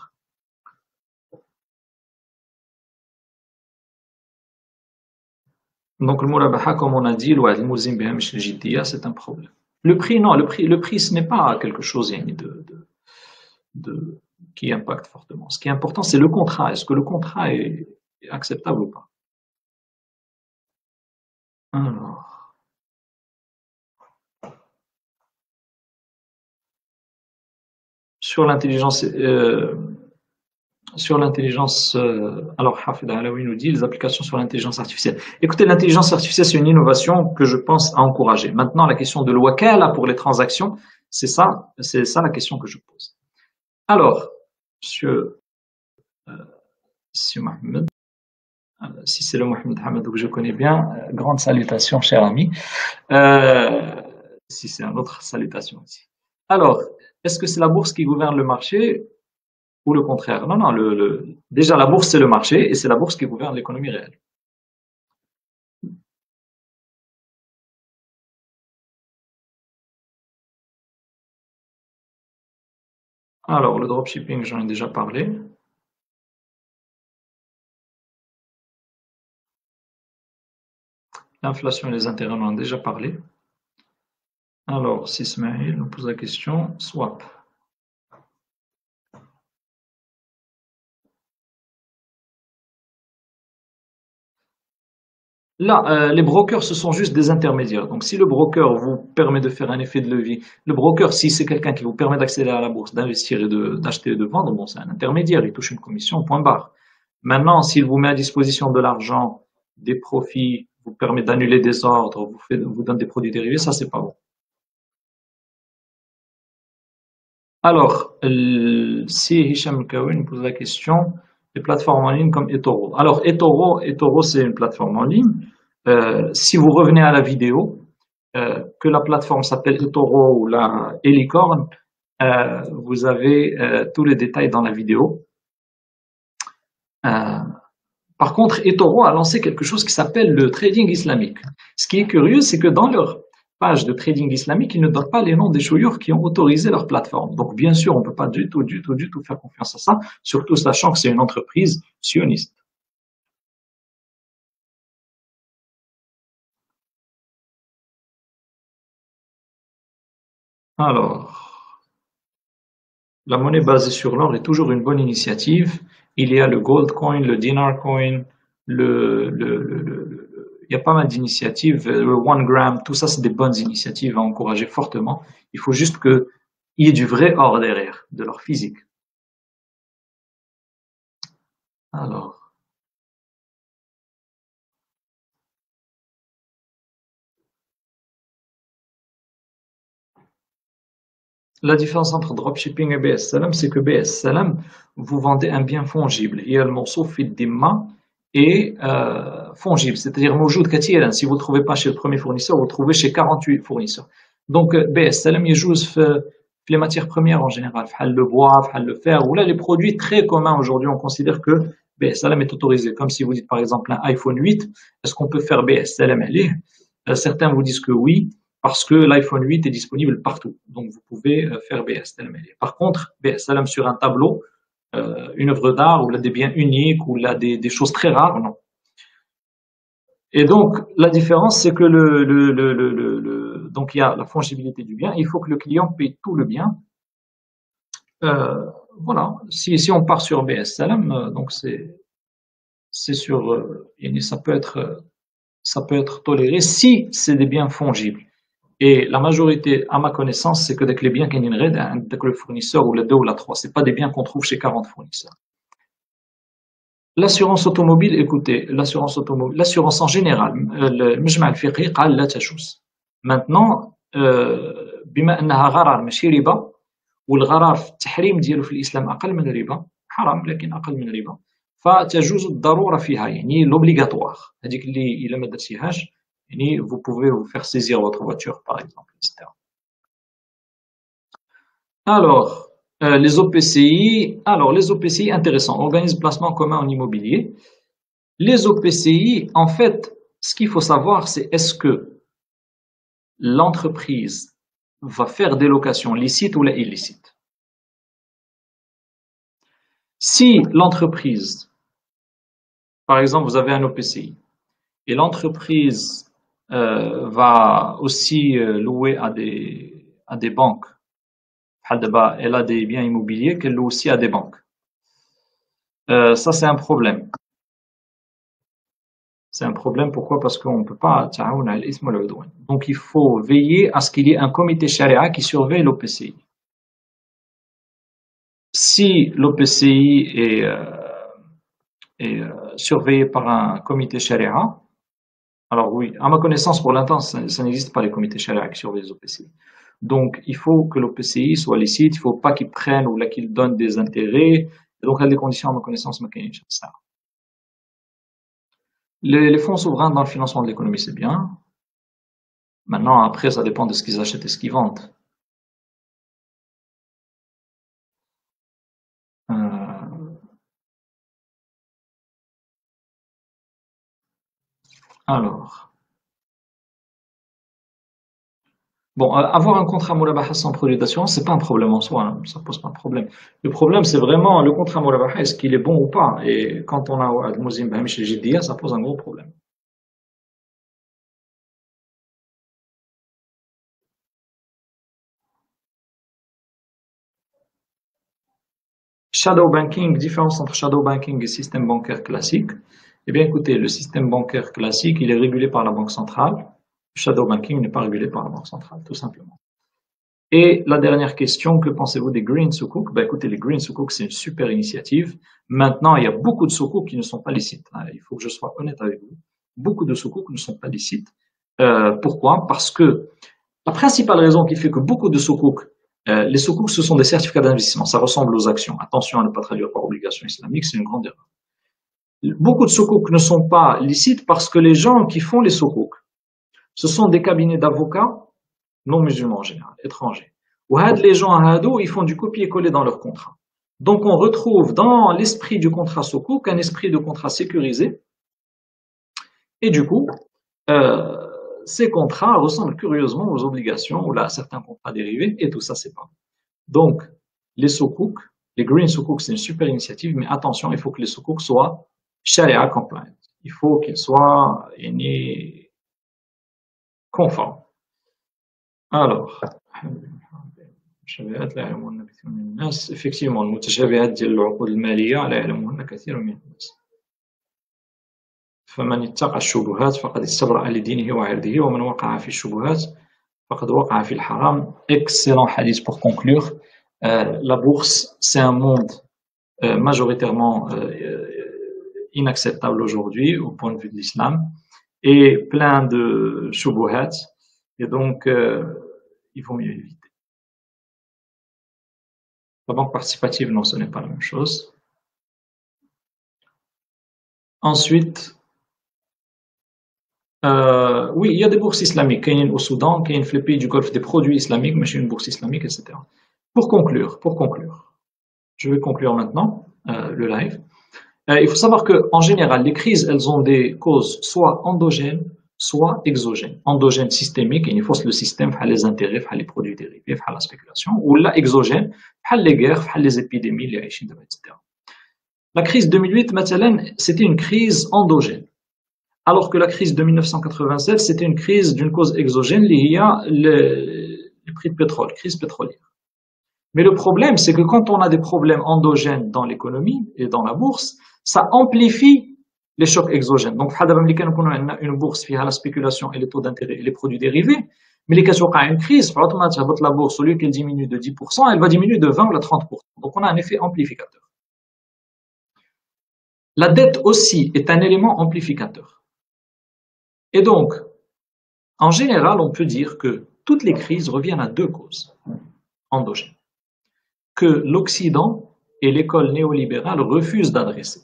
Speaker 1: Donc le murabaha, comme on a dit, c'est un problème. Le prix, non, le prix, le prix, ce n'est pas quelque chose de, de, de, qui impacte fortement. Ce qui est important, c'est le contrat. Est-ce que le contrat est, est acceptable ou pas? Alors, sur l'intelligence, euh, sur l'intelligence, euh, alors Hafid Alaoui nous dit les applications sur l'intelligence artificielle. Écoutez, l'intelligence artificielle, c'est une innovation que je pense à encourager. Maintenant, la question de l'wakala pour les transactions, c'est ça, c'est ça la question que je pose. Alors, monsieur, euh, monsieur Mohamed, euh, si c'est le Mohamed Hamadou que je connais bien, euh, grande salutation, cher ami. Euh, si c'est un autre, salutation aussi. Alors, est-ce que c'est la bourse qui gouverne le marché ou le contraire? Non, non, le, le, déjà la bourse c'est le marché et c'est la bourse qui gouverne l'économie réelle. Alors, le dropshipping, j'en ai déjà parlé. L'inflation et les intérêts, on en a déjà parlé. Alors, si Smaïl nous pose la question, swap. Là, euh, les brokers, ce sont juste des intermédiaires. Donc, si le broker vous permet de faire un effet de levier, le broker, si c'est quelqu'un qui vous permet d'accéder à la bourse, d'investir et de, d'acheter et de vendre, bon, c'est un intermédiaire, il touche une commission, point barre. Maintenant, s'il vous met à disposition de l'argent, des profits, vous permet d'annuler des ordres, vous, fait, vous donne des produits dérivés, ça, c'est pas bon. Alors, euh, si Hicham Kaoui nous pose la question, les plateformes en ligne comme eToro. Alors, eToro, eToro, c'est une plateforme en ligne. Euh, si vous revenez à la vidéo, euh, que la plateforme s'appelle eToro ou la Elicorn, euh, vous avez euh, tous les détails dans la vidéo. Euh, par contre, eToro a lancé quelque chose qui s'appelle le trading islamique. Ce qui est curieux, c'est que dans leur page de trading islamique, ils ne donnent pas les noms des chouïours qui ont autorisé leur plateforme. Donc, bien sûr, on ne peut pas du tout, du tout, du tout faire confiance à ça, surtout sachant que c'est une entreprise sioniste. Alors, la monnaie basée sur l'or est toujours une bonne initiative. Il y a le gold coin, le dinar coin, le, le, le, le il y a pas mal d'initiatives, le one gram, tout ça, c'est des bonnes initiatives à encourager fortement. Il faut juste qu'il y ait du vrai or derrière, de l'or physique. Alors, la différence entre dropshipping et B S Salam, c'est que B S Salam, vous vendez un bien fongible. Il y a le morceau fit d'imma et euh, fongible, c'est-à-dire موجود كثيرا. Si vous ne trouvez pas chez le premier fournisseur, vous le trouvez chez quarante-huit fournisseurs. Donc B S Salam يجوز في les matières premières en général, le bois, le fer, ou là les produits très communs aujourd'hui, on considère que B S Salam est autorisé. Comme si vous dites par exemple un iPhone huit, est-ce qu'on peut faire B S Salam? Certains vous disent que oui, parce que l'iPhone huit est disponible partout. Donc, vous pouvez euh, faire B S Salam. Par contre, B S Salam sur un tableau, euh, une œuvre d'art, ou là des biens uniques, ou là des, des choses très rares, non. Et donc, la différence, c'est que le, le, le, le, le, le- donc il y a la fongibilité du bien. Il faut que le client paye tout le bien. Euh, voilà. Si, si on part sur B S Salam, euh, donc c'est, c'est sur, euh, ça peut être, euh, ça peut être toléré si c'est des biens fongibles. Et la majorité, à ma connaissance, c'est que dès que les biens qu'il y a dès que le fournisseur ou les deux ou la trois, c'est pas des biens qu'on trouve chez quarante fournisseurs. L'assurance automobile, écoutez, l'assurance automobile, l'assurance en général, المجمع الفقهي قال لا تجوز. Maintenant, euh, بما انها غرر ماشي ربا، والغرار في التحريم ديالو في الاسلام اقل من الربا، حرام لكن اقل من الربا، فتجوز الضروره فيها، يعني l'obligatoire. هذيك اللي الا ما درتيهاش يعني vous pouvez vous faire saisir votre voiture par exemple, et cetera. Alors, euh, les O P C I, alors les O P C I, intéressant, organisme placement commun en immobilier. Les O P C I, en fait, ce qu'il faut savoir, c'est est-ce que l'entreprise va faire des locations licites ou illicites. Si l'entreprise, par exemple, vous avez un O P C I, et l'entreprise euh, va aussi euh, louer à des, à des banques, elle a des biens immobiliers qu'elle loue aussi à des banques. Euh, ça, c'est un problème. C'est un problème, pourquoi? Parce qu'on ne peut pas ta'aoun al ism wal udwan. Donc il faut veiller à ce qu'il y ait un comité sharia qui surveille l'O P C I. Si l'O P C I est, euh, est euh, surveillé par un comité sharia, alors oui, à ma connaissance pour l'instant, ça, ça n'existe pas les comités sharia qui surveillent les O P C I. Donc il faut que l'O P C I soit licite, il ne faut pas qu'il prenne ou là qu'il donne des intérêts. Et donc il y a des conditions à ma connaissance, ma ça. Les, les fonds souverains dans le financement de l'économie, c'est bien. Maintenant, après, ça dépend de ce qu'ils achètent et ce qu'ils vendent. Euh, alors, bon, euh, avoir un contrat Mourabaha sans produit d'assurance, c'est pas un problème en soi, hein, ça pose pas de problème. Le problème, c'est vraiment le contrat Mourabaha, est-ce qu'il est bon ou pas? Et quand on a le Mouzim Bahamish Jiddiya, ça pose un gros problème. Shadow banking, différence entre shadow banking et système bancaire classique. Eh bien, écoutez, le système bancaire classique, il est régulé par la Banque centrale. Le shadow banking n'est pas régulé par la Banque centrale, tout simplement. Et la dernière question, que pensez-vous des Green Sukuk? Ben, écoutez, les Green Sukuk, c'est une super initiative. Maintenant, il y a beaucoup de Sukuk qui ne sont pas licites. Il faut que je sois honnête avec vous. Beaucoup de Sukuk ne sont pas licites. Euh, pourquoi? Parce que la principale raison qui fait que beaucoup de Sukuk, euh, les Sukuk, ce sont des certificats d'investissement. Ça ressemble aux actions. Attention à ne pas traduire par obligation islamique, c'est une grande erreur. Beaucoup de Sukuk ne sont pas licites parce que les gens qui font les Sukuk, ce sont des cabinets d'avocats non musulmans en général, étrangers. Ou les gens à Hado, ils font du copier-coller dans leur contrat. Donc on retrouve dans l'esprit du contrat Sukuk un esprit de contrat sécurisé. Et du coup, euh, ces contrats ressemblent curieusement aux obligations ou à certains contrats dérivés, et tout ça, c'est pas. Donc, les Sukuk, les Green Sukuk, c'est une super initiative, mais attention, il faut que les Sukuk soient Sharia compliant. Il faut qu'ils soient conformes. Alors, المتشابهات لا يعلمهن كثير من الناس. effectivement المتشابهات ديال العقود المالية لا يعلمهن كثير من الناس. فمن اتقى الشبهات فقد استبرأ لدينه وعرضه ومن وقع في الشبهات فقد وقع في الحرام. Excellent hadith pour conclure. Euh, la bourse, c'est un monde euh, majoritairement euh, inacceptable aujourd'hui au point de vue de l'islam et plein de shubuhat. Et donc, euh, il vaut mieux éviter. La banque participative, non, ce n'est pas la même chose. Ensuite, euh, oui, il y a des bourses islamiques. Il y a au Soudan, il y a dans les pays du Golfe des produits islamiques, mais c'est une bourse islamique, et cetera. Pour conclure, pour conclure, je vais conclure maintenant euh, le live. Euh, il faut savoir qu'en général, les crises, elles ont des causes soit endogènes, soit exogène. Endogène systémique, il faut le système, les intérêts, les produits dérivés, la spéculation, ou là exogène, les guerres, les épidémies, les et cetera. La crise deux mille huit, c'était une crise endogène, alors que la crise de mille neuf cent quatre-vingt-sept, c'était une crise d'une cause exogène liée à le, le prix de pétrole, crise pétrolière. Mais le problème, c'est que quand on a des problèmes endogènes dans l'économie et dans la bourse, ça amplifie les chocs exogènes. Donc, une bourse qui a la spéculation et les taux d'intérêt et les produits dérivés, mais les cas où il y a une crise, la bourse, au lieu qu'elle diminue de dix pour cent, elle va diminuer de vingt ou de trente pour cent. Donc, on a un effet amplificateur. La dette aussi est un élément amplificateur. Et donc, en général, on peut dire que toutes les crises reviennent à deux causes endogènes que l'Occident et l'école néolibérale refusent d'adresser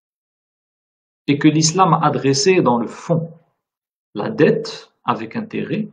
Speaker 1: et que l'islam a adressé dans le fond. La dette avec intérêt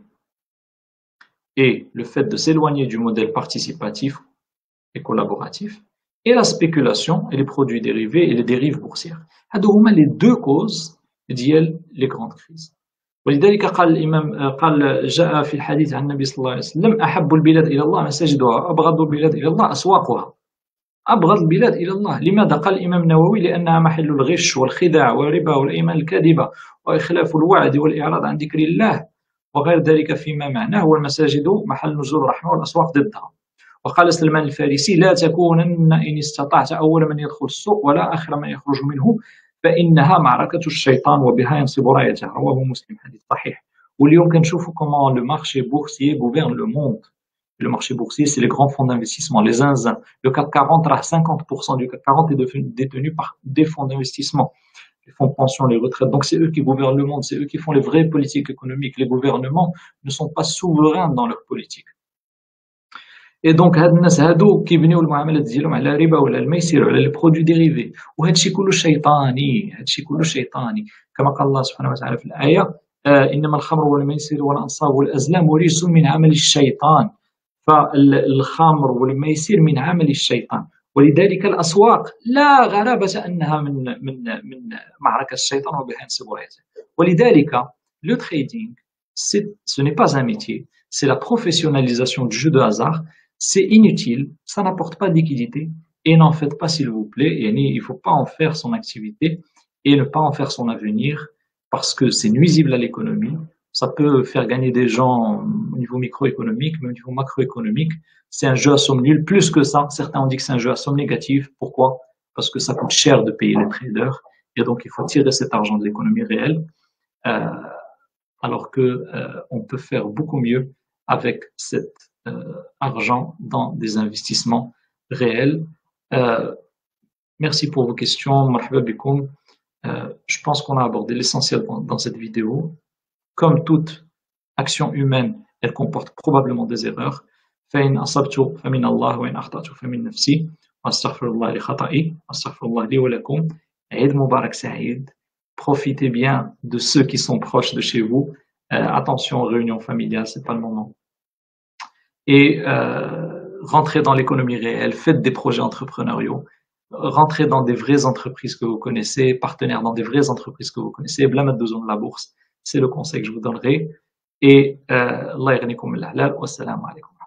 Speaker 1: et le fait de s'éloigner du modèle participatif et collaboratif et la spéculation et les produits dérivés et les dérives boursières. هذو les deux causes ديال les grandes crises. ولذلك قال الإمام قال جاء في الحديث عن النبي صلى الله عليه وسلم أحب البلاد إلى الله مساجدها أبغض البلاد إلى الله أسواقها. أبغض البلاد إلى الله. لماذا؟ قال الإمام النووي لأنها محل الغش والخداع والربا والأيمان الكاذبة وإخلاف الوعد والإعراض عن ذكر الله وغير ذلك فيما معناه والمساجد محل نزول الرحمة والأسواق ضدها. وقال سلمان الفارسي لا تكونن إن استطعت أول من يدخل السوق ولا آخر من يخرج منه فإنها معركة الشيطان وبها ينصب رايته. رواه مسلم حديث صحيح. واليوم كنشوفوا comment le marché boursier gouverne le monde. Le marché boursier, c'est les grands fonds d'investissement, les zinzins. Le CAC quarante, cinquante pour cent du CAC quarante est détenu par des fonds d'investissement, les fonds de pension, les retraites. Donc c'est eux qui gouvernent le monde, c'est eux qui font les vraies politiques économiques. Les gouvernements ne sont pas souverains dans leur politique. Et donc هاد الناس هادو كيبنيو المعاملات ديالهم على الربا وعلى الميسر وعلى les produits dérivés وهذا الشيء كله شيطاني هذا الشيء كله شيطاني كما قال الله سبحانه وتعالى في الآية إنما الخمر والميسر والأنصاب والأزلام رجس من عمل الشيطان فالخمر والميسر من عمل الشيطان ولذلك الأسواق لا غرابة أنها من من من معركة الشيطان وبها ينصب رايته. ولذلك le trading ce n'est pas un métier, c'est la professionnalisation du jeu de hasard. C'est inutile, ça n'apporte pas d'équité et n'en faites pas s'il vous plaît. Et il ne faut pas en faire son activité et ne pas en faire son avenir parce que c'est nuisible à l'économie. Ça peut faire gagner des gens au niveau microéconomique, mais au niveau macroéconomique, c'est un jeu à somme nulle. Plus que ça, certains ont dit que c'est un jeu à somme négative. Pourquoi? Parce que ça coûte cher de payer les traders et donc il faut tirer cet argent de l'économie réelle, euh, alors que euh, on peut faire beaucoup mieux avec cet euh, argent dans des investissements réels. Euh, merci pour vos questions. Marhaba bikoum. Euh, je pense qu'on a abordé l'essentiel dans, dans cette vidéo. Comme toute action humaine, elle comporte probablement des erreurs. فإن أصبت فمن الله وإن أخطأت فمن نفسي وأستغفر الله لخطئي وأستغفر الله لي ولكم. عيد مبارك سعيد. Profitez bien de ceux qui sont proches de chez vous. Euh, attention aux réunions familiales, c'est pas le moment. Et euh, rentrez dans l'économie réelle, faites des projets entrepreneuriaux, rentrez dans des vraies entreprises que vous connaissez, partenaires dans des vraies entreprises que vous connaissez, blâmez besoin de la bourse, c'est le conseil que je vous donnerai. Et euh, Allah yarnikum al-halal, wassalamu alaikum.